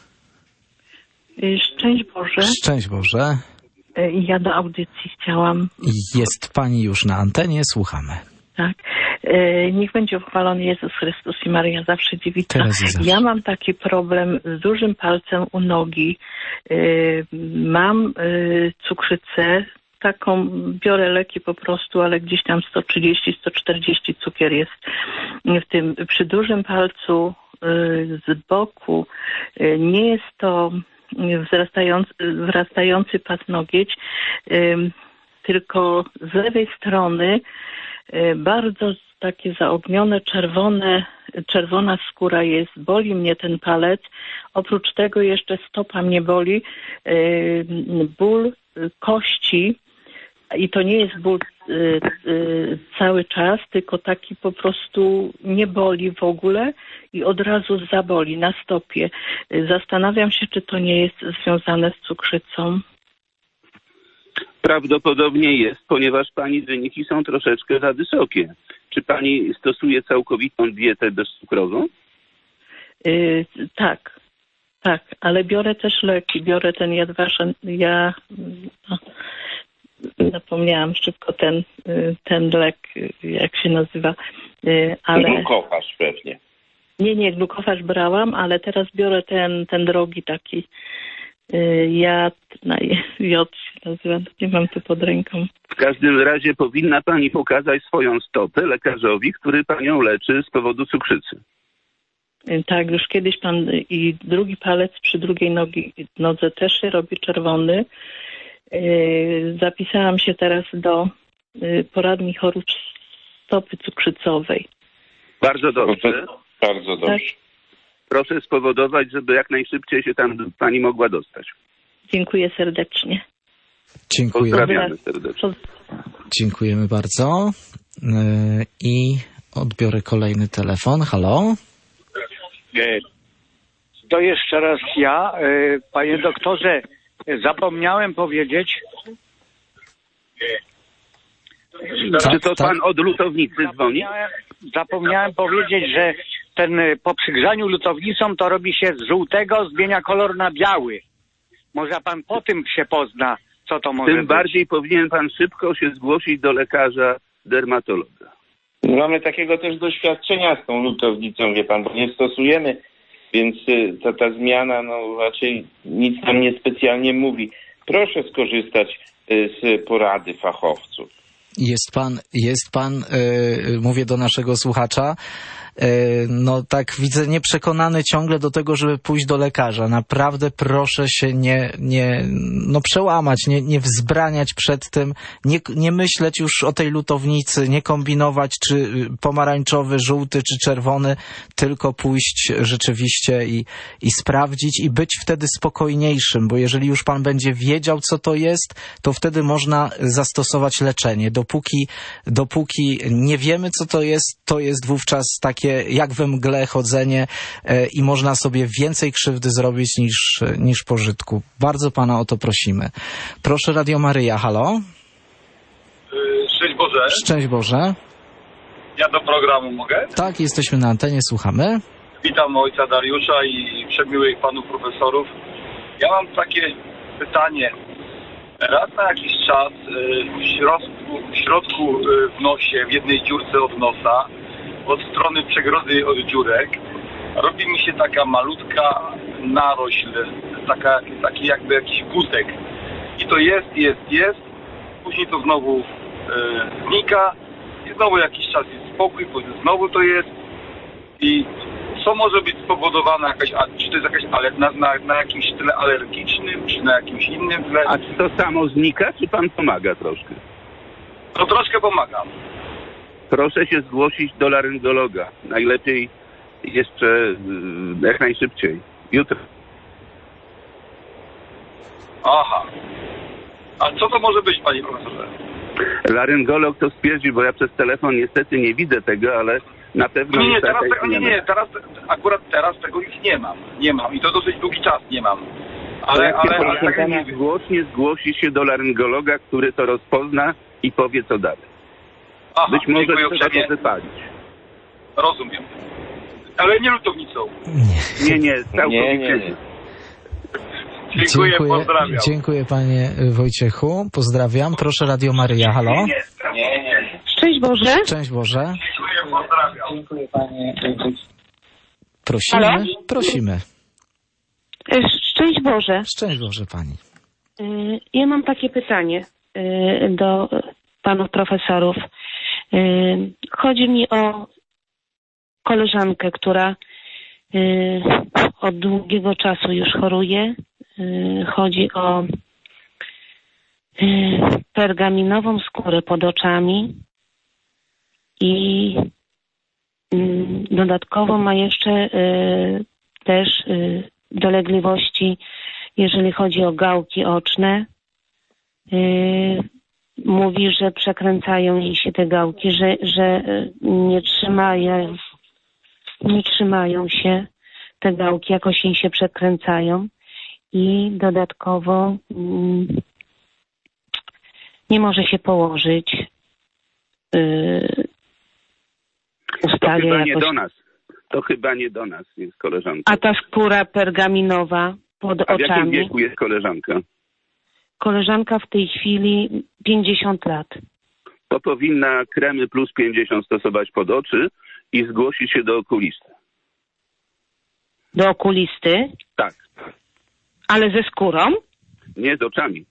Szczęść Boże. Szczęść Boże. Ja do audycji chciałam. Jest pani już na antenie, słuchamy. Tak. Niech będzie uchwalony Jezus Chrystus i Maryja zawsze dziewica. Ja mam taki problem z dużym palcem u nogi. Mam cukrzycę. Taką, biorę leki po prostu, ale gdzieś tam sto trzydzieści sto czterdzieści cukier jest w tym. Przy dużym palcu z boku nie jest to wzrastający, wzrastający paznogieć, tylko z lewej strony bardzo takie zaognione, czerwone, czerwona skóra jest, boli mnie ten palec. Oprócz tego jeszcze stopa mnie boli, ból kości. I to nie jest ból y, y, cały czas, tylko taki po prostu nie boli w ogóle i od razu zaboli na stopie. Zastanawiam się, czy to nie jest związane z cukrzycą. Prawdopodobnie jest, ponieważ pani wyniki są troszeczkę za wysokie. Czy pani stosuje całkowitą dietę bezcukrową? Y, tak, tak, ale biorę też leki. Biorę ten jadwarzyn, ja... No. Zapomniałam szybko ten, ten lek, jak się nazywa, ale... Glukofaż pewnie. Nie, nie, glukofaż brałam, ale teraz biorę ten, ten drogi taki jad, na jod się nazywa, nie mam tu pod ręką. W każdym razie powinna pani pokazać swoją stopę lekarzowi, który panią leczy z powodu cukrzycy. Tak, już kiedyś pan i drugi palec przy drugiej nogi, nodze też się robi czerwony. Zapisałam się teraz do poradni chorób stopy cukrzycowej. Bardzo dobrze. Bardzo dobrze. Tak. Proszę spowodować, żeby jak najszybciej się tam pani mogła dostać. Dziękuję serdecznie. Dziękuję. Pozdrawiamy serdecznie. Dziękujemy bardzo. I odbiorę kolejny telefon. Halo? To jeszcze raz ja. Panie doktorze, zapomniałem powiedzieć. Tak, Czy to tak. Pan od lutownicy dzwoni? Zapomniałem, zapomniałem powiedzieć, że ten po przygrzaniu lutownicą to robi się z żółtego, zmienia kolor na biały. Może pan po tym się pozna, co to może Tym być. bardziej powinien pan szybko się zgłosić do lekarza dermatologa. Mamy takiego też doświadczenia z tą lutownicą, wie pan, bo nie stosujemy, więc ta, ta zmiana no raczej nic nam niespecjalnie mówi. Proszę skorzystać z porady fachowców. Jest pan, jest pan, yy, mówię do naszego słuchacza, yy, no tak widzę, nieprzekonany ciągle do tego, żeby pójść do lekarza. Naprawdę proszę się nie, nie no przełamać, nie, nie wzbraniać przed tym, nie, nie myśleć już o tej lutownicy, nie kombinować, czy pomarańczowy, żółty, czy czerwony, tylko pójść rzeczywiście i, i sprawdzić i być wtedy spokojniejszym, bo jeżeli już pan będzie wiedział, co to jest, to wtedy można zastosować leczenie. Dopóki, dopóki nie wiemy, co to jest, to jest wówczas takie jak we mgle chodzenie e, i można sobie więcej krzywdy zrobić niż, niż pożytku. Bardzo pana o to prosimy. Proszę, Radio Maryja, halo? Szczęść Boże. Szczęść Boże. Ja do programu mogę? Tak, jesteśmy na antenie, słuchamy. Witam ojca Dariusza i przemiłych panów profesorów. Ja mam takie pytanie. Raz na jakiś czas w środku, w środku w nosie, w jednej dziurce od nosa, od strony przegrody od dziurek, robi mi się taka malutka narośl, taka, taki jakby jakiś wózek. I to jest, jest, jest. Później to znowu e, znika. I znowu jakiś czas jest spokój, później znowu to jest. I co może być spowodowane? Jakaś, czy to jest jakaś ale, na, na, na jakimś tle alergicznym, czy na jakimś innym tle? A czy to samo znika, czy pan pomaga troszkę? No troszkę pomagam. Proszę się zgłosić do laryngologa. Najlepiej jeszcze jak najszybciej. Jutro. Aha. A co to może być, panie profesorze? Laryngolog to stwierdzi, bo ja przez telefon niestety nie widzę tego, ale na pewno... Nie, nie, teraz, tego, nie, nie, teraz akurat teraz tego już nie mam. Nie mam i to dosyć długi czas nie mam. Ale, jak ale, się ale, proszę ale pana zgłośnie zgłosi się do laryngologa, który to rozpozna i powie co dalej. Aha, być może trzeba uprzejmie. to wypalić. Rozumiem. Ale nie lutownicą. Nie, nie, całkowicie nie. nie. Dziękuję, dziękuję, pozdrawiam. Dziękuję panie Wojciechu, pozdrawiam. Proszę Radio Maryja, halo. Nie, nie, nie. Szczęść Boże. Szczęść Boże. Dziękuję, pozdrawiam. Dziękuję panie. Prosimy, Halo? prosimy. Szczęść Boże. Szczęść Boże pani. Ja mam takie pytanie do panów profesorów. Chodzi mi o koleżankę, która od długiego czasu już choruje. Chodzi o pergaminową skórę pod oczami i dodatkowo ma jeszcze też dolegliwości, jeżeli chodzi o gałki oczne. Mówi, że przekręcają jej się te gałki, że, że nie trzymają, nie trzymają się te gałki, jakoś jej się przekręcają i dodatkowo mm, nie może się położyć. Yy, to chyba jakoś... nie do nas. To chyba nie do nas jest koleżanka. A ta skóra pergaminowa pod A w oczami. jakim wieku jest koleżanka? Koleżanka w tej chwili pięćdziesiąt lat. To powinna kremy plus pięćdziesiąt stosować pod oczy i zgłosić się do okulisty. Do okulisty? Tak. Ale ze skórą? Nie, z oczami.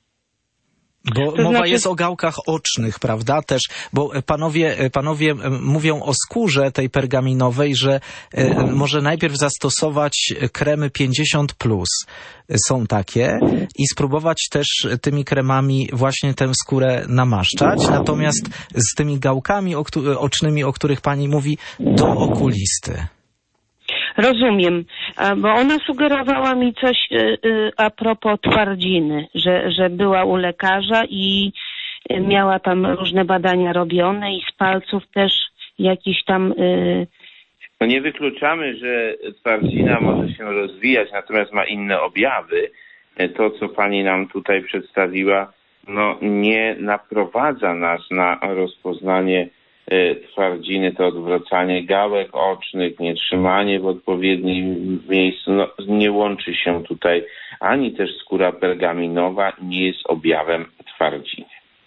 Bo To mowa znaczy... jest o gałkach ocznych, prawda? Też, bo panowie, panowie mówią o skórze tej pergaminowej, że może najpierw zastosować kremy pięćdziesiąt plus. Są takie i spróbować też tymi kremami właśnie tę skórę namaszczać. Natomiast z tymi gałkami ocznymi, o których pani mówi, do okulisty. Rozumiem, bo ona sugerowała mi coś a propos twardziny, że, że była u lekarza i miała tam różne badania robione i z palców też jakiś tam... No nie wykluczamy, że twardzina może się rozwijać, natomiast ma inne objawy. To, co pani nam tutaj przedstawiła, no nie naprowadza nas na rozpoznanie twardziny, to odwracanie gałek ocznych, nietrzymanie w odpowiednim miejscu, no, nie łączy się tutaj ani też skóra pergaminowa, nie jest objawem twardziny.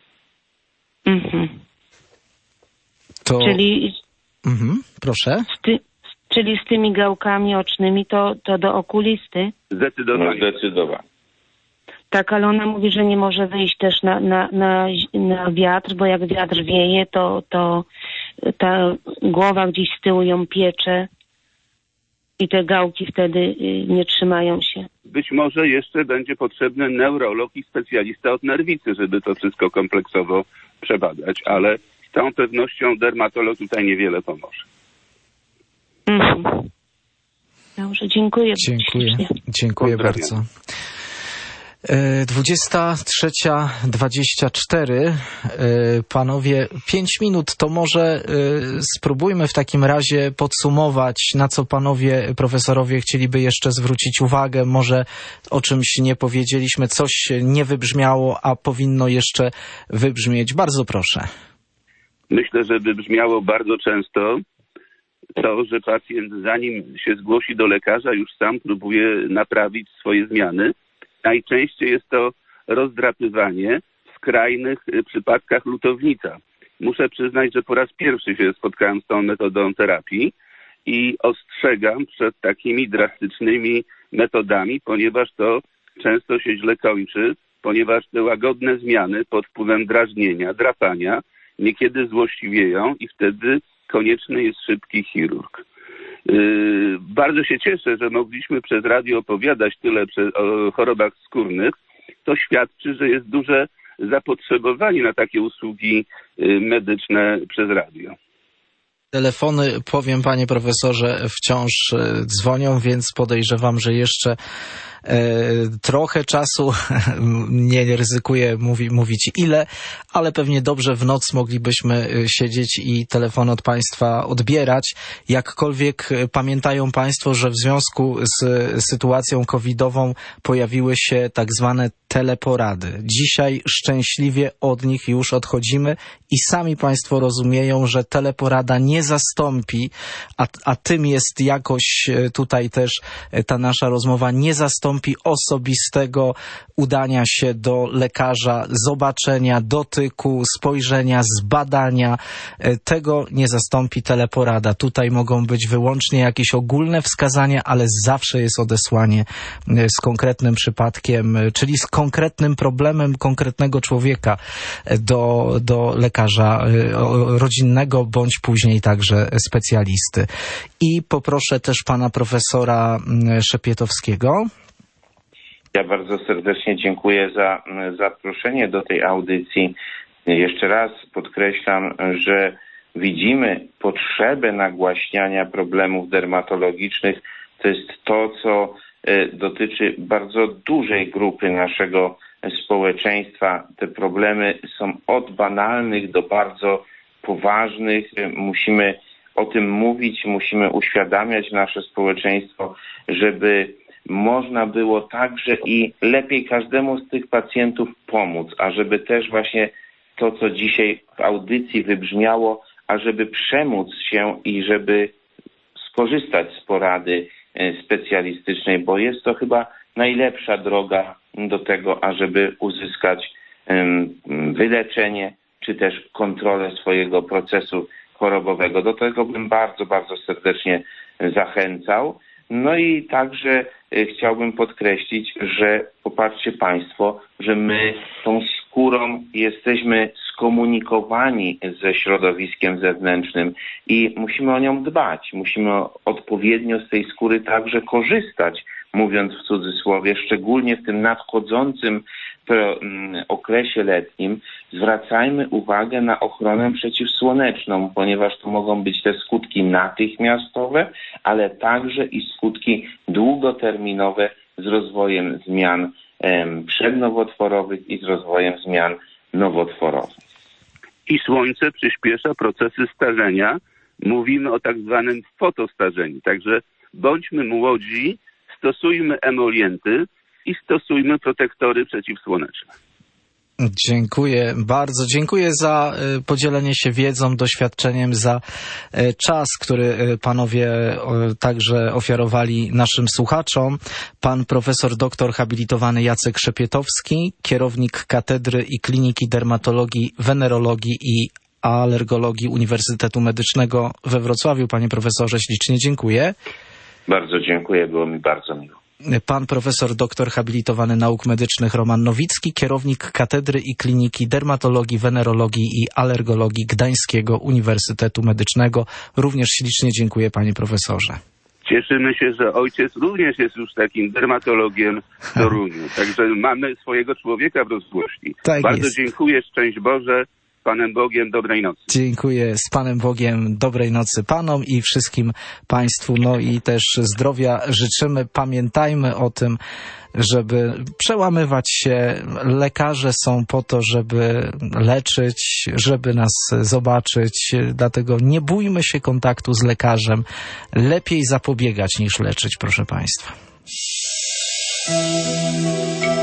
Mhm. To... Czyli... Mhm, proszę. Z ty... Czyli z tymi gałkami ocznymi to, to do okulisty? Zdecydowanie. No, zdecydowanie. Tak, ale ona mówi, że nie może wyjść też na, na, na, na wiatr, bo jak wiatr wieje, to, to ta głowa gdzieś z tyłu ją piecze i te gałki wtedy nie trzymają się. Być może jeszcze będzie potrzebny neurolog i specjalista od nerwicy, żeby to wszystko kompleksowo przebadać, ale z całą pewnością dermatolog tutaj niewiele pomoże. Mhm. Dobrze, dziękuję. Dziękuję, dziękuję bardzo. dwudziesta trzecia dwadzieścia cztery. Panowie, pięć minut, to może spróbujmy w takim razie podsumować, na co panowie profesorowie chcieliby jeszcze zwrócić uwagę. Może o czymś nie powiedzieliśmy, coś nie wybrzmiało, a powinno jeszcze wybrzmieć. Bardzo proszę. myślę, że wybrzmiało bardzo często to, że pacjent zanim się zgłosi do lekarza, już sam próbuje naprawić swoje zmiany. Najczęściej jest to rozdrapywanie, w skrajnych przypadkach lutownica. Muszę przyznać, że po raz pierwszy się spotkałem z tą metodą terapii i ostrzegam przed takimi drastycznymi metodami, ponieważ to często się źle kończy, ponieważ te łagodne zmiany pod wpływem drażnienia, drapania niekiedy złośliwieją i wtedy konieczny jest szybki chirurg. Yy, bardzo się cieszę, że mogliśmy przez radio opowiadać tyle o chorobach skórnych. To świadczy, że jest duże zapotrzebowanie na takie usługi medyczne przez radio. Telefony, powiem panie profesorze, wciąż dzwonią, więc podejrzewam, że jeszcze trochę czasu, nie ryzykuję mówi, mówić ile, ale pewnie dobrze w noc moglibyśmy siedzieć i telefon od państwa odbierać. Jakkolwiek pamiętają państwo, że w związku z sytuacją covidową pojawiły się tak zwane teleporady. Dzisiaj szczęśliwie od nich już odchodzimy i sami państwo rozumieją, że teleporada nie zastąpi, a, a tym jest jakoś tutaj też ta nasza rozmowa, nie zastąpi osobistego udania się do lekarza, zobaczenia, dotyku, spojrzenia, zbadania. Tego nie zastąpi teleporada. Tutaj mogą być wyłącznie jakieś ogólne wskazania, ale zawsze jest odesłanie z konkretnym przypadkiem, czyli z konkretnym problemem konkretnego człowieka do, do lekarza rodzinnego, bądź później także specjalisty. I poproszę też pana profesora Szepietowskiego. Ja bardzo serdecznie dziękuję za zaproszenie do tej audycji. Jeszcze raz podkreślam, że widzimy potrzebę nagłaśniania problemów dermatologicznych. To jest to, co dotyczy bardzo dużej grupy naszego społeczeństwa. Te problemy są od banalnych do bardzo poważnych. Musimy o tym mówić, musimy uświadamiać nasze społeczeństwo, żeby można było także i lepiej każdemu z tych pacjentów pomóc, a żeby też właśnie to, co dzisiaj w audycji wybrzmiało, a żeby przemóc się i żeby skorzystać z porady specjalistycznej, bo jest to chyba najlepsza droga do tego, ażeby uzyskać wyleczenie, czy też kontrolę swojego procesu chorobowego. Do tego bym bardzo, bardzo serdecznie zachęcał. No i także chciałbym podkreślić, że popatrzcie państwo, że my tą skórą jesteśmy skomunikowani ze środowiskiem zewnętrznym i musimy o nią dbać. Musimy odpowiednio z tej skóry także korzystać, mówiąc w cudzysłowie, szczególnie w tym nadchodzącym okresie letnim. Zwracajmy uwagę na ochronę przeciwsłoneczną, ponieważ to mogą być te skutki natychmiastowe, ale także i skutki długoterminowe z rozwojem zmian przednowotworowych i z rozwojem zmian nowotworowych. I słońce przyspiesza procesy starzenia. Mówimy o tak zwanym fotostarzeniu. Także bądźmy młodzi, stosujmy emolienty i stosujmy protektory przeciwsłoneczne. Dziękuję bardzo. Dziękuję za podzielenie się wiedzą, doświadczeniem, za czas, który panowie także ofiarowali naszym słuchaczom. Pan profesor doktor habilitowany Jacek Szepietowski, kierownik Katedry i Kliniki Dermatologii, Wenerologii i Alergologii Uniwersytetu Medycznego we Wrocławiu. Panie profesorze, ślicznie dziękuję. Bardzo dziękuję, było mi bardzo miło. Pan profesor doktor habilitowany nauk medycznych Roman Nowicki, kierownik Katedry i Kliniki Dermatologii, Wenerologii i Alergologii Gdańskiego Uniwersytetu Medycznego. Również ślicznie dziękuję, panie profesorze. Cieszymy się, że ojciec również jest już takim dermatologiem w Toruniu. Także mamy swojego człowieka w rozgłośni. Tak bardzo jest. Dziękuję, szczęść Boże. Z Panem Bogiem, dobrej nocy. Dziękuję. Z Panem Bogiem, dobrej nocy Panom i wszystkim Państwu. No i też zdrowia życzymy. Pamiętajmy o tym, żeby przełamywać się. Lekarze są po to, żeby leczyć, żeby nas zobaczyć. Dlatego nie bójmy się kontaktu z lekarzem. Lepiej zapobiegać niż leczyć, proszę Państwa.